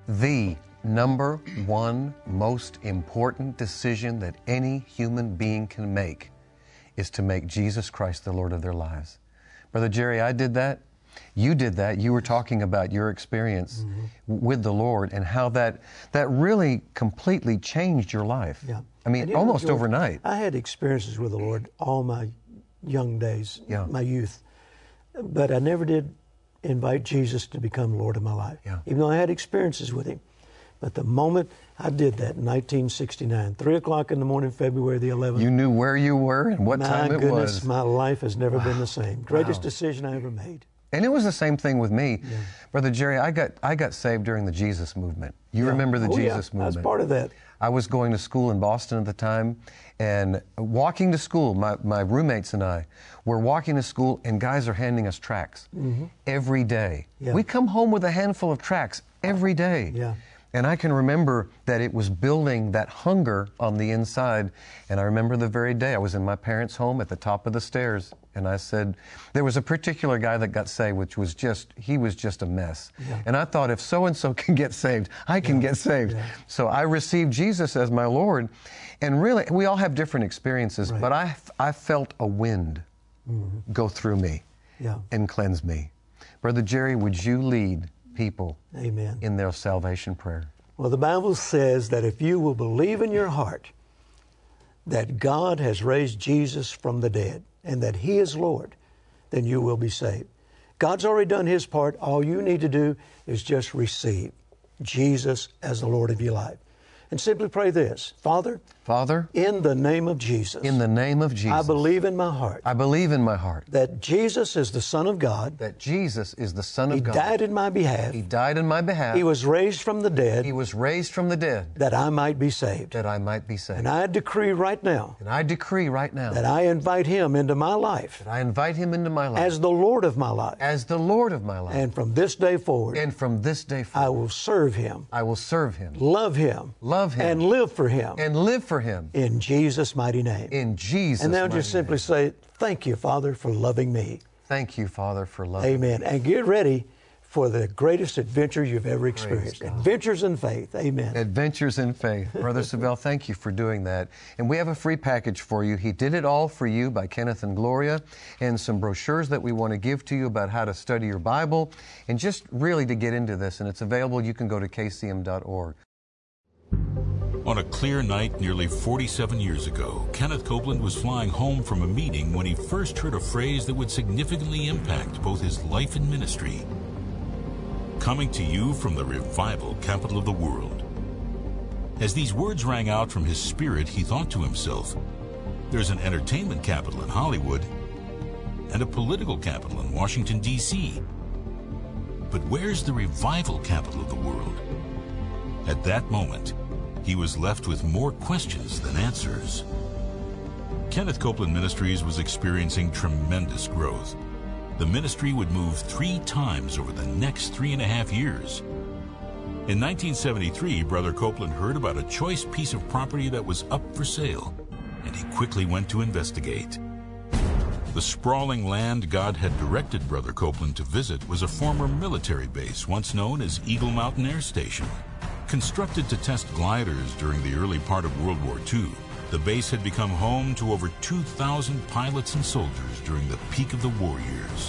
the number one most important decision that any human being can make is to make Jesus Christ the Lord of their lives. Brother Jerry, I did that. You did that. You were talking about your experience mm-hmm. with the Lord and how that that really completely changed your life. Yeah. I mean, and almost know, George, overnight. I had experiences with the Lord all my young days, yeah. my youth. But I never did invite Jesus to become Lord of my life, yeah. even though I had experiences with Him. But the moment I did that in nineteen sixty-nine, three o'clock in the morning, February the eleventh. You knew where you were and what my time it goodness, was. My life has never wow. been the same. Greatest wow. decision I ever made. And it was the same thing with me. Yeah. Brother Jerry, I got I got saved during the Jesus movement. You yeah. remember the oh, Jesus yeah. movement. I was part of that. I was going to school in Boston at the time, and walking to school, my, my roommates and I were walking to school, and guys are handing us tracts mm-hmm. every day. Yeah. We come home with a handful of tracts every day. Yeah. And I can remember that it was building that hunger on the inside. And I remember the very day I was in my parents' home at the top of the stairs. And I said, there was a particular guy that got saved, which was just, he was just a mess. Yeah. And I thought, if so-and-so can get saved, I can yeah. get saved. Yeah. So I received Jesus as my Lord. And really, we all have different experiences, right. but I, I felt a wind mm-hmm. go through me yeah. and cleanse me. Brother Jerry, would you lead people Amen. in their salvation prayer? Well, the Bible says that if you will believe in your heart that God has raised Jesus from the dead and that He is Lord, then you will be saved. God's already done His part. All you need to do is just receive Jesus as the Lord of your life. And simply pray this: Father, Father, in the name of Jesus, in the name of Jesus, I believe in my heart, I believe in my heart that Jesus is the Son of God, that Jesus is the Son of He God. He died in my behalf. He died in my behalf. He was raised from the dead. He was raised from the dead. That I might be saved. That I might be saved. And I decree right now. And I decree right now. That I invite Him into my life. That I invite Him into my life. As the Lord of my life. As the Lord of my life. And from this day forward. And from this day forward. I will serve Him. I will serve Him. Love Him. Love Him. And live for Him. And live for Him. In Jesus' mighty name. In Jesus' And now mighty just simply name. say, thank you, Father, for loving me. Thank you, Father, for loving Amen. me. And get ready for the greatest adventure you've ever experienced. Adventures in faith. Amen. Adventures in faith. Brother Savelle, thank you for doing that. And we have a free package for you. He Did It All for You by Kenneth and Gloria, and some brochures that we want to give to you about how to study your Bible and just really to get into this. And it's available. You can go to k c m dot org. On a clear night nearly forty-seven years ago, Kenneth Copeland was flying home from a meeting when he first heard a phrase that would significantly impact both his life and ministry. Coming to you from the revival capital of the world. As these words rang out from his spirit, he thought to himself, there's an entertainment capital in Hollywood and a political capital in Washington, D C But where's the revival capital of the world? At that moment, he was left with more questions than answers. Kenneth Copeland Ministries was experiencing tremendous growth. The ministry would move three times over the next three and a half years. In nineteen seventy-three, Brother Copeland heard about a choice piece of property that was up for sale, and he quickly went to investigate. The sprawling land God had directed Brother Copeland to visit was a former military base once known as Eagle Mountain Air Station. Constructed to test gliders during the early part of World War Two, the base had become home to over two thousand pilots and soldiers during the peak of the war years.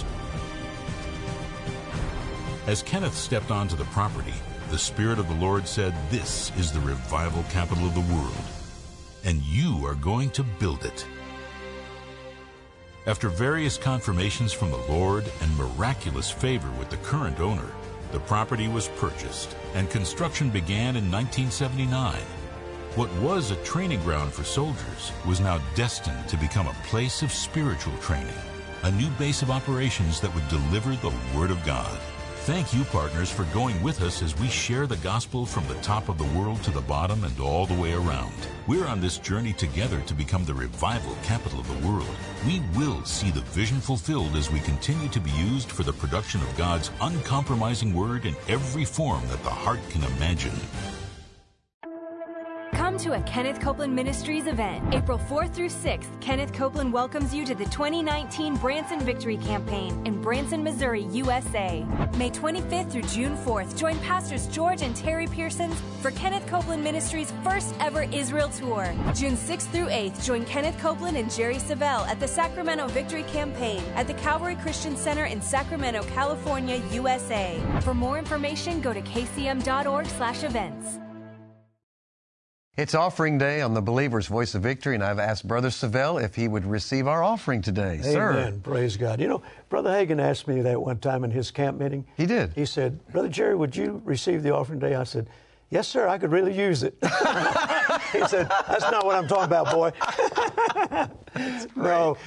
As Kenneth stepped onto the property, the Spirit of the Lord said, "This is the revival capital of the world, and you are going to build it." After various confirmations from the Lord and miraculous favor with the current owner, the property was purchased and construction began in nineteen seventy-nine. What was a training ground for soldiers was now destined to become a place of spiritual training, a new base of operations that would deliver the Word of God. Thank you, partners, for going with us as we share the gospel from the top of the world to the bottom and all the way around. We're on this journey together to become the revival capital of the world. We will see the vision fulfilled as we continue to be used for the production of God's uncompromising Word in every form that the heart can imagine. Come to a Kenneth Copeland Ministries event. April fourth through sixth, Kenneth Copeland welcomes you to the twenty nineteen Branson Victory Campaign in Branson, Missouri, U S A. May twenty-fifth through June fourth, join Pastors George and Terry Pearsons for Kenneth Copeland Ministries' first ever Israel tour. June sixth through eighth, join Kenneth Copeland and Jerry Savelle at the Sacramento Victory Campaign at the Calvary Christian Center in Sacramento, California, U S A. For more information, go to k c m dot org slash events. It's offering day on the Believer's Voice of Victory, and I've asked Brother Savelle if he would receive our offering today. Amen. Sir. Praise God. You know, Brother Hagin asked me that one time in his camp meeting. He did. He said, Brother Jerry, would you receive the offering today? I said, yes, sir, I could really use it. He said, that's not what I'm talking about, boy. No,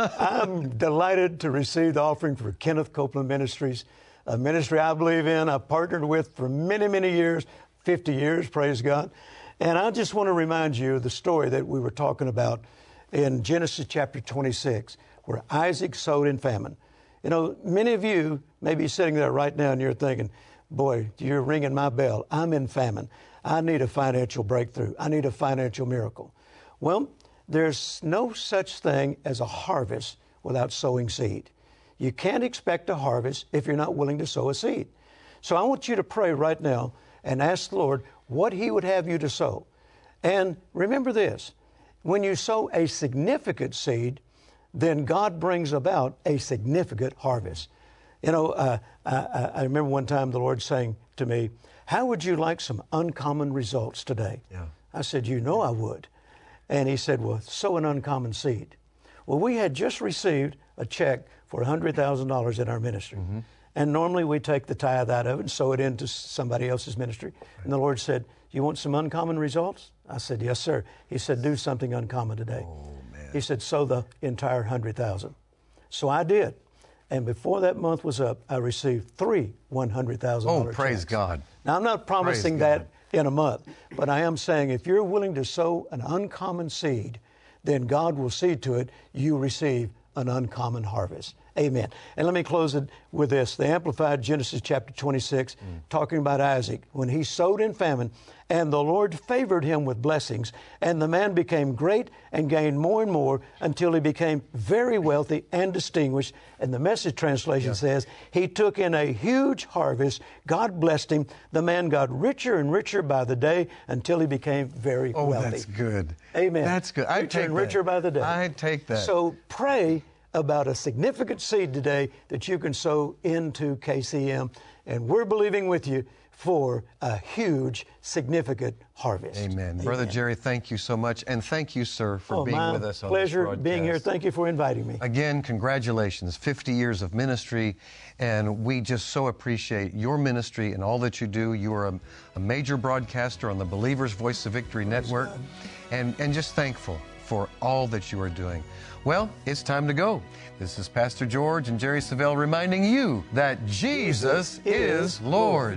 I'm delighted to receive the offering for Kenneth Copeland Ministries, a ministry I believe in, I've partnered with for many, many years, fifty years, praise God. And I just want to remind you of the story that we were talking about in Genesis chapter twenty-six, where Isaac sowed in famine. You know, many of you may be sitting there right now and you're thinking, boy, you're ringing my bell. I'm in famine. I need a financial breakthrough. I need a financial miracle. Well, there's no such thing as a harvest without sowing seed. You can't expect a harvest if you're not willing to sow a seed. So I want you to pray right now and ask the Lord what He would have you to sow. And remember this, when you sow a significant seed, then God brings about a significant harvest. You know, uh, I, I remember one time the Lord saying to me, how would you like some uncommon results today? Yeah. I said, you know I would. And He said, well, sow an uncommon seed. Well, we had just received a check for one hundred thousand dollars in our ministry. Mm-hmm. And normally we take the tithe out of it and sow it into somebody else's ministry. Right. And the Lord said, you want some uncommon results? I said, yes, sir. He said, do something uncommon today. Oh, man. He said, sow the entire one hundred thousand dollars. So I did. And before that month was up, I received three one hundred thousand dollars Oh, praise checks. God. Now, I'm not promising that in a month, but I am saying if you're willing to sow an uncommon seed, then God will see to it you receive an uncommon harvest. Amen. And let me close it with this. The Amplified Genesis chapter twenty-six, mm. talking about Isaac, when he sowed in famine, and the Lord favored him with blessings, and the man became great and gained more and more until he became very wealthy and distinguished. And the Message translation yeah. says, he took in a huge harvest. God blessed him. The man got richer and richer by the day until he became very oh, wealthy. Oh, that's good. Amen. That's good. I'd richer take and that. richer by the day. I'd take that. So pray about a significant seed today that you can sow into K C M. And we're believing with you for a huge, significant harvest. Amen. Amen. Brother Jerry, thank you so much. And thank you, sir, for oh, being my with us on pleasure this broadcast. being here. Thank you for inviting me. Again, congratulations. fifty years of ministry. And we just so appreciate your ministry and all that you do. You are a, a major broadcaster on the Believer's Voice of Victory Network. And, and just thankful for all that you are doing. Well, it's time to go. This is Pastor George and Jerry Savelle reminding you that Jesus, Jesus is Lord.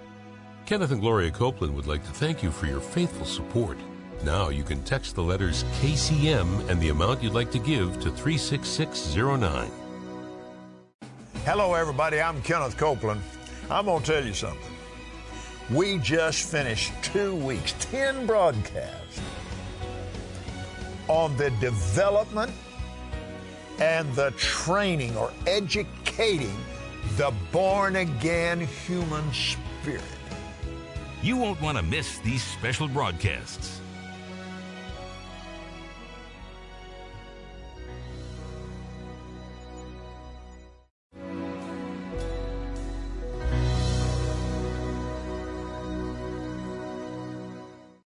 Kenneth and Gloria Copeland would like to thank you for your faithful support. Now you can text the letters K C M and the amount you'd like to give to three six six zero nine. Hello, everybody. I'm Kenneth Copeland. I'm going to tell you something. We just finished two weeks, ten broadcasts on the development and the training or educating the born-again human spirit. You won't want to miss these special broadcasts.